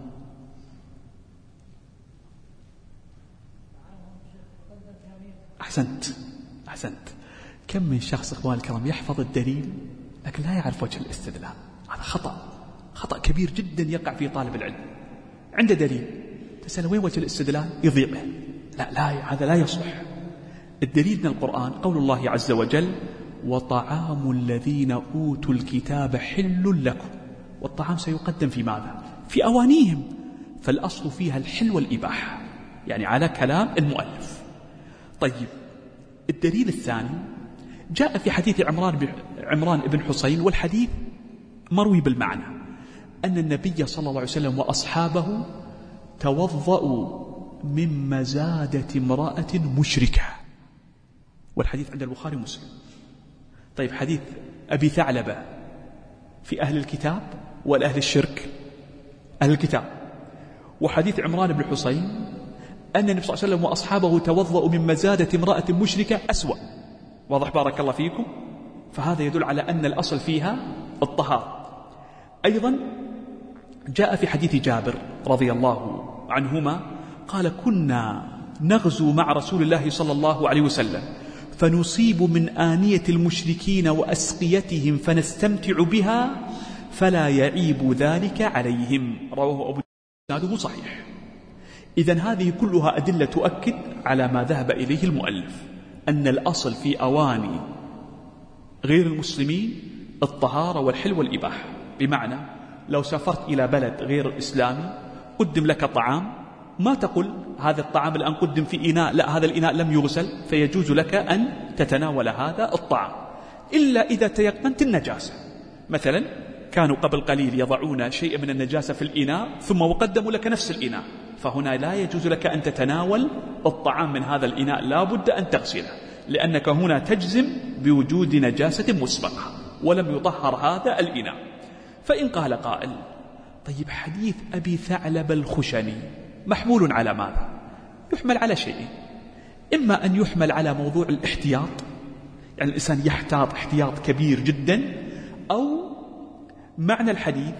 أحسنت أحسنت. كم من شخص إخوان الكرام يحفظ الدليل لكن لا يعرف وجه الاستدلال. هذا خطأ خطأ كبير جدا يقع في طالب العلم. عنده دليل تسأل وين وجه الاستدلال يضيع به. لا لا هذا لا يصلح. الدليل من القرآن قول الله عز وجل وطعام الذين أوتوا الكتاب حل لكم. والطعام سيقدم في ماذا؟ في أوانيهم، فالأصل فيها الحل والإباحة، يعني على كلام المؤلف. طيب الدليل الثاني جاء في حديث عمران بن عمران بن حسين، والحديث مروي بالمعنى أن النبي صلى الله عليه وسلم وأصحابه توضأوا من مزادة امرأة مشركة، والحديث عند البخاري ومسلم. طيب حديث أبي ثعلبة في أهل الكتاب والأهل الشرك أهل الكتاب، وحديث عمران بن حسين أن النبي صلى الله عليه وسلم وأصحابه توضأوا من مزادة امرأة مشركة أسوأ. واضح بارك الله فيكم؟ فهذا يدل على أن الأصل فيها الطهارة. أيضا جاء في حديث جابر رضي الله عنهما قال كنا نغزو مع رسول الله صلى الله عليه وسلم فنصيب من آنية المشركين وأسقيتهم فنستمتع بها فلا يعيب ذلك عليهم. رواه أبو داود صحيح. إذن هذه كلها أدلة تؤكد على ما ذهب إليه المؤلف، أن الأصل في أواني غير المسلمين الطهارة والحل والإباحة. بمعنى لو سافرت إلى بلد غير الإسلامي قدم لك طعام، ما تقول هذا الطعام الآن قدم في إناء، لا هذا الإناء لم يغسل، فيجوز لك أن تتناول هذا الطعام إلا إذا تيقنت النجاسة. مثلا كانوا قبل قليل يضعون شيء من النجاسة في الإناء ثم وقدموا لك نفس الإناء، فهنا لا يجوز لك أن تتناول الطعام من هذا الإناء، لا بد أن تغسله، لأنك هنا تجزم بوجود نجاسة مسبقة ولم يطهر هذا الإناء. فإن قال قائل طيب حديث أبي ثعلب الخشني محمول على ماذا؟ يحمل على شيء، إما أن يحمل على موضوع الاحتياط، يعني الإنسان يحتاط احتياط كبير جدا، أو معنى الحديث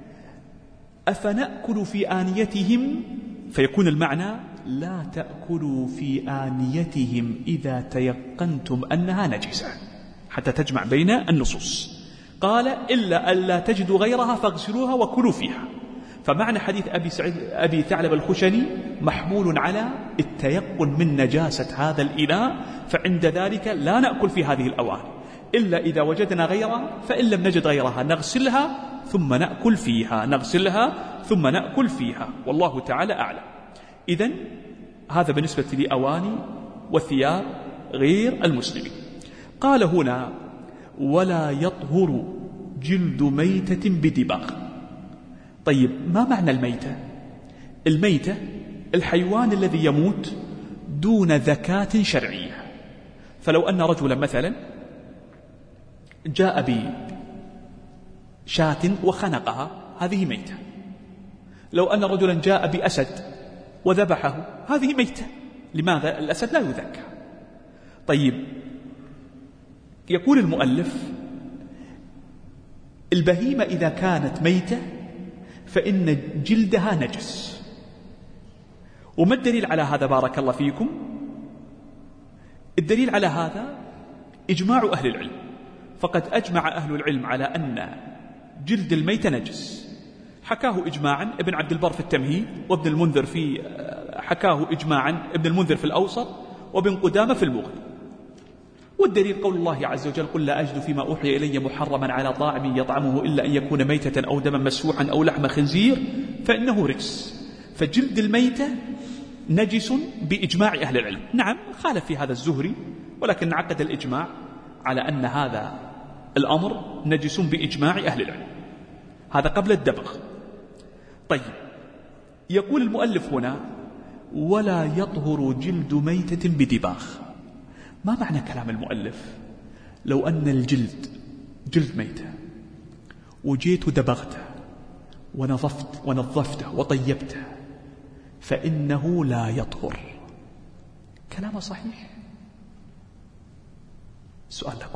أفنأكل في آنيتهم، فيكون المعنى لا تأكلوا في آنيتهم إذا تيقنتم أنها نجسة، حتى تجمع بين النصوص. قال إلا ألا تجدوا غيرها فاغسلوها وكلوا فيها. فمعنى حديث أبي, سعيد أبي ثعلب الخشني محمول على التيقن من نجاسة هذا الإناء، فعند ذلك لا نأكل في هذه الأواني إلا إذا وجدنا غيرها، فإن لم نجد غيرها نغسلها ثم نأكل فيها نغسلها ثم نأكل فيها والله تعالى أعلم. إذن هذا بالنسبة لأواني والثياب غير المسلمين. قال هنا ولا يطهر جلد ميتة بدباغ. طيب ما معنى الميتة؟ الميتة الحيوان الذي يموت دون ذكاة شرعية. فلو أن رجلا مثلا جاء بشاة وخنقها، هذه ميتة. لو أن رجلا جاء بأسد وذبحه، هذه ميتة. لماذا؟ الأسد لا يذكى. طيب يقول المؤلف البهيمة إذا كانت ميتة فإن جلدها نجس. وما الدليل على هذا بارك الله فيكم؟ الدليل على هذا إجماع أهل العلم، فقد أجمع أهل العلم على أن جلد الميت نجس. حكاه إجماعا ابن عبد البر في التمهيد، وابن المنذر في حكاه إجماعا ابن المنذر في الأوسط، وابن قدامة في المغني. والدليل قول الله عز وجل قل لا أجد فيما أوحي إلي محرما على طاعم يطعمه إلا أن يكون ميتة أو دما مسفوحا أو لحم خنزير فإنه رجس. فجلد الميتة نجس بإجماع أهل العلم. نعم خالف في هذا الزهري، ولكن عقد الإجماع على أن هذا الأمر نجس بإجماع أهل العلم. هذا قبل الدبغ. طيب يقول المؤلف هنا ولا يطهر جلد ميتة بدباغ. ما معنى كلام المؤلف؟ لو أن الجلد جلد ميتة وجيت دبغته ونظفت ونظفته وطيبته فإنه لا يطهر. كلام صحيح؟ سؤال لكم.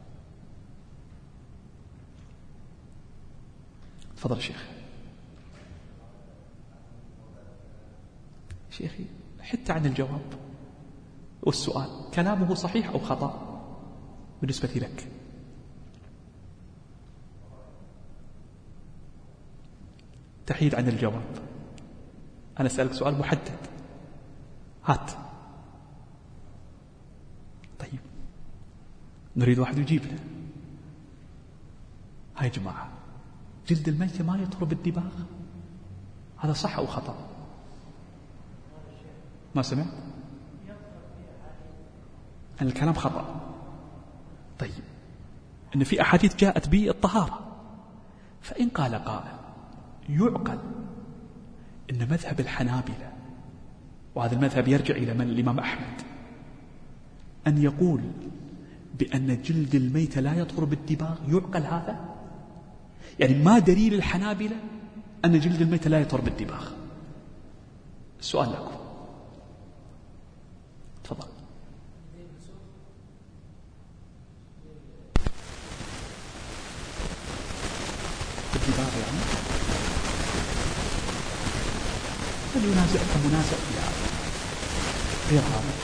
تفضل شيخ. شيخي حتى عن الجواب والسؤال كلامه صحيح أو خطأ بالنسبة لك؟ تحيد عن الجواب. أنا أسألك سؤال محدد، هات. طيب نريد واحد يجيب له. هاي جماعة، جلد الميت ما يطهر بالدباغ، هذا صح أو خطأ؟ ما سمعت؟ أن الكلام خطأ. طيب إن في أحاديث جاءت بالطهارة، فإن قال قائل يعقل إن مذهب الحنابلة، وهذا المذهب يرجع إلى من؟ الإمام أحمد، أن يقول بأن جلد الميت لا يطهر بالدباغ، يعقل هذا؟ يعني ما دليل الحنابلة أن جلد الميت لا يطهر بالدباغ؟ السؤال لكم، تفضل. بالدباغ يعني هل ينازع كمنازع في هذا غير هذا؟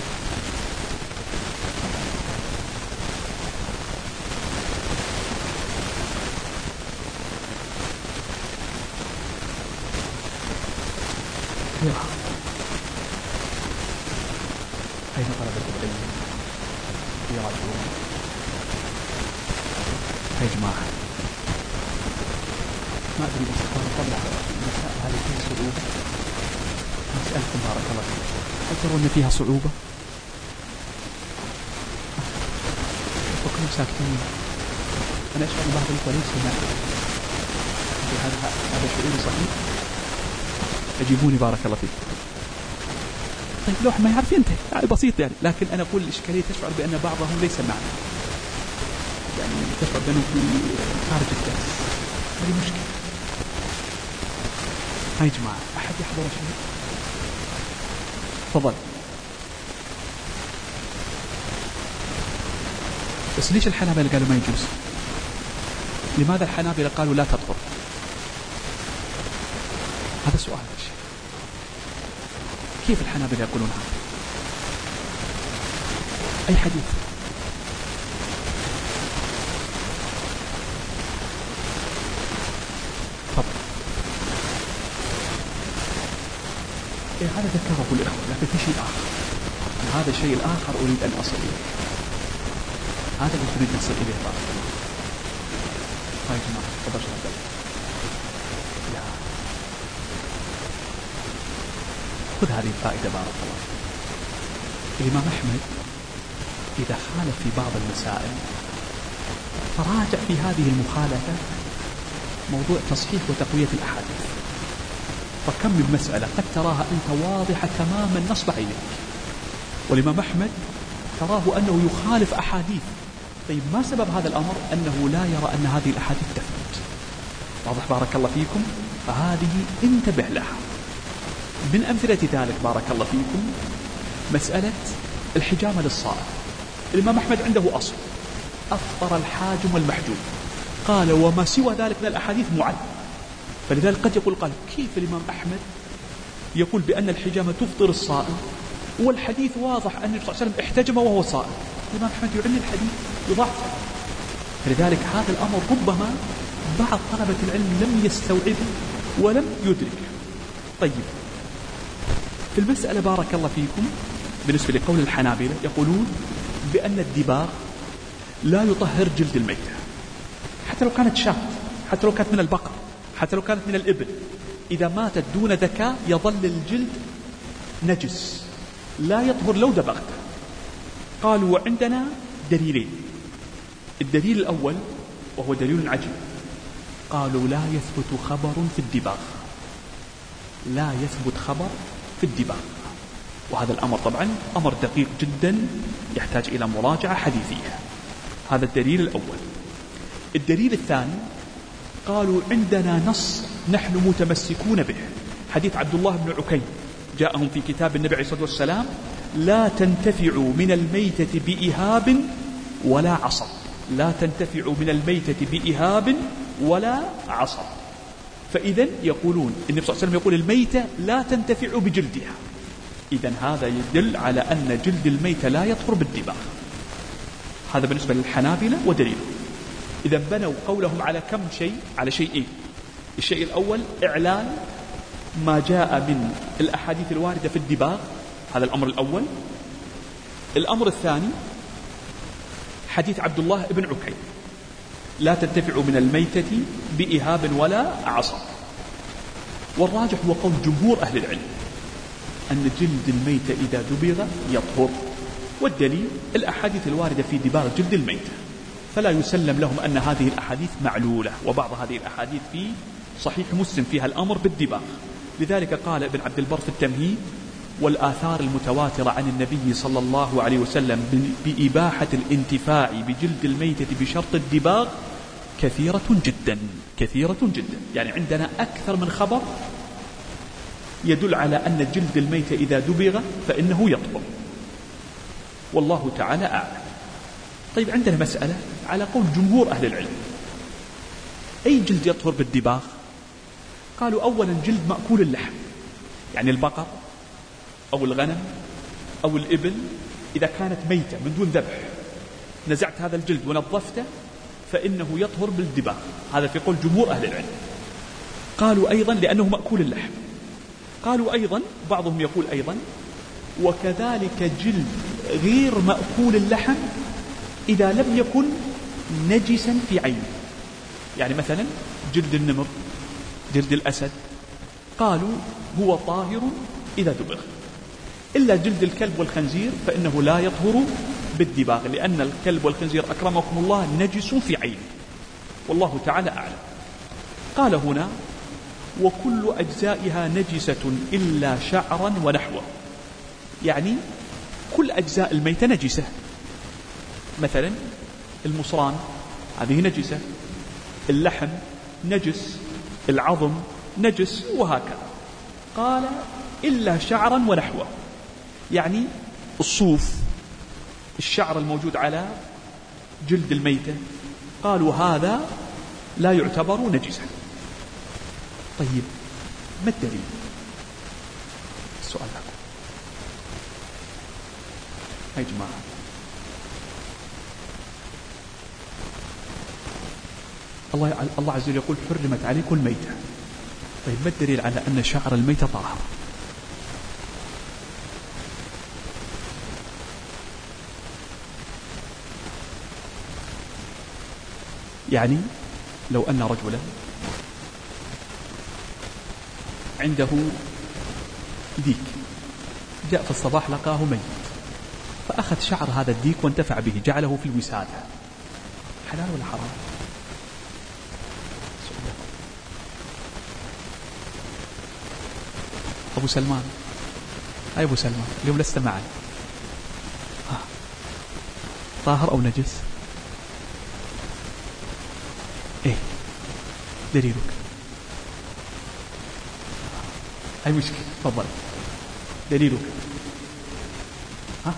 غير هذا. أين طلبة العلم يراجعون؟ يا جماعة ما أدري بس أنا طلع المسائل هذه فيها صعوبة. أسألكم بارك الله فيكم، هل ترون أن فيها صعوبة؟ وكلهم ساكتين. أنا أشعر أن بعض الإخوة ليس معي. هذا هذا شعوري صحيح؟ أجيبوني بارك الله فيكم. طيب لو ما يعرف ينتهي يعني بسيط يعني، لكن أنا أقول الإشكالية تشعر بأن بعضهم ليس معنا، يعني تشعر بأنه في خارج الدرس، هذه مشكلة. هاي جماعة أحد يحضر شيء؟ تفضل. بس ليش الحنابلة قالوا ما يجوز؟ لماذا الحنابلة قالوا لا تطهر؟ هذا سؤال. كيف الحنابلة يقولون هذا؟ أي حديث؟ تفضل. إيه هذا ذكره الإخوة، لكن في شيء آخر. هذا الشيء الآخر أريد أن أصل إليه. هذا اللي تريد أن أصل إليه بارك الله. هاي جماعة تفضل شباب. خذ هذه الفائدة بارك الله. الإمام أحمد إذا خالف في بعض المسائل فراجع في هذه المخالفة موضوع تصحيح وتقوية الأحاديث. فكم من مسألة قد تراها أنت واضحة تماما نصب عينك، والإمام أحمد تراه أنه يخالف أحاديث. طيب ما سبب هذا الأمر؟ أنه لا يرى أن هذه الأحاديث تثبت. واضح بارك الله فيكم؟ فهذه انتبه لها. من أمثلة ذلك بارك الله فيكم مسألة الحجامة للصائم. الإمام أحمد عنده أصل: أفطر الحاجم والمحجوم. قال وما سوى ذلك من الأحاديث معد. فلذلك قد يقول قال كيف الإمام أحمد يقول بأن الحجامة تفطر الصائم والحديث واضح أن النبي صلى الله عليه وسلم احتجم وهو صائم؟ الإمام أحمد يعلن الحديث يضعفه. فلذلك هذا الأمر ربما بعض طلبة العلم لم يستوعبه ولم يدركه. طيب في المسألة بارك الله فيكم بالنسبة لقول الحنابلة يقولون بأن الدباغ لا يطهر جلد الميتة، حتى لو كانت شاة، حتى لو كانت من البقر، حتى لو كانت من الإبل، إذا ماتت دون ذكاء يظل الجلد نجس لا يطهر لو دبغته. قالوا وعندنا دليلين. الدليل الأول وهو دليل عجيب، قالوا لا يثبت خبر في الدباغ، لا يثبت خبر في الدباغ. وهذا الأمر طبعا أمر دقيق جدا يحتاج إلى مراجعة حديثية. هذا الدليل الأول. الدليل الثاني قالوا عندنا نص نحن متمسكون به، حديث عبد الله بن عكيم جاءهم في كتاب النبي عليه الصلاة والسلام: لا تنتفعوا من الميتة بإهاب ولا عصب. لا تنتفعوا من الميتة بإهاب ولا عصب. فإذن يقولون النبي صلى الله عليه وسلم يقول الميتة لا تنتفع بجلدها، إذن هذا يدل على أن جلد الميتة لا يطهر بالدباغ. هذا بالنسبة للحنابلة ودليله. إذا بنوا قولهم على كم شيء؟ على شيئين. الشيء الأول إعلان ما جاء من الأحاديث الواردة في الدباغ، هذا الأمر الأول. الأمر الثاني حديث عبد الله بن عكيم: لا تنتفع من الميتة بإهاب ولا عصا. والراجح هو قول جمهور أهل العلم أن جلد الميتة إذا دبغ يطهر، والدليل الأحاديث الواردة في دباغ جلد الميتة، فلا يسلم لهم أن هذه الأحاديث معلولة. وبعض هذه الأحاديث في صحيح مسلم فيها الأمر بالدباغ. لذلك قال ابن عبد البر في التمهيد: والآثار المتواترة عن النبي صلى الله عليه وسلم بإباحة الانتفاع بجلد الميتة بشرط الدباغ كثيرة جدا كثيرة جدا. يعني عندنا أكثر من خبر يدل على أن جلد الميتة إذا دبغ فإنه يطهر، والله تعالى أعلم. طيب، عندنا مسألة على قول جمهور أهل العلم: أي جلد يطهر بالدباغ؟ قالوا أولا جلد مأكول اللحم، يعني البقر أو الغنم أو الإبل إذا كانت ميتة من دون ذبح، نزعت هذا الجلد ونظفته فإنه يطهر بالدباغ. هذا في قول جمهور أهل العلم. قالوا أيضا لأنه مأكول اللحم. قالوا أيضا، بعضهم يقول أيضا: وكذلك جلد غير مأكول اللحم إذا لم يكن نجسا في عينه. يعني مثلا جلد النمر، جلد الأسد، قالوا هو طاهر إذا دبغ، إلا جلد الكلب والخنزير فإنه لا يطهر بالدباغ، لأن الكلب والخنزير أكرمكم الله نجس في عينه، والله تعالى أعلم. قال هنا: وكل أجزائها نجسة إلا شعرا ونحوه. يعني كل أجزاء الميتة نجسة، مثلا المصران هذه نجسة، اللحم نجس، العظم نجس، وهكذا. قال: إلا شعرا ونحوه، يعني الصوف، الشعر الموجود على جلد الميتة، قالوا هذا لا يعتبر نجسا. طيب، ما الدليل؟ السؤال لكم يا جماعة. الله الله عز وجل يقول: حرمت عليكم الميتة. طيب، ما الدليل على أن شعر الميتة طاهر؟ يعني لو أن رجلا عنده ديك، جاء في الصباح لقاه ميت، فأخذ شعر هذا الديك وانتفع به، جعله في الوسادة، حلال ولا حرام؟ أبو سلمان، أي أبو سلمان، اليوم لست معي، طاهر أو نجس؟ إيه دليلك؟ أي مشكلة، تفضل، دليلك؟ ها؟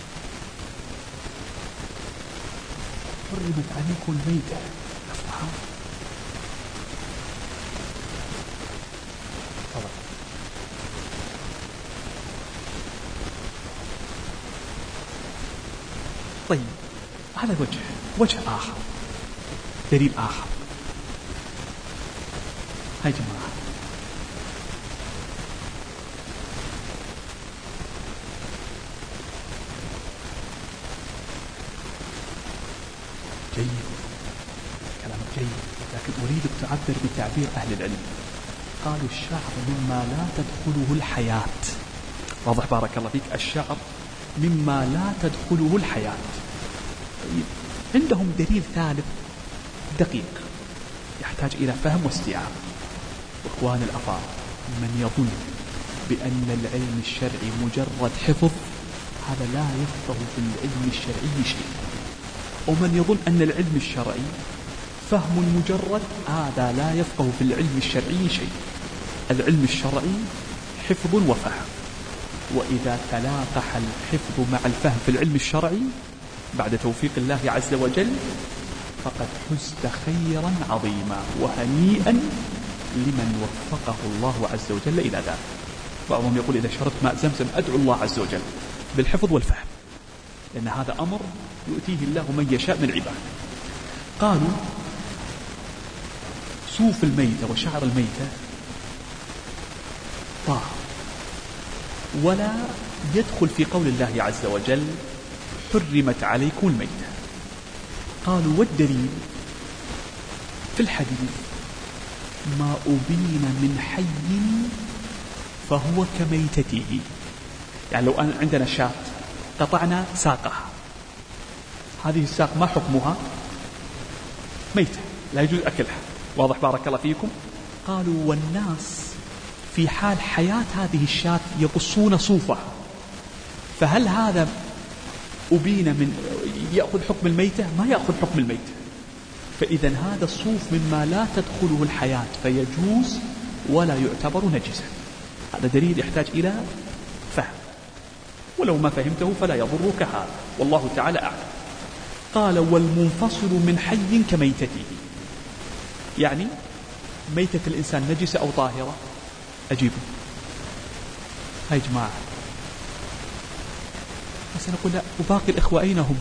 حرمت عليكم الميتة. تفضل. طيب، هذا وجه وجه آخر، دليل آخر. هاي جماعة، جيد، كلامك جيد، لكن أريدك تعبر بتعبير أهل العلم. قالوا: الشعر مما لا تدخله الحياة. واضح؟ بارك الله فيك. الشعر مما لا تدخله الحياة. طيب، عندهم دليل ثالث دقيق يحتاج إلى فهم واستيعاب. إخوان الأفاضل، من يظن بأن العلم الشرعي مجرد حفظ، هذا لا يفقه في العلم الشرعي شيء. ومن يظن أن العلم الشرعي فهم مجرد، هذا لا يفقه في العلم الشرعي شيء. العلم الشرعي حفظ وفهم، وإذا تلاقح الحفظ مع الفهم في العلم الشرعي بعد توفيق الله عز وجل فقد حزت خيرا عظيما، وهنيئا لمن وفقه الله عز وجل إلى ذلك. بعضهم يقول إذا شربت ماء زمزم أدعو الله عز وجل بالحفظ والفهم، لأن هذا أمر يؤتيه الله من يشاء من عباده. قالوا صوف الميتة وشعر الميتة طاهر، ولا يدخل في قول الله عز وجل حرمت عليكم الميتة. قالوا والدليل في الحديث ما أبين من حي فهو كميتته. يعني لو أن عندنا شاة قطعنا ساقها، هذه الساق ما حكمها؟ ميتة لا يجوز أكلها. واضح بارك الله فيكم؟ قالوا والناس في حال حياة هذه الشاة يقصون صوفها، فهل هذا أبين من يأخذ حكم الميتة؟ ما يأخذ حكم الميتة. فإذا هذا الصوف مما لا تدخله الحياة فيجوز ولا يعتبر نجسا. هذا دليل يحتاج إلى فهم، ولو ما فهمته فلا يضرك هذا، والله تعالى أعلم. قال والمنفصل من حي كميتته، يعني ميتة الإنسان نجسة أو طاهرة؟ أجيبوا هاي جماعة. بس نقول لا، وباقي الإخوة أين هم؟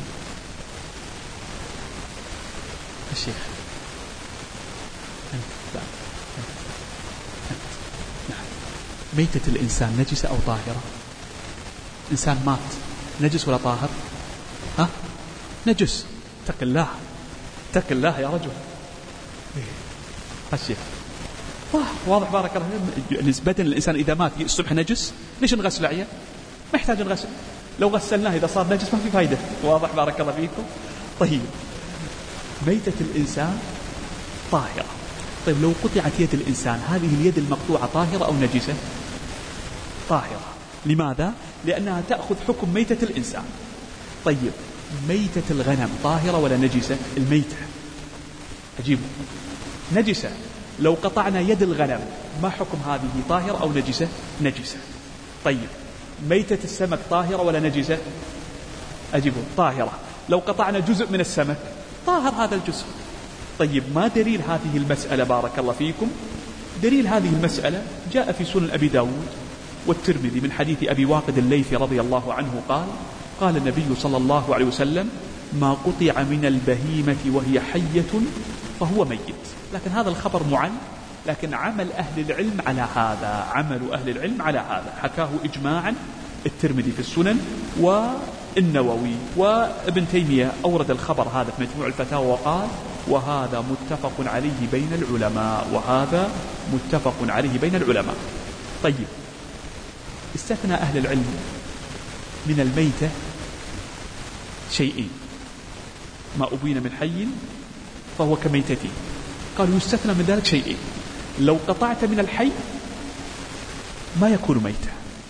الشيخ أنت لا أنت. أنت. نعم. ميتة الإنسان نجسة أو طاهرة؟ إنسان مات نجس ولا طاهر؟ ها؟ نجس. اتق الله اتق الله يا رجل. الشيخ واضح بارك الله. بدن الإنسان إذا مات الصبح نجس، ليش نغسل عيا؟ ما يحتاج نغسل، لو غسلناه إذا صار نجس ما في فايدة. واضح بارك الله فيكم. طيب ميتة الإنسان طاهرة. طيب لو قطعت يد الإنسان، هذه اليد المقطوعة طاهرة أو نجسة؟ طاهرة. لماذا؟ لأنها تأخذ حكم ميتة الإنسان. طيب ميتة الغنم طاهرة ولا نجسة؟ الميتة أجيبه نجسة. لو قطعنا يد الغنم ما حكم هذه، طاهرة أو نجسة؟ نجسة. طيب ميتة السمك طاهرة ولا نجسة؟ أجيبه طاهرة. لو قطعنا جزء من السمك طاهر هذا الجزء. طيب ما دليل هذه المسألة بارك الله فيكم؟ دليل هذه المسألة جاء في سنن أبي داود والترمذي من حديث أبي واقد الليثي رضي الله عنه قال قال النبي صلى الله عليه وسلم ما قطع من البهيمة وهي حية فهو ميت. لكن هذا الخبر معن، لكن عمل أهل العلم على هذا، عمل أهل العلم على هذا، حكاه إجماعا الترمذي في السنن والنووي، وابن تيمية أورد الخبر هذا في مجموع الفتاوى وقال وهذا متفق عليه بين العلماء، وهذا متفق عليه بين العلماء. طيب استثنى أهل العلم من الميتة شيئين، ما أبين من حي فهو كميتته. قالوا يستثنى من ذلك شيئين، لو قطعت من الحي ما يكون ميتة.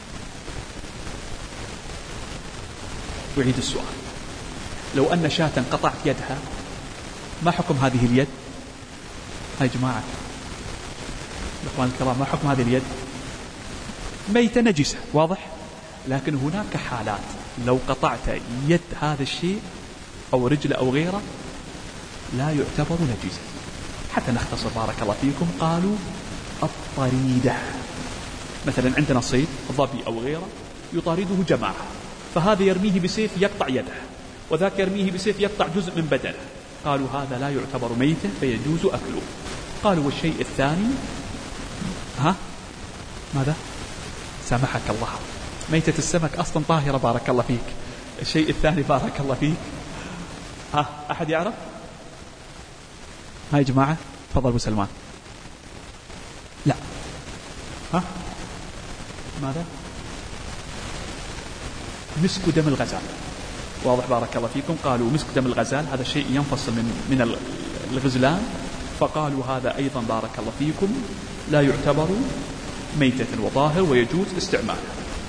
أعيد السؤال، لو أن شاة قطعت يدها ما حكم هذه اليد؟ يا جماعة الأخوان الكرام، ما حكم هذه اليد؟ ميتة نجسة، واضح؟ لكن هناك حالات لو قطعت يد هذا الشيء أو رجل أو غيره لا يعتبر نجسا. حتى نختصر بارك الله فيكم، قالوا الطريدة، مثلا عندنا صيد ظبي أو غيره يطارده جماعة، فهذا يرميه بسيف يقطع يده، وذاك يرميه بسيف يقطع جزء من بدنه، قالوا هذا لا يعتبر ميتا فيجوز أكله. قالوا والشيء الثاني ها ماذا؟ سامحك الله، ميتة السمك أصلا طاهرة بارك الله فيك. الشيء الثاني بارك الله فيك، ها أحد يعرف؟ هاي جماعة تفضل أبو سلمان. لا ها ماذا؟ مسك دم الغزال، واضح بارك الله فيكم. قالوا مسك دم الغزال هذا شيء ينفصل من من الغزلان، فقالوا هذا أيضا بارك الله فيكم لا يعتبر ميتة وطاهر ويجوز استعماله.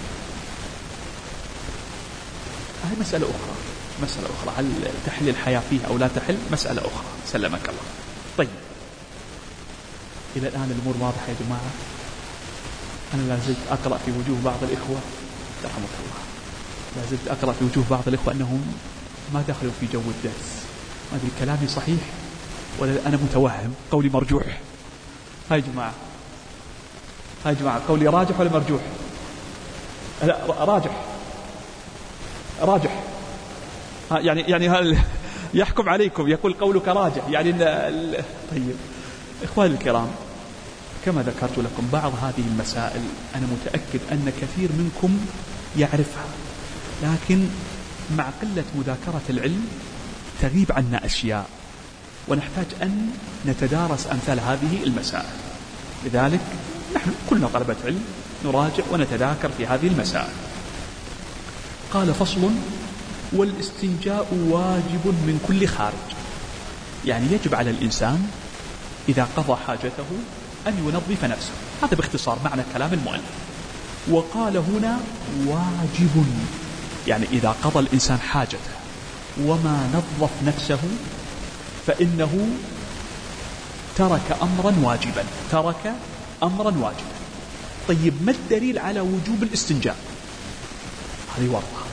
هذه مسألة أخرى، مسألة أخرى هل تحل الحياة فيها أو لا تحل مسألة أخرى، سلمك الله. طيب إلى الآن الأمور واضحة يا جماعة. أنا لا زلت أقرأ في وجوه بعض الإخوة رحمك الله، لا زلت أقرأ في وجوه بعض الإخوة أنهم ما دخلوا في جو الدرس. ما أدري كلامي صحيح ولا أنا متوهم، قولي مرجوح. هاي جماعة هاي جماعة قولي راجح ولا مرجوح؟ لا راجح راجح يعني يعني هل يحكم عليكم يقول قولك راجح يعني ال... طيب إخواني الكرام، كما ذكرت لكم بعض هذه المسائل أنا متأكد أن كثير منكم يعرفها، لكن مع قلة مذاكرة العلم تغيب عنا أشياء، ونحتاج أن نتدارس أمثال هذه المسائل. لذلك نحن كلنا طلبة علم نراجع ونتذاكر في هذه المسائل. قال فصل: والاستنجاء واجب من كل خارج، يعني يجب على الإنسان إذا قضى حاجته أن ينظف نفسه. هذا باختصار معنى كلام المؤلف. وقال هنا واجب، يعني إذا قضى الإنسان حاجته وما نظف نفسه فإنه ترك أمرا واجبا ترك أمرا واجبا. طيب ما الدليل على وجوب الاستنجاء؟ هذه ورطة.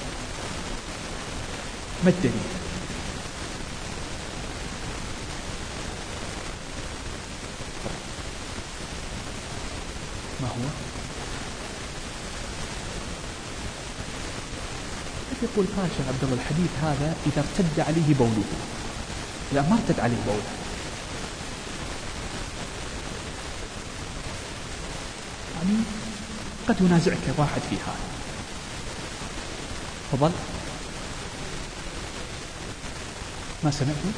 ما الدليل؟ ما هو؟ يقول فاشل عبد الله الحديث هذا إذا ارتد عليه بوله، لا ما ارتد عليه بوله، يعني قد ينازعك واحد في هذا. فضل ما سمعته؟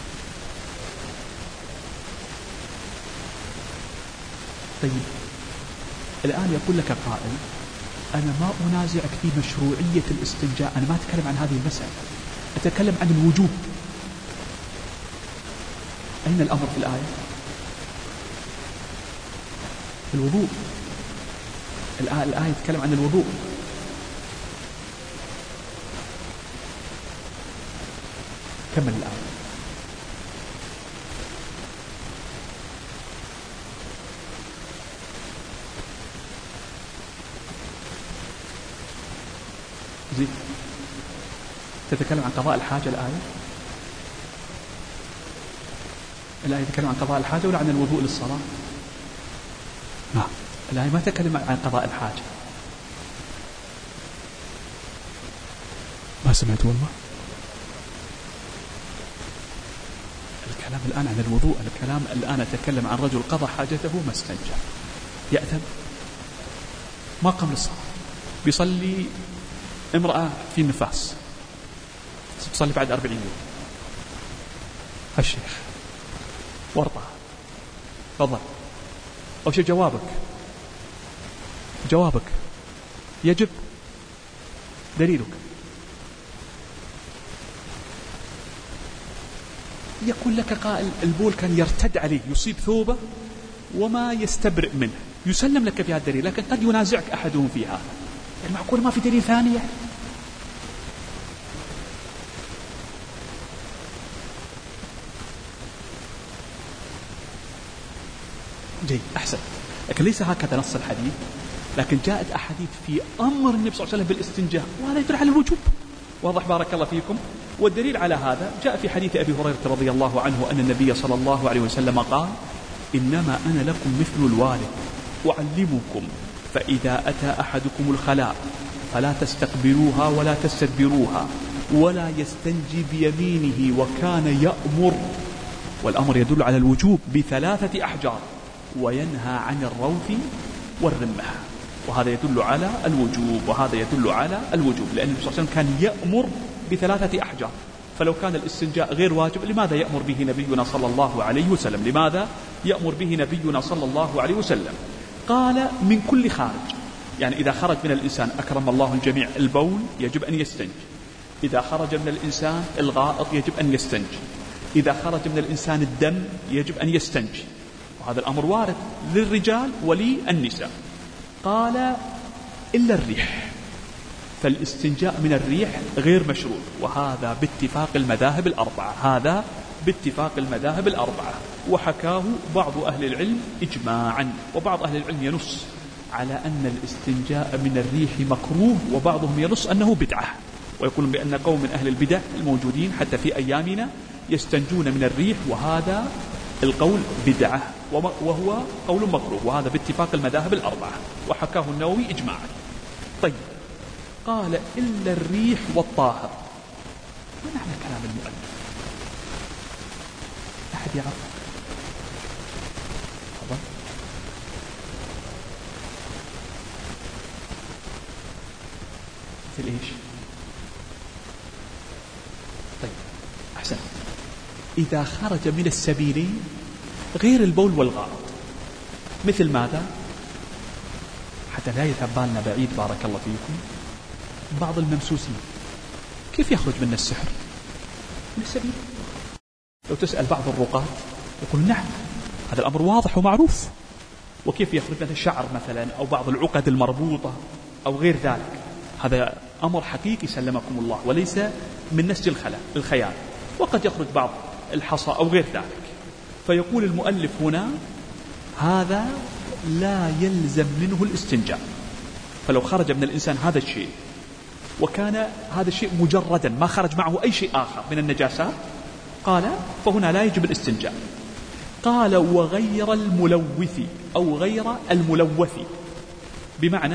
طيب الآن يقول لك قائل أنا ما أنازعك في مشروعية الاستنجاء، أنا ما أتكلم عن هذه المسألة، أتكلم عن الوجوب. أين الأمر في الآية؟ الوضوء. الآية, الآية تتكلم عن الوضوء. كمل الآية. زين. تتكلم عن قضاء الحاجة الآية؟ الآية تتكلم عن قضاء الحاجة ولا عن الوضوء للصلاة؟ نعم. الآية ما تتكلم عن قضاء الحاجة. ما سمعت والله. الكلام الآن عن الوضوء، الكلام الآن أتكلم عن رجل قضى حاجته ما استنجى، يأتم ما قام للصلاة، بيصلي امرأة في النفاس تصلي بعد أربعين يوم. الشيخ ورطة. تفضل. أو شيء جوابك جوابك يجب. دليلك. يقول لك قائل البول كان يرتد عليه يصيب ثوبه وما يستبرئ منه، يسلم لك بهذا الدليل، لكن قد ينازعك أحدهم في هذا. يعني معقول ما في دليل ثاني يعني؟ جيد أحسن. لكن ليس هكذا نص الحديث، لكن جاءت أحاديث في أمر النبي صلى الله عليه وسلم بالاستنجاء، وهذا يدل على الوجوب. واضح بارك الله فيكم. والدليل على هذا جاء في حديث أبي هريرة رضي الله عنه أن النبي صلى الله عليه وسلم قال: إنما أنا لكم مثل الوالد أعلمكم، فإذا أتى أحدكم الخلاء فلا تستقبلوها ولا تستدبروها ولا يستنجي بيمينه وكان يأمر، والأمر يدل على الوجوب، بثلاثة أحجار وينهى عن الروث والرمة، وهذا يدل على الوجوب وهذا يدل على الوجوب، لأن النبي صلى الله عليه وسلم كان يأمر بثلاثة أحجار. فلو كان الاستنجاء غير واجب لماذا يأمر به نبينا صلى الله عليه وسلم؟ لماذا يأمر به نبينا صلى الله عليه وسلم؟ قال من كل خارج، يعني إذا خرج من الإنسان أكرم الله الجميع البول يجب أن يستنجي، إذا خرج من الإنسان الغائط يجب أن يستنجي، إذا خرج من الإنسان الدم يجب أن يستنجي، وهذا الأمر وارد للرجال وللنساء. قال إلا الريح، فالاستنجاء من الريح غير مشروع، وهذا باتفاق المذاهب الأربعة، هذا باتفاق المذاهب الأربعة، وحكاه بعض أهل العلم إجماعا، وبعض أهل العلم ينص على أن الاستنجاء من الريح مكروه، وبعضهم ينص أنه بدعة، ويقولون بأن قوم من أهل البدع الموجودين حتى في أيامنا يستنجون من الريح، وهذا القول بدعة وهو قول مكروه، وهذا باتفاق المذاهب الأربعة، وحكاه النووي إجماعا. طيب قال إلا الريح والطاهر. ما معنى كلام المؤلف؟ أحد يعرف؟ تفضل. مثل إيش؟ طيب أحسن. إذا خرج من السبيلين غير البول والغائط، مثل ماذا؟ حتى لا يذهب بالنا بعيد بارك الله فيكم، بعض الممسوسين كيف يخرج من السحر؟ من السبيل. لو تسأل بعض الرقاة يقول نعم هذا الأمر واضح ومعروف. وكيف يخرج مثل الشعر مثلا أو بعض العقد المربوطة أو غير ذلك، هذا أمر حقيقي سلمكم الله وليس من نسج الخيال. وقد يخرج بعض الحصى أو غير ذلك. فيقول المؤلف هنا هذا لا يلزم منه الاستنجاء. فلو خرج من الإنسان هذا الشيء وكان هذا الشيء مجردا ما خرج معه أي شيء آخر من النجاسات، قال فهنا لا يجب الاستنجاء. قال وغير الملوث أو غير الملوث، بمعنى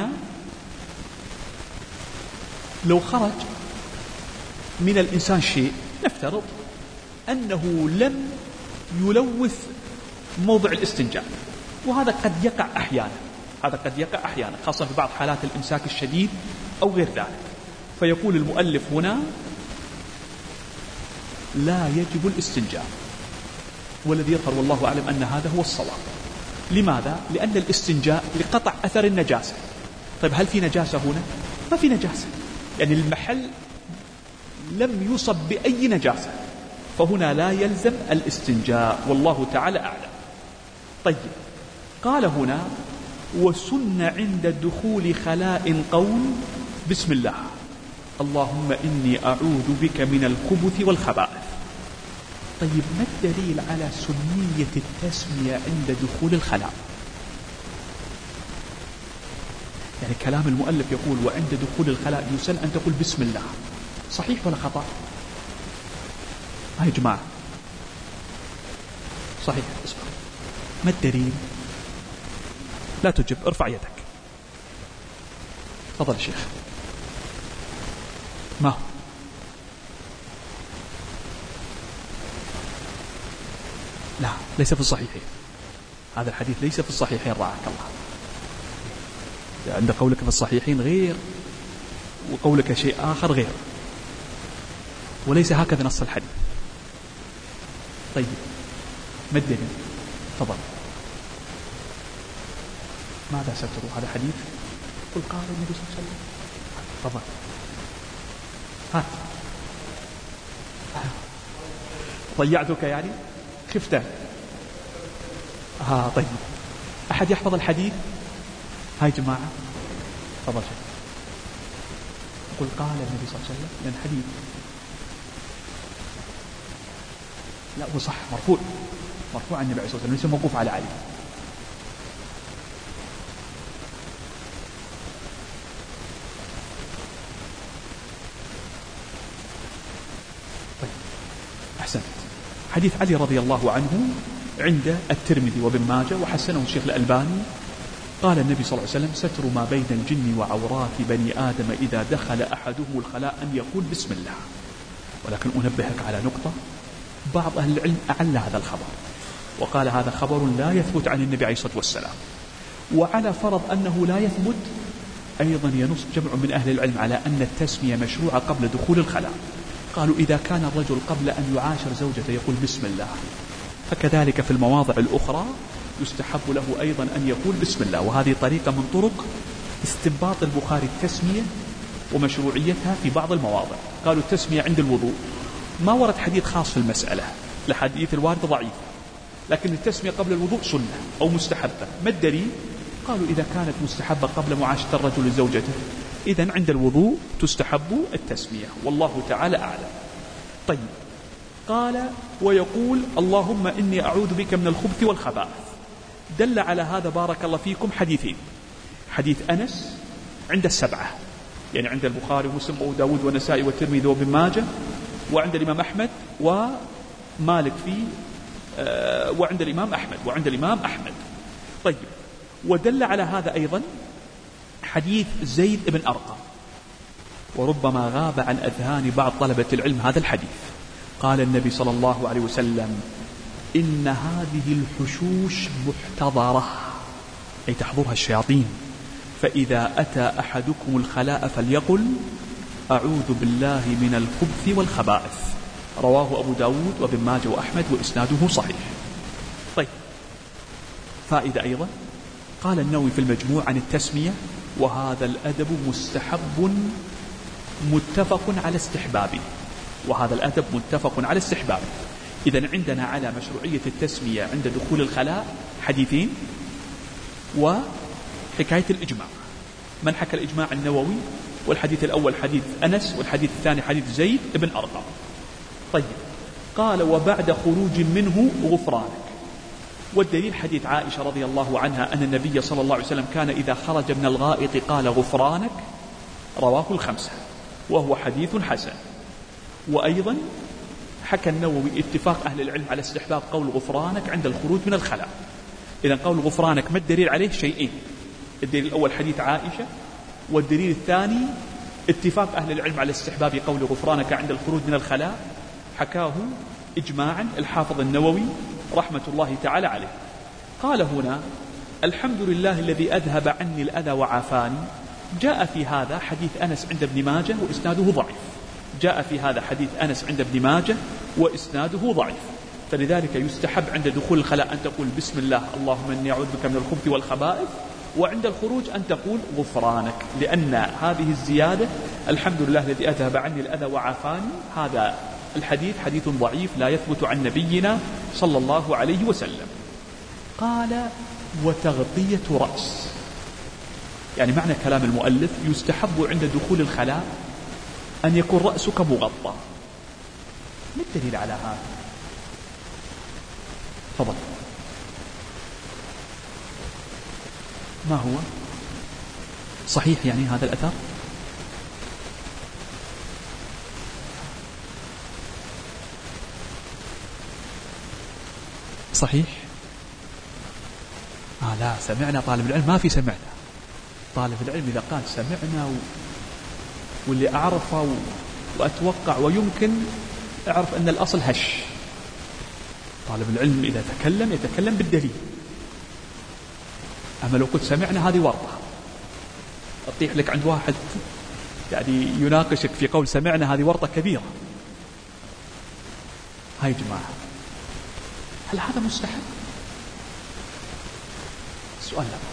لو خرج من الإنسان شيء، نفترض أنه لم يلوث موضع الاستنجاء، وهذا قد يقع أحيانا، هذا قد يقع أحيانا خاصة في بعض حالات الإمساك الشديد أو غير ذلك. فيقول المؤلف هنا لا يجب الاستنجاء، والذي يظهر والله أعلم أن هذا هو الصواب. لماذا؟ لأن الاستنجاء لقطع أثر النجاسة. طيب هل في نجاسة هنا؟ ما في نجاسة، يعني المحل لم يصب بأي نجاسة، فهنا لا يلزم الاستنجاء والله تعالى أعلم. طيب قال هنا وسن عند دخول خلاء قول بسم الله اللهم إني أعوذ بك من الخبث والخبائث. طيب ما الدليل على سنية التسمية عند دخول الخلاء؟ يعني كلام المؤلف يقول وعند دخول الخلاء يسن أن تقول بسم الله، صحيح ولا خطأ؟ ها يا جماعة صحيح. اسمع، ما الدليل؟ لا تجب، ارفع يدك. تفضل الشيخ. ما هو؟ لا ليس في الصحيحين، هذا الحديث ليس في الصحيحين رعاك الله. عند قولك في الصحيحين غير وقولك شيء آخر غير، وليس هكذا نص الحديث. طيب ما الدليل؟ تفضل. ماذا ستروا؟ هذا حديث قل قال النبي صلى الله عليه وسلم. تفضل هات. ضيعتك يعني خفت. ها طيب أحد يحفظ الحديث؟ هاي جماعة تفضل شيء. قل قال النبي صلى الله عليه وسلم، لأن حديث لا هو صح مرفوع، مرفوع عن النبي صلى الله عليه وسلم، ليس موقوف على علي. طيب أحسنت. حديث علي رضي الله عنه عند الترمذي وابن ماجه وحسنه الشيخ الألباني. قال النبي صلى الله عليه وسلم ستر ما بين الجن وعورات بني آدم إذا دخل أحدهم الخلاء أن يقول بسم الله. ولكن أنبهك على نقطة، بعض أهل العلم أعل هذا الخبر وقال هذا خبر لا يثبت عن النبي عليه الصلاة والسلام. وعلى فرض أنه لا يثبت أيضا ينص جمع من أهل العلم على أن التسمية مشروعة قبل دخول الخلاء. قالوا إذا كان الرجل قبل أن يعاشر زوجته يقول بسم الله، فكذلك في المواضع الأخرى يستحب له أيضا أن يقول بسم الله. وهذه طريقة من طرق استنباط البخاري التسمية ومشروعيتها في بعض المواضع. قالوا التسمية عند الوضوء ما ورد حديث خاص في المسألة، الحديث الوارد ضعيف، لكن التسمية قبل الوضوء سنة أو مستحبة. ما الدليل؟ قالوا إذا كانت مستحبة قبل معاشرة الرجل لزوجته، إذن عند الوضوء تستحب التسمية والله تعالى أعلم. طيب قال ويقول اللهم إني أعوذ بك من الخبث والخبائث. دل على هذا بارك الله فيكم حديثين، حديث أنس عند السبعة، يعني عند البخاري ومسلم وداود والنسائي والترمذي وابن ماجه، وعند الإمام أحمد ومالك في آه وعند الإمام أحمد وعند الإمام أحمد. طيب ودل على هذا أيضا حديث زيد بن أرقم وربما غاب عن أذهان بعض طلبة العلم هذا الحديث. قال النبي صلى الله عليه وسلم: إن هذه الحشوش محتضرة، أي تحضرها الشياطين، فإذا أتى أحدكم الخلاء فليقل: أعوذ بالله من الخبث والخبائث. رواه أبو داود وابن ماجه وأحمد وإسناده صحيح. طيب، فائدة أيضا، قال النووي في المجموع عن التسمية: وهذا الأدب مستحب متفق على استحبابه. وهذا الأدب متفق على استحبابه. إذن عندنا على مشروعية التسمية عند دخول الخلاء حديثين وحكاية الإجماع. من حكى الإجماع؟ النووي. والحديث الأول حديث أنس، والحديث الثاني حديث زيد بن أرقم. طيب، قال: وبعد خروج منه غفرانك. والدليل حديث عائشة رضي الله عنها أن النبي صلى الله عليه وسلم كان إذا خرج من الغائط قال: غفرانك. رواه الخمسة، وهو حديث حسن. وأيضا حكى النووي اتفاق أهل العلم على استحباب قول غفرانك عند الخروج من الخلاء. إذن قول غفرانك ما الدليل عليه؟ شيئين: الدليل الأول حديث عائشة، والدليل الثاني اتفاق أهل العلم على استحباب قول غفرانك عند الخروج من الخلاء، حكاه إجماعا الحافظ النووي رحمة الله تعالى عليه. قال هنا: الحمد لله الذي أذهب عني الأذى وعافاني. جاء في هذا حديث أنس عند ابن ماجه وإسناده ضعيف. جاء في هذا حديث أنس عند ابن ماجه وإسناده ضعيف. فلذلك يستحب عند دخول الخلاء أن تقول: بسم الله اللهم إني أعوذ بك من الخبث والخبائث، وعند الخروج أن تقول: غفرانك، لأن هذه الزيادة الحمد لله الذي أذهب عني الأذى وعافاني، هذا الحديث حديث ضعيف لا يثبت عن نبينا صلى الله عليه وسلم. قال: وتغطية رأس، يعني معنى كلام المؤلف يستحب عند دخول الخلاء أن يكون رأسك مغطى. ما الدليل على هذا؟ تفضل. ما هو صحيح يعني هذا الأثر؟ صحيح؟ آه لا، سمعنا طالب العلم ما في سمعنا. طالب العلم إذا قال سمعنا و... واللي أعرفه و... وأتوقع ويمكن أعرف أن الأصل هش. طالب العلم إذا تكلم يتكلم بالدليل. أما لو كنت سمعنا هذه ورطة، أطيح لك عند واحد يعني يناقشك في قول سمعنا، هذه ورطة كبيرة. هاي جماعة، هل هذا مستحب؟ سؤال لا.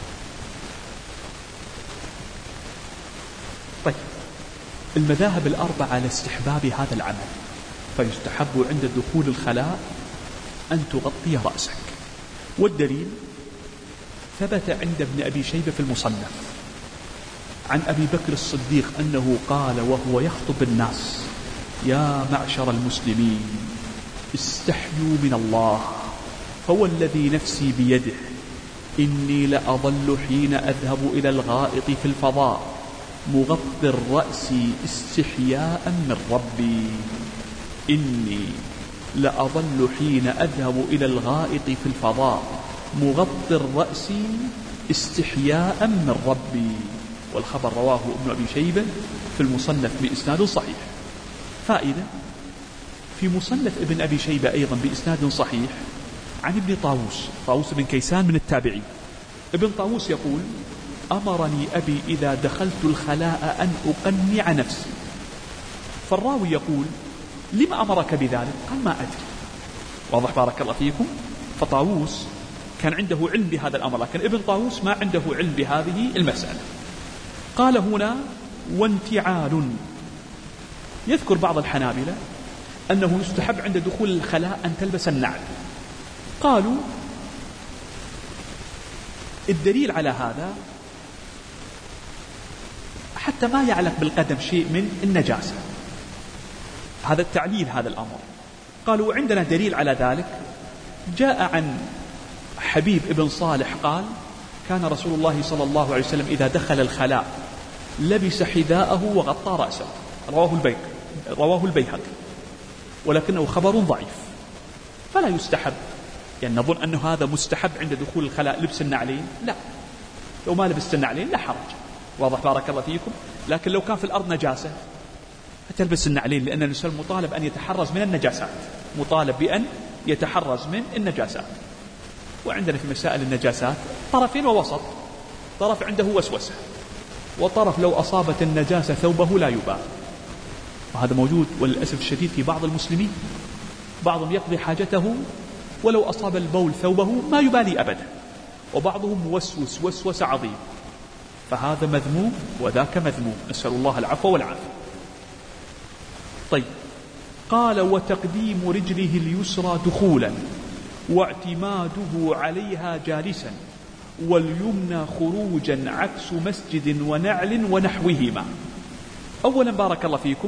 طيب، المذاهب الأربعة على استحباب هذا العمل، فيستحب عند دخول الخلاء أن تغطي رأسك. والدليل ثبت عند ابن أبي شيبة في المصنف عن أبي بكر الصديق أنه قال وهو يخطب الناس: يا معشر المسلمين استحيوا من الله، فهو الذي نفسي بيده إني لأظل حين أذهب إلى الغائط في الفضاء مغطي الرأس استحياء من ربي. إني لأظل حين أذهب إلى الغائط في الفضاء مغطي الرأس استحياء من ربي. والخبر رواه ابن أبي شيبة في المصنف بإسناد صحيح. فائدة: في مصنف ابن أبي شيبة أيضا بإسناد صحيح عن ابن طاووس، طاووس بن كيسان من التابعين. ابن طاووس يقول: أمرني أبي إذا دخلت الخلاء أن أقنع نفسي. فالراوي يقول: لما أمرك بذلك؟ قال: ما أدري. واضح بارك الله فيكم. فطاووس كان عنده علم بهذا الأمر، لكن ابن طاووس ما عنده علم بهذه المسألة. قال هنا: وانتعال. يذكر بعض الحنابلة أنه يستحب عند دخول الخلاء أن تلبس النعل. قالوا الدليل على هذا حتى ما يعلق بالقدم شيء من النجاسة، هذا التعليل هذا الأمر. قالوا عندنا دليل على ذلك، جاء عن حبيب ابن صالح قال: كان رسول الله صلى الله عليه وسلم إذا دخل الخلاء لبس حذاءه وغطى رأسه. رواه البيك رواه البيهقي، ولكنه خبر ضعيف، فلا يستحب. يعني نظن أنه هذا مستحب عند دخول الخلاء لبس النعلين؟ لا، لو ما لبست النعلين لا حرج. واضح بارك الله فيكم. لكن لو كان في الأرض نجاسة تلبس النعلين، لأن الإنسان مطالب أن يتحرز من النجاسات، مطالب بأن يتحرز من النجاسات. وعندنا في مسائل النجاسات طرفين ووسط، طرف عنده وسوسة، وطرف لو أصابت النجاسة ثوبه لا يبال، وهذا موجود وللأسف الشديد في بعض المسلمين. بعضهم يقضي حاجته ولو أصاب البول ثوبه ما يبالي أبدا، وبعضهم موسوس وسوس عظيم، فهذا مذموم وذاك مذموم، نسأل الله العفو والعافية. طيب، قال وتقديم رجله اليسرى دخولا واعتماده عليها جالسا، واليمنى خروجا عكس مسجد ونعل ونحوهما. أولا بارك الله فيكم،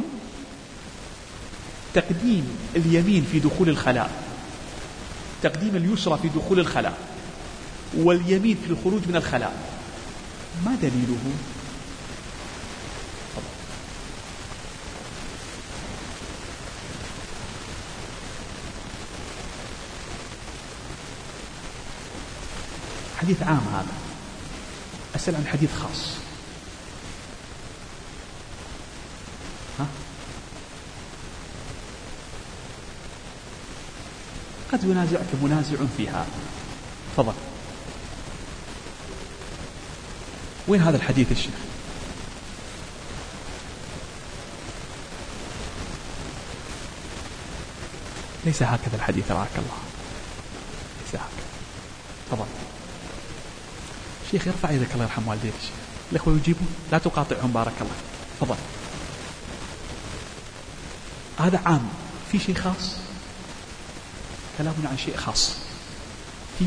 تقديم اليمين في دخول الخلاء، تقديم اليسرى في دخول الخلاء واليمين في الخروج من الخلاء، ما دليله؟ حديث عام هذا، أسأل عن حديث خاص. ها؟ قد ينازعك منازع في هذا. تفضل. وين هذا الحديث الشيخ؟ ليس هكذا الحديث رعاك الله، ليس هكذا. تفضل شيخ، يرفع يدك الله يرحم والديك. الشيخ الأخوة يجيبون، لا تقاطعهم بارك الله. تفضل. هذا عام، في شيء خاص، كلامنا عن شيء خاص. في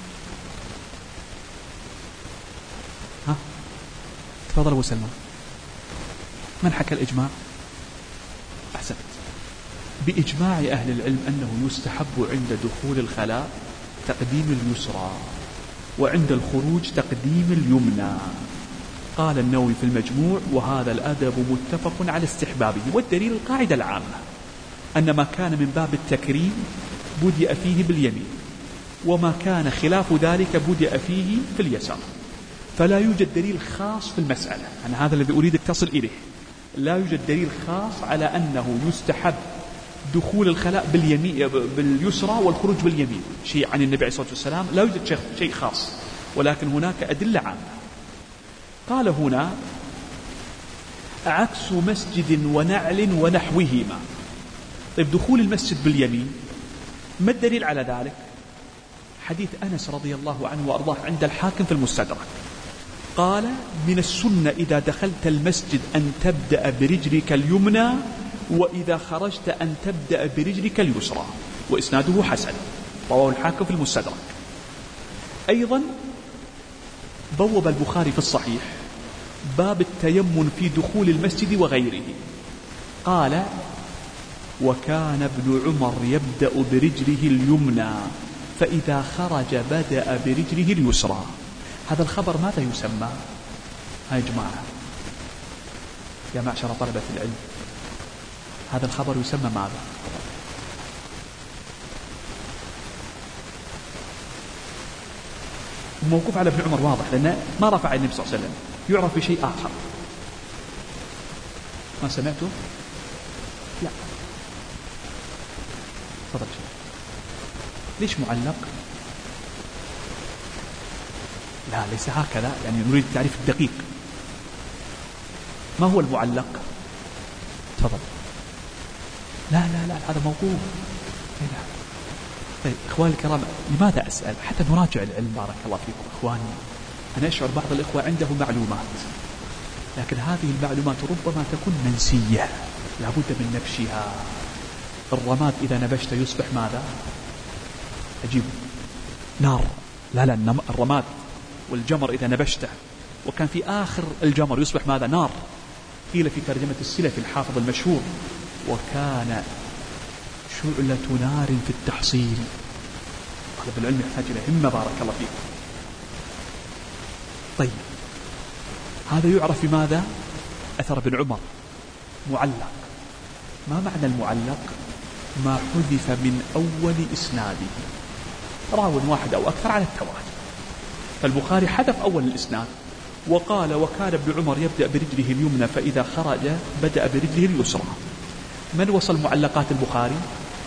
ها تفضل أبو سلمان. من حكى الإجماع؟ أحسنت. بإجماع أهل العلم أنه يستحب عند دخول الخلاء تقديم اليسرى، وعند الخروج تقديم اليمنى. قال النووي في المجموع: وهذا الأدب متفق على استحبابه. والدليل القاعدة العامة أن ما كان من باب التكريم بدأ فيه باليمين، وما كان خلاف ذلك بدأ فيه في اليسار. فلا يوجد دليل خاص في المسألة، أنا هذا الذي أريدك تصل إليه. لا يوجد دليل خاص على أنه يستحب دخول الخلاء باليمين باليسرى والخروج باليمين، شيء عن النبي عليه الصلاة والسلام لا يوجد شيء خاص، ولكن هناك أدلة عامة. قال هنا: عكس مسجد ونعل ونحوهما. طيب، دخول المسجد باليمين ما الدليل على ذلك؟ حديث أنس رضي الله عنه وأرضاه عند الحاكم في المستدرك، قال: من السنة إذا دخلت المسجد أن تبدأ برجلك اليمنى، وإذا خرجت أن تبدأ برجلك اليسرى. وإسناده حسن، رواه الحاكم في المستدرك. أيضا بوب البخاري في الصحيح باب التيمم في دخول المسجد وغيره، قال: وكان ابن عمر يبدأ برجله اليمنى، فإذا خرج بدأ برجله اليسرى. هذا الخبر ماذا يسمى؟ يا جماعة، يا معشر طلبة العلم، هذا الخبر يسمى ماذا؟ موقوف على ابن عمر واضح، لأنه ما رفع النبي صلى الله عليه وسلم، يعرف بشيء آخر. ما سمعته؟ لا. تفضل شيء. ليش معلق؟ لا، ليس هكذا، يعني نريد التعريف الدقيق. ما هو المعلق؟ تفضل. لا لا لا، هذا موقوف. طيب إخواني الكرام، لماذا أسأل؟ حتى نراجع العلم بارك الله فيكم. إخواني، أنا أشعر بعض الإخوة عنده معلومات، لكن هذه المعلومات ربما تكون منسية، لابد من نبشها. الرماد إذا نبشت يصبح ماذا؟ أجيب نار. لا لا، الرماد والجمر إذا نبشته وكان في آخر الجمر يصبح ماذا؟ نار. قيل في ترجمة السلف الحافظ المشهور: وكان شعلة نار في التحصيل. طالب العلم يحتاج إلى همة بارك الله فيك. طيب، هذا يعرف بماذا؟ أثر ابن عمر معلق. ما معنى المعلق؟ ما حذف من أول إسناده، راو واحد أو أكثر على التوالي. فالبخاري حذف أول الإسناد وقال وكان ابن عمر يبدأ برجله اليمنى فإذا خرج بدأ برجله اليسرى. من وصل معلقات البخاري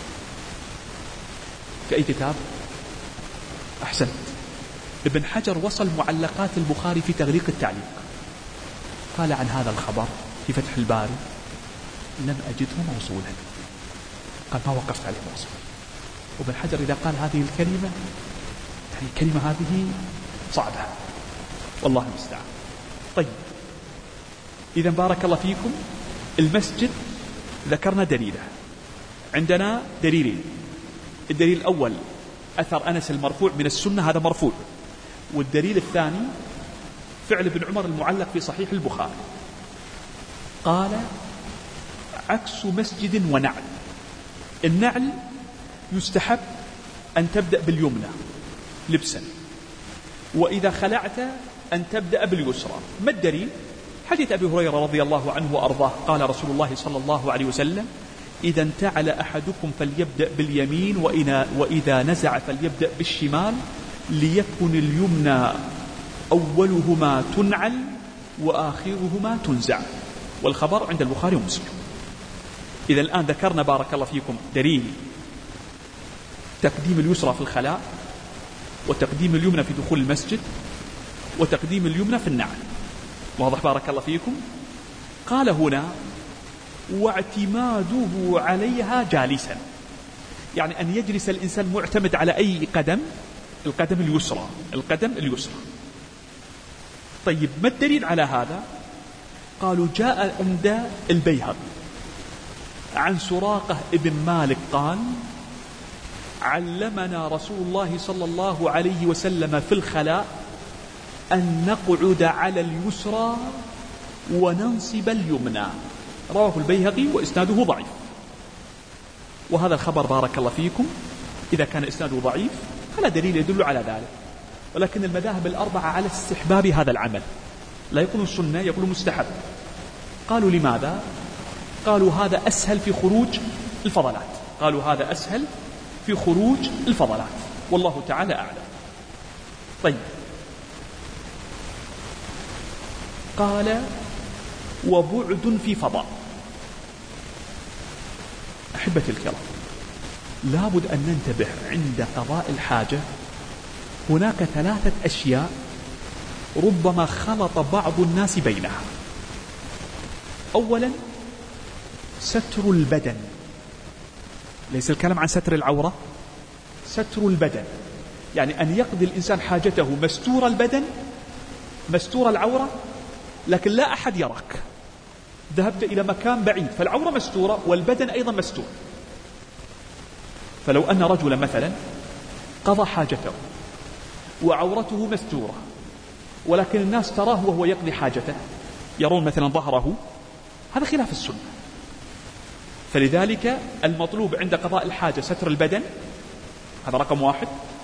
في أي كتاب؟ أحسنت، ابن حجر وصل معلقات البخاري في تغليق التعليق. قال عن هذا الخبر في فتح الباري لم أجده موصولا، قال ما وقفت عليه موصول. وابن حجر إذا قال هذه الكلمة يعني الكلمة هذه صعبة والله المستعان. طيب إذا بارك الله فيكم، المسجد ذكرنا دليله، عندنا دليلين. الدليل الأول أثر أنس المرفوع من السنة، هذا مرفوع. والدليل الثاني فعل ابن عمر المعلق في صحيح البخاري. قال عكس مسجد ونعل. النعل يستحب أن تبدأ باليمنى لبسا، وإذا خلعت أن تبدأ باليسرى. ما الدليل؟ حديث أبي هريرة رضي الله عنه وأرضاه قال رسول الله صلى الله عليه وسلم إذا انتعل أحدكم فليبدأ باليمين وإذا نزع فليبدأ بالشمال ليكن اليمنى أولهما تنعل وآخرهما تنزع. والخبر عند البخاري ومسلم. إذا الآن ذكرنا بارك الله فيكم دليل تقديم اليسرى في الخلاء، وتقديم اليمنى في دخول المسجد، وتقديم اليمنى في النعل. واضح بارك الله فيكم؟ قال هنا واعتماده عليها جالسا، يعني أن يجلس الإنسان معتمد على أي قدم؟ القدم اليسرى، القدم اليسرى. طيب ما الدليل على هذا؟ قالوا جاء عند البيهقي عن سراقة ابن مالك قال علمنا رسول الله صلى الله عليه وسلم في الخلاء أن نقعد على اليسرى وننصب اليمنى. رواه البيهقي وإسناده ضعيف. وهذا الخبر بارك الله فيكم إذا كان إسناده ضعيف فلا دليل يدل على ذلك، ولكن المذاهب الأربعة على استحباب هذا العمل، لا يقولون سنة يقولون مستحب. قالوا لماذا؟ قالوا هذا أسهل في خروج الفضلات، قالوا هذا أسهل في خروج الفضلات، والله تعالى أعلم. طيب قال وبعد في فضاء. أحبتي الكرام، لابد أن ننتبه عند قضاء الحاجة. هناك ثلاثة أشياء ربما خلط بعض الناس بينها. أولا ستر البدن، ليس الكلام عن ستر العورة، ستر البدن، يعني أن يقضي الإنسان حاجته مستور البدن مستور العورة، لكن لا أحد يراك. ذهبت إلى مكان بعيد فالعورة مستورة والبدن أيضا مستور. فلو أن رجلا مثلا قضى حاجته وعورته مستورة، ولكن الناس تراه وهو يقضي حاجته، يرون مثلا ظهره، هذا خلاف السنة. فلذلك المطلوب عند قضاء الحاجة ستر البدن، هذا رقم واحد.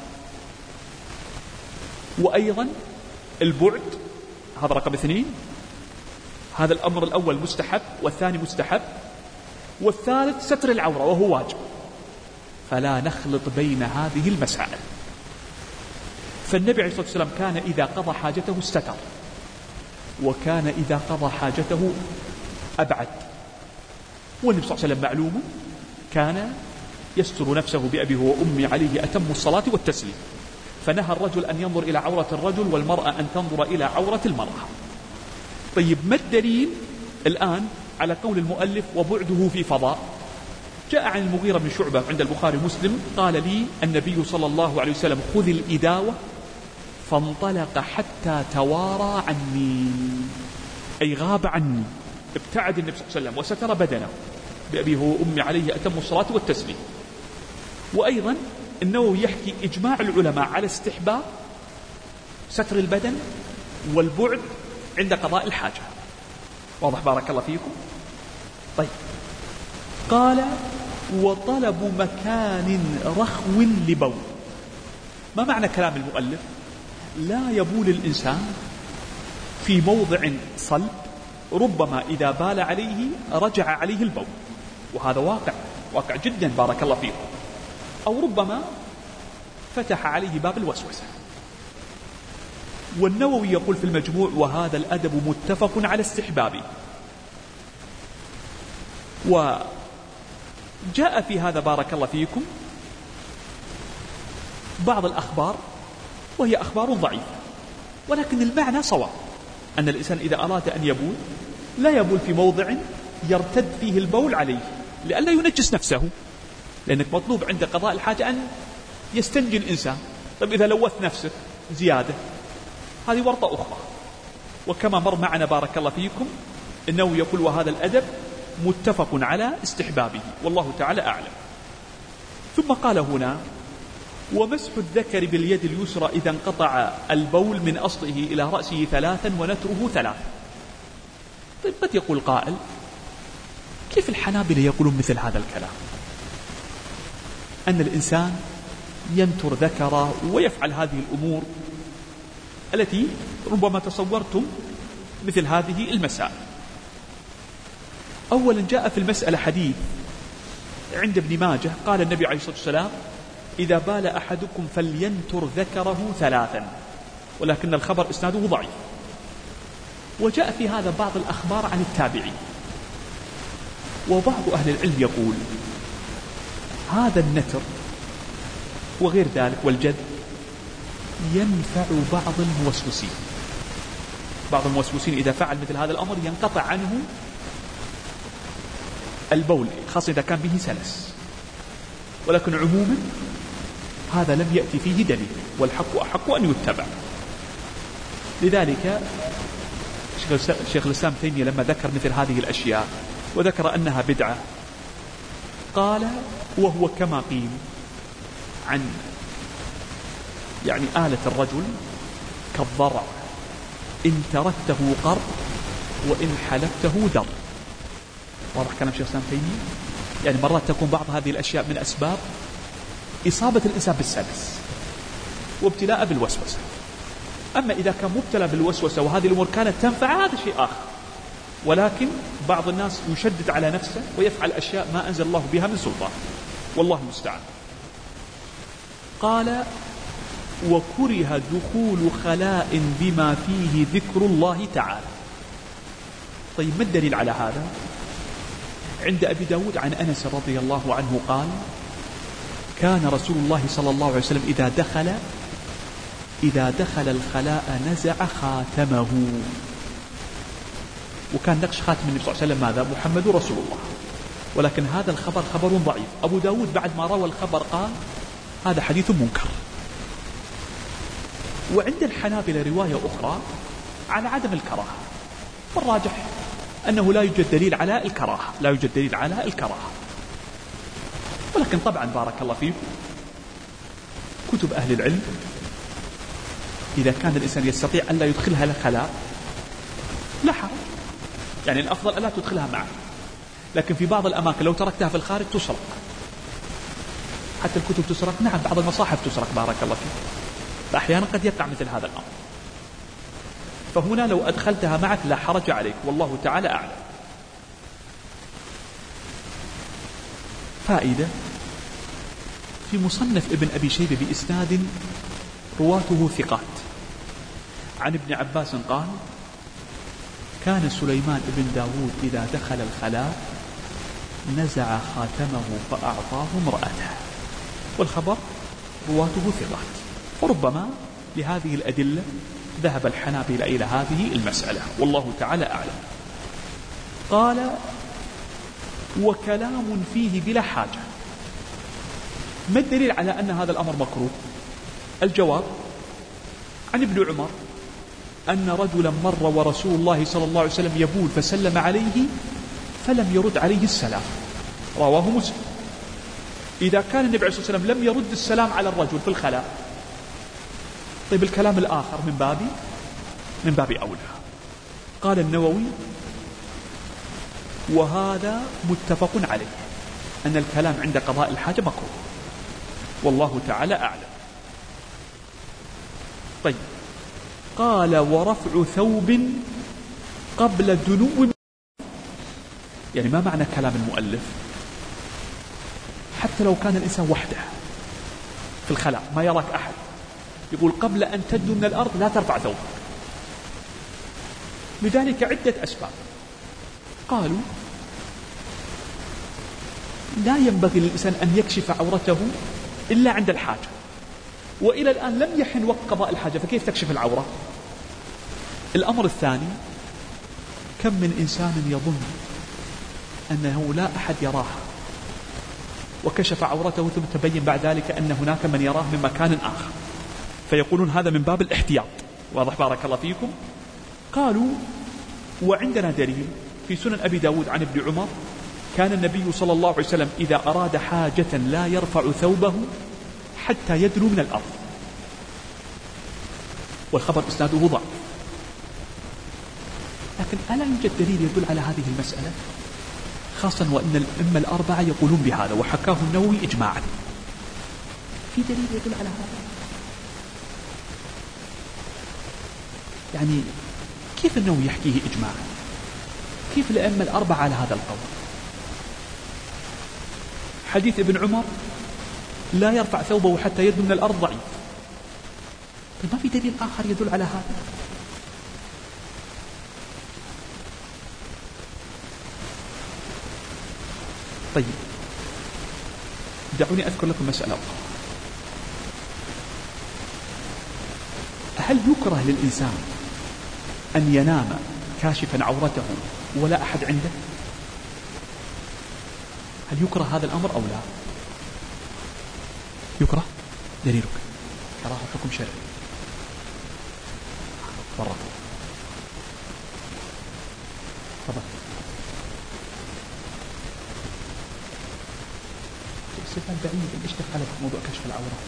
وأيضا البعد، هذا رقم اثنين. هذا الأمر الأول مستحب والثاني مستحب، والثالث ستر العورة وهو واجب. فلا نخلط بين هذه المسائل. فالنبي عليه الصلاة والسلام كان إذا قضى حاجته استتر، وكان إذا قضى حاجته أبعد. والنبي صلى الله عليه وسلم معلوم كان يستر نفسه بأبيه وأمي عليه أتم الصلاة والتسليم، فنهى الرجل أن ينظر إلى عورة الرجل والمرأة أن تنظر إلى عورة المرأة. طيب ما الدليل الآن على قول المؤلف وبعده في فضاء؟ جاء عن المغيرة بن شعبة عند البخاري ومسلم قال لي النبي صلى الله عليه وسلم خذ الإداوة، فانطلق حتى توارى عني، أي غاب عني، ابتعد النبي صلى الله عليه وسلم وستر بدنه بأبيه وأمي عليه أتم الصلاة والتسليم. وأيضا النووي يحكي إجماع العلماء على استحباب ستر البدن والبعد عند قضاء الحاجة. واضح بارك الله فيكم؟ طيب قال وطلب مكان رخو لبول. ما معنى كلام المؤلف؟ لا يبول الإنسان في موضع صلب، ربما إذا بال عليه رجع عليه البول، وهذا واقع واقع جدا بارك الله فيكم. أو ربما فتح عليه باب الوسوسة. والنووي يقول في المجموع: وهذا الأدب متفق على استحبابه. وجاء في هذا بارك الله فيكم بعض الأخبار وهي أخبار ضعيفة، ولكن المعنى صواب، أن الإنسان إذا أراد أن يبول لا يبول في موضع يرتد فيه البول عليه لئلا ينجس نفسه، لأنك مطلوب عند قضاء الحاجة أن يستنجي الإنسان. طيب إذا لوث نفسه زيادة هذه ورطة أخرى. وكما مر معنا بارك الله فيكم إنه يقول: وهذا الأدب متفق على استحبابه، والله تعالى أعلم. ثم قال هنا: ومسح الذكر باليد اليسرى إذا انقطع البول من أصله إلى رأسه ثلاثا ونتره ثلاثا. طيب قد يقول قائل: كيف الحنابلة يقولون مثل هذا الكلام؟ أن الإنسان ينتر ذكره ويفعل هذه الأمور التي ربما تصورتم مثل هذه المسائل. أولا جاء في المسألة حديث عند ابن ماجه قال النبي عليه الصلاة والسلام: إذا بال أحدكم فلينتر ذكره ثلاثا، ولكن الخبر إسناده ضعيف. وجاء في هذا بعض الأخبار عن التابعين، وبعض أهل العلم يقول هذا النتر وغير ذلك والجد ينفع بعض الموسوسين. بعض الموسوسين إذا فعل مثل هذا الأمر ينقطع عنه البول، خاصة إذا كان به سلس، ولكن عموما هذا لم يأتي فيه دليل، والحق أحق أن يتبع. لذلك شيخ الإسلام تيمية لما ذكر مثل هذه الأشياء وذكر أنها بدعة قال: وهو كما قيل عن يعني آلة الرجل كالضرع، إن تركته قر وإن حلبته در. واضح كلام شيخ الإسلام تيمية؟ يعني مرات تكون بعض هذه الأشياء من أسباب إصابة الإنسان بالسلس وابتلاء بالوسوسة. أما إذا كان مبتلى بالوسوسة وهذه الأمور كانت تنفع هذا شيء آخر، ولكن بعض الناس يشدد على نفسه ويفعل أشياء ما أنزل الله بها من سلطان، والله المستعان. قال: وكره دخول خلاء بما فيه ذكر الله تعالى. طيب ما الدليل على هذا؟ عند أبي داود عن أنس رضي الله عنه قال: كان رسول الله صلى الله عليه وسلم إذا دخل إذا دخل الخلاء نزع خاتمه. وكان نقش خاتم النبي صلى الله عليه وسلم ماذا؟ محمد رسول الله. ولكن هذا الخبر خبر ضعيف. أبو داود بعد ما روى الخبر قال: هذا حديث منكر. وعند الحنابلة رواية أخرى على عدم الكراهة، والراجح أنه لا يوجد دليل على الكراهة، لا يوجد دليل على الكراهة. ولكن طبعا بارك الله فيكم كتب أهل العلم إذا كان الإنسان يستطيع أن لا يدخلها الخلاء لا حرج، يعني الأفضل ألا تدخلها معه. لكن في بعض الأماكن لو تركتها في الخارج تسرق، حتى الكتب تسرق. نعم بعض المصاحف تسرق بارك الله فيك، فأحيانا قد يقع مثل هذا الأمر. فهنا لو أدخلتها معك لا حرج عليك، والله تعالى أعلم. فائدة في مصنف ابن أبي شيبة بإسناد رواته ثقات عن ابن عباس قال: كان سليمان بن داود إذا دخل الخلاء نزع خاتمه فأعطاه امرأته. والخبر رواته ثقات، وربما لهذه الأدلة ذهب الحنابلة إلى هذه المسألة، والله تعالى أعلم. قال: وكلام فيه بلا حاجة. ما الدليل على أن هذا الأمر مكروه؟ الجواب: عن ابن عمر أن رجلا مر ورسول الله صلى الله عليه وسلم يبول فسلم عليه فلم يرد عليه السلام، رواه مسلم. إذا كان النبي عليه الصلاة والسلام لم يرد السلام على الرجل في الخلاء، طيب الكلام الآخر من باب من باب أولى. قال النووي: وهذا متفق عليه أن الكلام عند قضاء الحاجة مكروه، والله تعالى أعلم. طيب قال: ورفع ثوب قبل دنو. يعني ما معنى كلام المؤلف؟ حتى لو كان الإنسان وحده في الخلاء ما يراك أحد، يقول قبل أن تدنو من الأرض لا ترفع ثوبك، لذلك عدة أسباب. قالوا لا ينبغي للإنسان أن يكشف عورته إلا عند الحاجة، وإلى الآن لم يحن وقت قضاء الحاجة، فكيف تكشف العورة؟ الأمر الثاني، كم من إنسان يظن أنه لا أحد يراها وكشف عورته ثم تبين بعد ذلك أن هناك من يراه من مكان آخر، فيقولون هذا من باب الاحتياط. واضح بارك الله فيكم؟ قالوا وعندنا دليل في سنن أبي داود عن ابن عمر كان النبي صلى الله عليه وسلم إذا أراد حاجة لا يرفع ثوبه حتى يدنو من الأرض، والخبر إسناده ضعيف. لكن ألا يوجد دليل يدل على هذه المسألة؟ خاصة وأن الأئمة الأربعة يقولون بهذا، وحكاه النووي إجماعا. في دليل يدل على هذا؟ يعني كيف النووي يحكيه إجماعا؟ كيف الأئمة الأربعة على هذا القول؟ حديث ابن عمر لا يرفع ثوبه حتى يدنو من الأرض ضعيف. طيب ما في دليل آخر يدل على هذا؟ طيب دعوني أذكر لكم مسألة أخرى. هل يكره للإنسان أن ينام كاشفا عورته ولا أحد عنده؟ هل يكره هذا الأمر أو لا؟ يكره. دليلك كراهة حكم شرعي. مرة تفضل. استفهام بعيد، ايش دخل في موضوع كشف العورة؟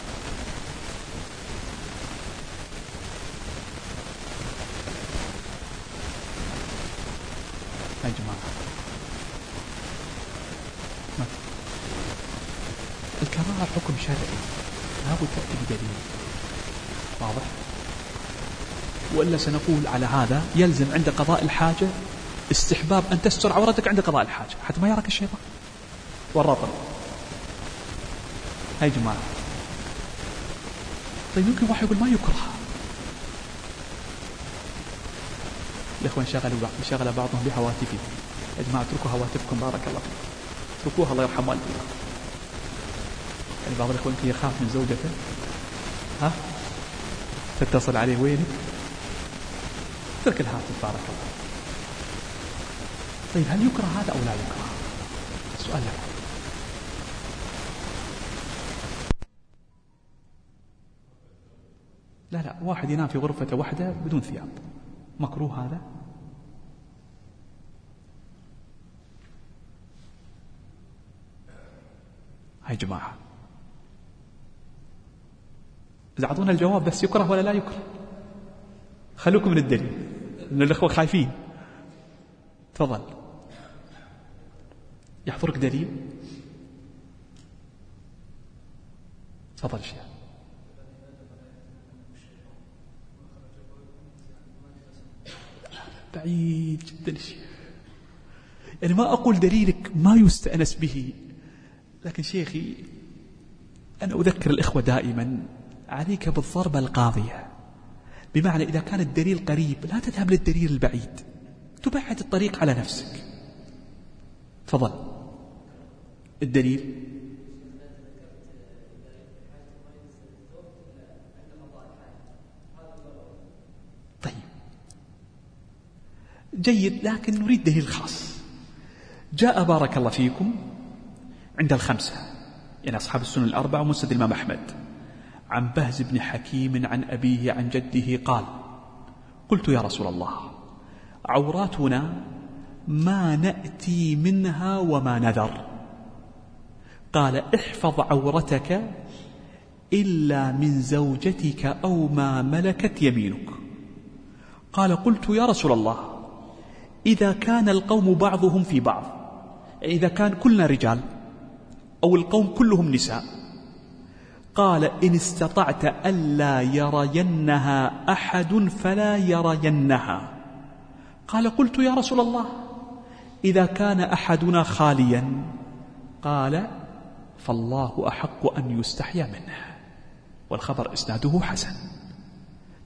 يا جماعة الكراهة حكم شرعي، لابد تأتي بدليل واضح، وإلا سنقول على هذا يلزم عند قضاء الحاجة استحباب أن تستر عورتك عند قضاء الحاجة حتى ما يراك الشيطان والرطل. هاي جماعة. طيب يمكن واحد يقول ما يكره، الإخوان شغلوا شغل بعضهم بهواتفهم. يا جماعة اتركوا هواتفكم بارك الله فيكم، اتركوها الله يرحم والديكم. يعني بعض الإخوان يمكن يخاف من زوجته، ها تتصل عليه وينك، اترك الهاتف بارك الله. طيب هل يكره هذا أو لا يكره؟ السؤال لك. لا لا واحد ينام في غرفته وحده بدون ثياب، مكروه هذا؟ هاي جماعة إذا أعطونا الجواب بس يكره ولا لا يكره، خلوكم من الدليل إن الأخوة خايفين. تفضل يحضرك دليل. تفضل شيخ. بعيد جدا الشيخ، يعني ما أقول دليلك ما يستأنس به، لكن شيخي أنا أذكر الإخوة دائما عليك بالضربة القاضية، بمعنى إذا كان الدليل قريب لا تذهب للدليل البعيد، تبعد الطريق على نفسك. تفضل الدليل. طيب جيد، لكن نريد دليل خاص. جاء بارك الله فيكم عند الخمسة، يعني أصحاب السنن الأربعة ومسند الإمام أحمد، عن بهز بن حكيم عن أبيه عن جده قال: قلت يا رسول الله عوراتنا ما نأتي منها وما نذر، قال: احفظ عورتك إلا من زوجتك أو ما ملكت يمينك. قال: قلت يا رسول الله إذا كان القوم بعضهم في بعض، إذا كان كلنا رجال أو القوم كلهم نساء. قال: إن استطعت ألا يرينها أحد فلا يرينها. قال: قلت يا رسول الله إذا كان أحدنا خاليا. قال: فالله أحق أن يستحيا منه. والخبر إسناده حسن.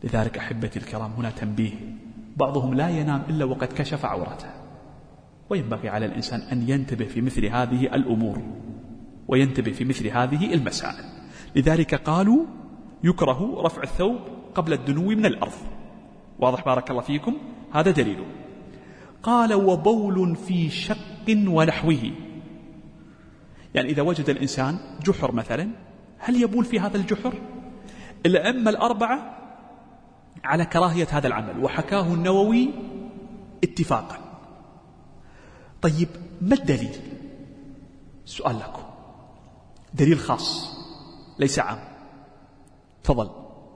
لذلك أحبتي الكرام هنا تنبيه، بعضهم لا ينام إلا وقد كشف عورته، وينبغي على الإنسان أن ينتبه في مثل هذه الأمور وينتبه في مثل هذه المسائل. لذلك قالوا يكره رفع الثوب قبل الدنو من الأرض. واضح بارك الله فيكم؟ هذا دليله. قال وبول في شق ونحوه، يعني إذا وجد الإنسان جحر مثلا، هل يبول في هذا الجحر؟ الأئمة الأربعة على كراهية هذا العمل، وحكاه النووي اتفاقا. طيب ما الدليل؟ سؤال لكم، دليل خاص ليس عام. تفضل.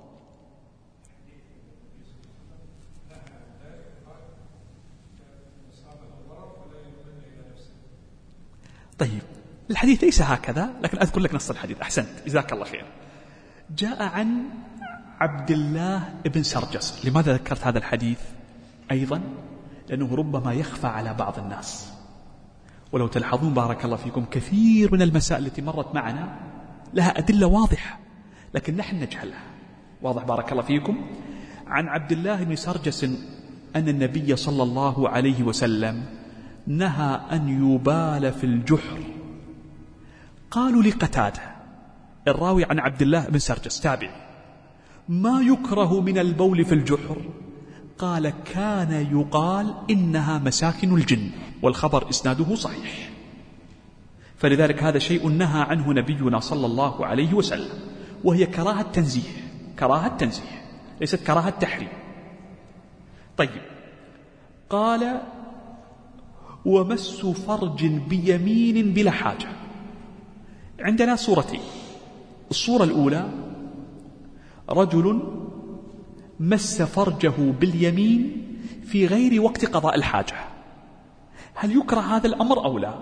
طيب الحديث ليس هكذا، لكن أذكر لك نص الحديث. أحسنت، جزاك الله خير. جاء عن عبد الله بن سرجس. لماذا ذكرت هذا الحديث أيضا؟ لأنه ربما يخفى على بعض الناس، ولو تلحظون بارك الله فيكم كثير من المسائل التي مرت معنا لها أدلة واضحة لكن نحن نجهلها. واضح بارك الله فيكم؟ عن عبد الله بن سرجس أن النبي صلى الله عليه وسلم نهى أن يبال في الجحر. قالوا لقتادة الراوي عن عبد الله بن سرجس تابعي: ما يكره من البول في الجحر؟ قال: كان يقال إنها مساكن الجن، والخبر إسناده صحيح. فلذلك هذا شيء نهى عنه نبينا صلى الله عليه وسلم، وهي كراهة تنزيه، كراهة تنزيه ليست كراهة تحريم. طيب قال: ومس فرج بيمين بلا حاجة. عندنا صورتين. الصورة الأولى رجل مس فرجه باليمين في غير وقت قضاء الحاجة، هل يكره هذا الأمر أو لا؟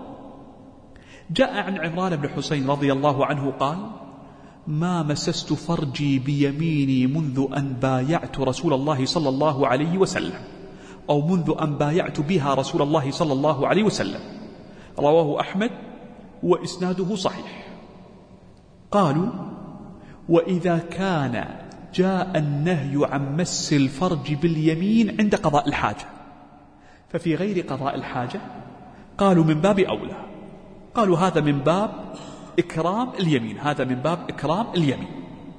جاء عن عمران بن حسين رضي الله عنه قال: ما مسست فرجي بيميني منذ أن بايعت رسول الله صلى الله عليه وسلم، أو منذ أن بايعت بها رسول الله صلى الله عليه وسلم. رواه أحمد وإسناده صحيح. قالوا: وإذا كان جاء النهي عن مس الفرج باليمين عند قضاء الحاجة، ففي غير قضاء الحاجة قالوا من باب أولى. قالوا هذا من باب إكرام اليمين، هذا من باب إكرام اليمين.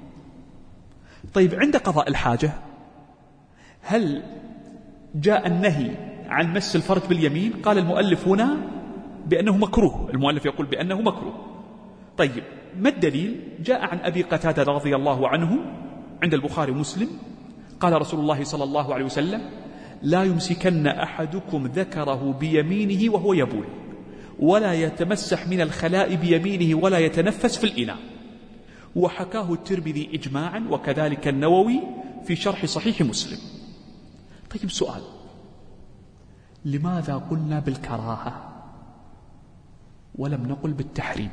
طيب عند قضاء الحاجة هل جاء النهي عن مس الفرج باليمين؟ قال المؤلف هنا بأنه مكروه، المؤلف يقول بأنه مكروه. طيب ما الدليل؟ جاء عن أبي قتادة رضي الله عنه عند البخاري ومسلم قال رسول الله صلى الله عليه وسلم: لا يمسكن أحدكم ذكره بيمينه وهو يبول، ولا يتمسح من الخلاء بيمينه، ولا يتنفس في الإناء. وحكاه الترمذي إجماعا، وكذلك النووي في شرح صحيح مسلم. طيب سؤال، لماذا قلنا بالكراهة ولم نقل بالتحريم؟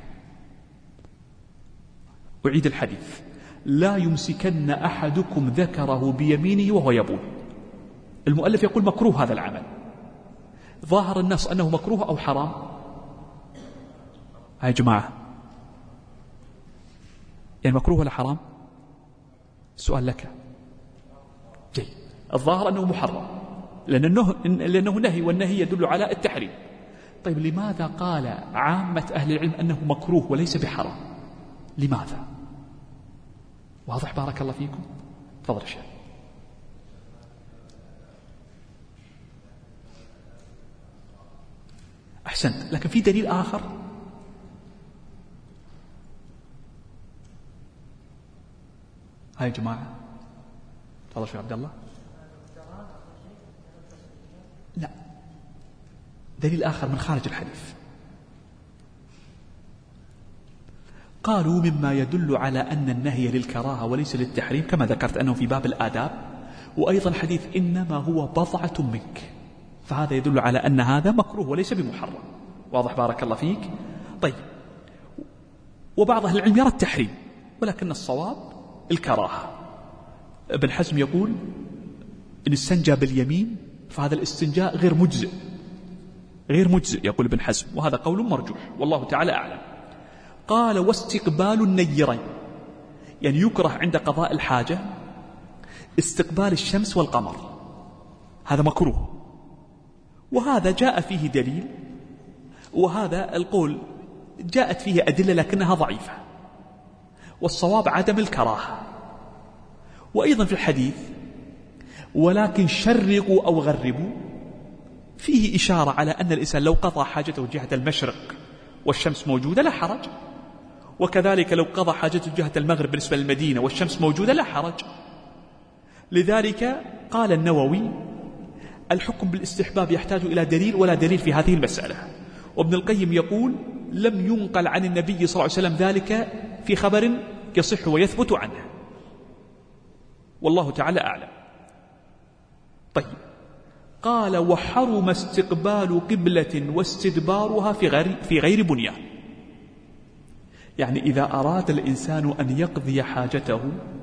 أعيد الحديث: لا يمسكن أحدكم ذكره بيمينه وهو يبول. المؤلف يقول مكروه هذا العمل، ظاهر النص أنه مكروه أو حرام؟ يا جماعة يعني مكروه ولا حرام؟ السؤال لك. جيد، الظاهر أنه محرم لأنه, لأنه نهي، والنهي يدل على التحريم. طيب لماذا قال عامة أهل العلم أنه مكروه وليس بحرام؟ لماذا؟ واضح بارك الله فيكم؟ تفضل شيخ. أحسنت، لكن في دليل آخر. هاي يا جماعة، تفضل شيخ عبد الله. لا، دليل آخر من خارج الحديث. قالوا مما يدل على أن النهي للكراهة وليس للتحريم، كما ذكرت أنه في باب الآداب، وأيضا حديث إنما هو بضعة منك، فهذا يدل على أن هذا مكروه وليس بمحرم. واضح بارك الله فيك؟ طيب، وبعض أهل العلم يرى التحريم، ولكن الصواب الكراهة. ابن حزم يقول إن استنجى باليمين فهذا الاستنجاء غير مجزئ، غير مجزئ يقول ابن حزم، وهذا قول مرجوح والله تعالى أعلم. قال: واستقبال النيرين، يعني يكره عند قضاء الحاجة استقبال الشمس والقمر، هذا مكروه، وهذا جاء فيه دليل، وهذا القول جاءت فيه أدلة لكنها ضعيفة، والصواب عدم الكراهة. وأيضا في الحديث ولكن شرقوا أو غربوا فيه إشارة على أن الإنسان لو قضى حاجته جهة المشرق والشمس موجودة لا حرج، وكذلك لو قضى حاجته جهة المغرب بالنسبة للمدينة والشمس موجودة لا حرج. لذلك قال النووي الحكم بالاستحباب يحتاج إلى دليل ولا دليل في هذه المسألة. وابن القيم يقول لم ينقل عن النبي صلى الله عليه وسلم ذلك في خبر يصح ويثبت عنه، والله تعالى أعلم. طيب، قال وحرم استقبال قبلة واستدبارها في غير, في غير بنيان، يعني إذا أراد الإنسان أن يقضي حاجته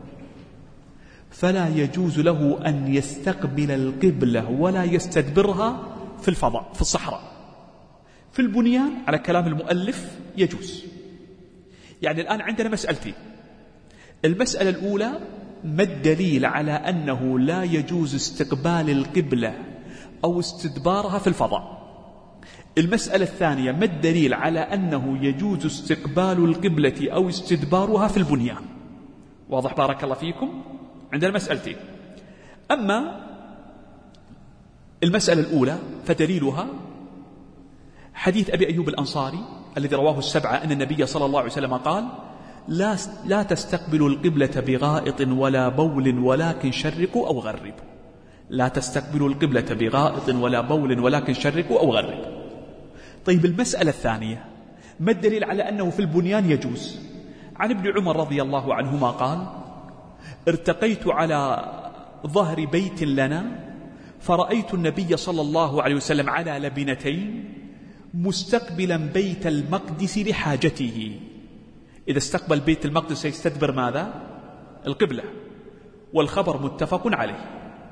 فلا يجوز له أن يستقبل القبلة ولا يستدبرها في الفضاء في الصحراء. في البنيان على كلام المؤلف يجوز. يعني الآن عندنا مسألتين. المسألة الأولى ما الدليل على أنه لا يجوز استقبال القبلة أو استدبارها في الفضاء؟ المسألة الثانية ما الدليل على أنه يجوز استقبال القبلة أو استدبارها في البنيان؟ واضح بارك الله فيكم؟ عندنا مسألتين. أما المسألة الأولى فدليلها حديث أبي أيوب الأنصاري الذي رواه السبعة أن النبي صلى الله عليه وسلم قال لا, لا تستقبلوا القبلة بغائط ولا بول ولكن شرقوا أو غربوا. لا تستقبلوا القبلة بغائط ولا بول ولكن شرقوا أو غربوا. طيب، المسألة الثانية ما الدليل على أنه في البنيان يجوز؟ عن ابن عمر رضي الله عنهما قال ارتقيت على ظهر بيت لنا فرأيت النبي صلى الله عليه وسلم على لبنتين مستقبلا بيت المقدس لحاجته. إذا استقبل بيت المقدس يستدبر ماذا؟ القبلة، والخبر متفق عليه.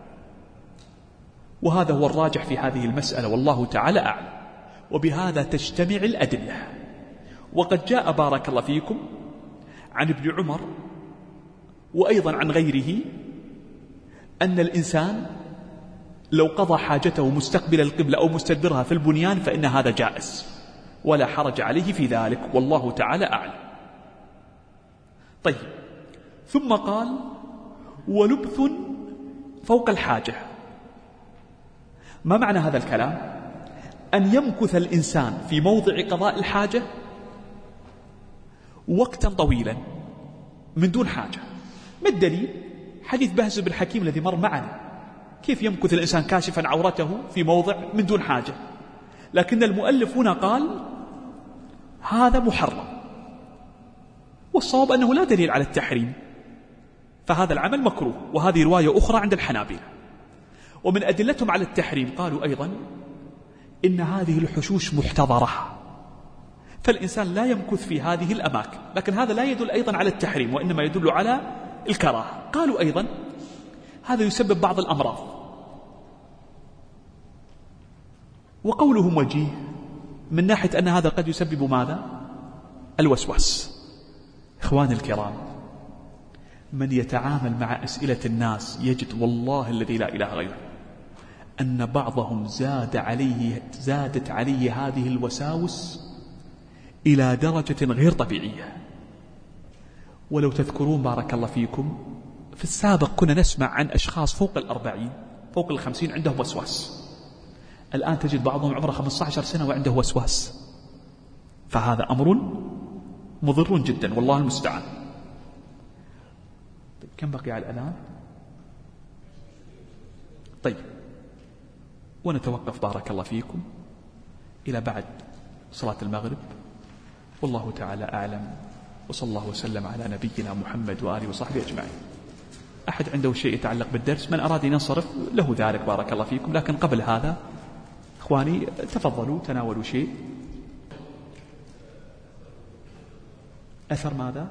وهذا هو الراجح في هذه المسألة والله تعالى أعلم. وبهذا تجتمع الأدلة. وقد جاء بارك الله فيكم عن ابن عمر وأيضا عن غيره أن الإنسان لو قضى حاجته مستقبل القبلة أو مستدبرها في البنيان فإن هذا جائز ولا حرج عليه في ذلك والله تعالى أعلم. طيب، ثم قال ولبث فوق الحاجة. ما معنى هذا الكلام؟ أن يمكث الإنسان في موضع قضاء الحاجة وقتا طويلا من دون حاجة. ما الدليل؟ حديث بهز بن حكيم الذي مر معنا، كيف يمكث الإنسان كاشفا عورته في موضع من دون حاجة. لكن المؤلف هنا قال هذا محرم، والصواب أنه لا دليل على التحريم، فهذا العمل مكروه. وهذه رواية أخرى عند الحنابلة. ومن أدلتهم على التحريم قالوا أيضا إن هذه الحشوش محتضرة، فالإنسان لا يمكث في هذه الأماكن. لكن هذا لا يدل أيضا على التحريم، وإنما يدل على الكراهة. قالوا أيضا هذا يسبب بعض الأمراض. وقولهم وجيه من ناحية أن هذا قد يسبب ماذا؟ الوسواس. إخواني الكرام، من يتعامل مع أسئلة الناس يجد والله الذي لا إله غيره أن بعضهم زاد عليه زادت عليه هذه الوساوس إلى درجة غير طبيعية. ولو تذكرون بارك الله فيكم في السابق كنا نسمع عن أشخاص فوق الأربعين فوق الخمسين عندهم وسواس. الآن تجد بعضهم عمره خمسة عشر سنة وعنده وسواس، فهذا أمر مضر جدا والله المستعان. طيب، كم بقي على الآن؟ طيب، ونتوقف بارك الله فيكم إلى بعد صلاة المغرب، والله تعالى أعلم. وصلى الله وسلم على نبينا محمد وآله وصحبه أجمعين. أحد عنده شيء يتعلق بالدرس؟ من أراد ينصرف له ذلك بارك الله فيكم. لكن قبل هذا إخواني تفضلوا تناولوا شيء. أثر ماذا؟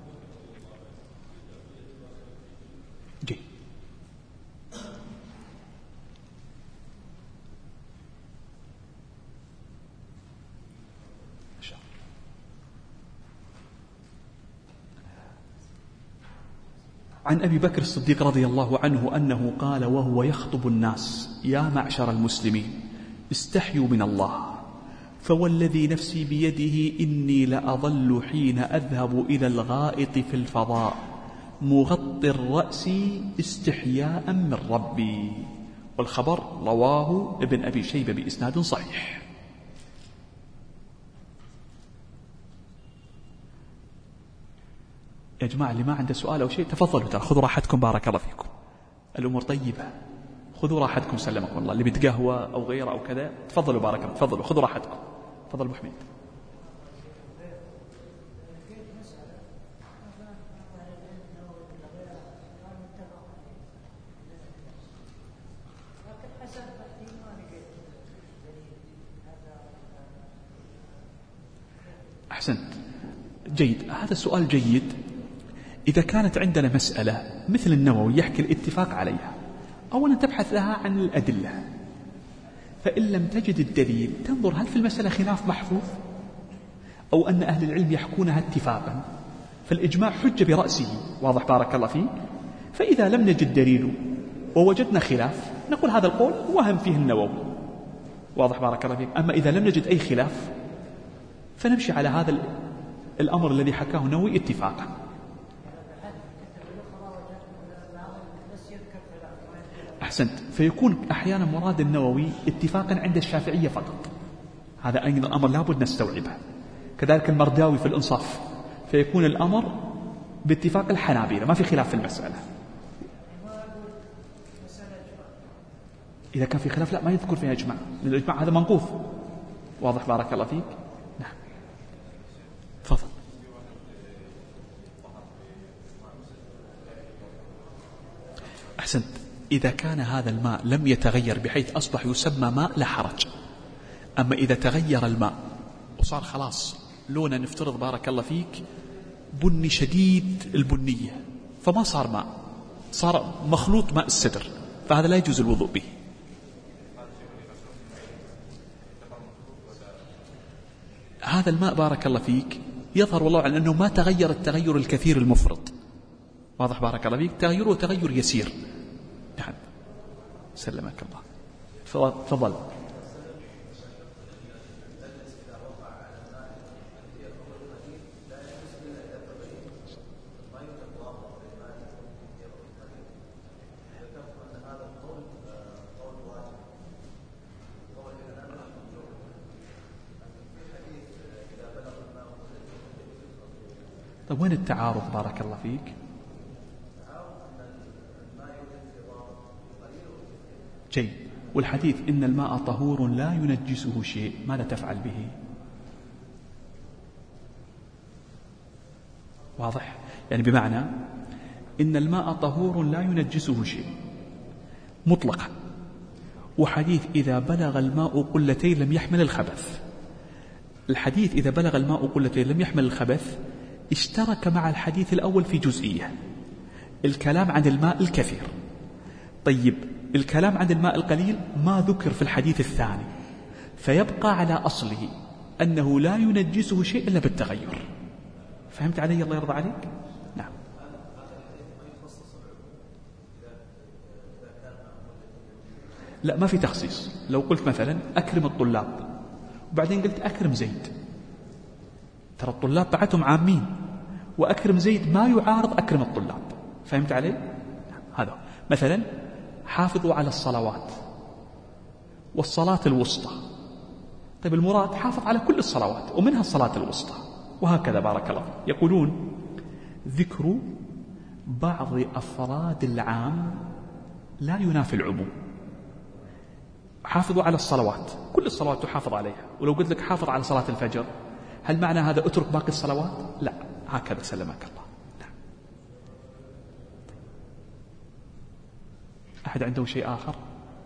جي عن أبي بكر الصديق رضي الله عنه أنه قال وهو يخطب الناس: يا معشر المسلمين استحيوا من الله، فوالذي نفسي بيده إني لأظل حين أذهب إلى الغائط في الفضاء مغطي الرأس استحياء من ربي. والخبر رواه ابن أبي شيبة بإسناد صحيح. يا جماعة اللي ما عنده سؤال أو شيء تفضلوا، ترى خذوا راحتكم، بارك الله فيكم، الأمور طيبة، خذوا راحتكم سلمكم الله. اللي بتقهوى أو غيره أو كذا تفضلوا، بارك الله، تفضلوا خذوا راحتكم. تفضل أبو حميد. أحسنت، جيد، هذا السؤال جيد. إذا كانت عندنا مسألة مثل النووي يحكي الاتفاق عليها، أولا تبحث لها عن الأدلة، فإن لم تجد الدليل تنظر هل في المسألة خلاف محفوظ أو أن أهل العلم يحكونها اتفاقا، فالإجماع حجة برأسه، واضح بارك الله فيه. فإذا لم نجد دليل ووجدنا خلاف نقول هذا القول وهم فيه النووي، واضح بارك الله فيك. أما إذا لم نجد أي خلاف فنمشي على هذا الأمر الذي حكاه النووي اتفاقا. أحسنت، فيكون أحيانا مراد النووي اتفاقا عند الشافعية فقط، هذا أيضا أمر لابد نستوعبه. كذلك المرداوي في الإنصاف، فيكون الأمر باتفاق الحنابلة، ما في خلاف في المسألة. إذا كان في خلاف لا ما يذكر فيها إجماع، لأن الإجماع هذا منقوص، واضح بارك الله فيك. نعم تفضل. أحسنت، إذا كان هذا الماء لم يتغير بحيث أصبح يسمى ماء لا حرج. أما إذا تغير الماء وصار خلاص لونه نفترض بارك الله فيك بني شديد البنية، فما صار ماء، صار مخلوط ماء السدر، فهذا لا يجوز الوضوء به. هذا الماء بارك الله فيك يظهر والله على أنه ما تغير التغير الكثير المفرط، واضح بارك الله فيك، تغيره تغير يسير. نعم سلمك الله. تفضل. طيب وين التعارض بارك الله فيك؟ جيد. والحديث إن الماء طهور لا ينجسه شيء، ماذا تفعل به؟ واضح، يعني بمعنى إن الماء طهور لا ينجسه شيء مطلقا، وحديث إذا بلغ الماء قلتين لم يحمل الخبث. الحديث إذا بلغ الماء قلتين لم يحمل الخبث اشترك مع الحديث الأول في جزئية، الكلام عن الماء الكثير. طيب الكلام عن الماء القليل ما ذكر في الحديث الثاني، فيبقى على أصله أنه لا ينجسه شيء إلا بالتغير. فهمت علي الله يرضى عليك؟ نعم. لا ما في تخصيص. لو قلت مثلا أكرم الطلاب وبعدين قلت أكرم زيد، ترى الطلاب بعدهم عامين، وأكرم زيد ما يعارض أكرم الطلاب. فهمت علي؟ نعم. هذا مثلا حافظوا على الصلوات والصلاة الوسطى. طيب المراد حافظ على كل الصلوات ومنها الصلاة الوسطى، وهكذا بارك الله. يقولون ذكر بعض أفراد العام لا ينافي العموم. حافظوا على الصلوات، كل الصلوات تحافظ عليها، ولو قلت لك حافظ على صلاة الفجر هل معنى هذا اترك باقي الصلوات؟ لا، هكذا سلمك الله. نعم. أحد عنده شيء آخر؟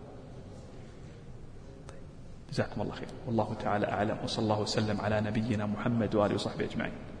طيب. جزاكم الله خير، والله تعالى أعلم، وصلى الله وسلم على نبينا محمد وآله وصحبه أجمعين.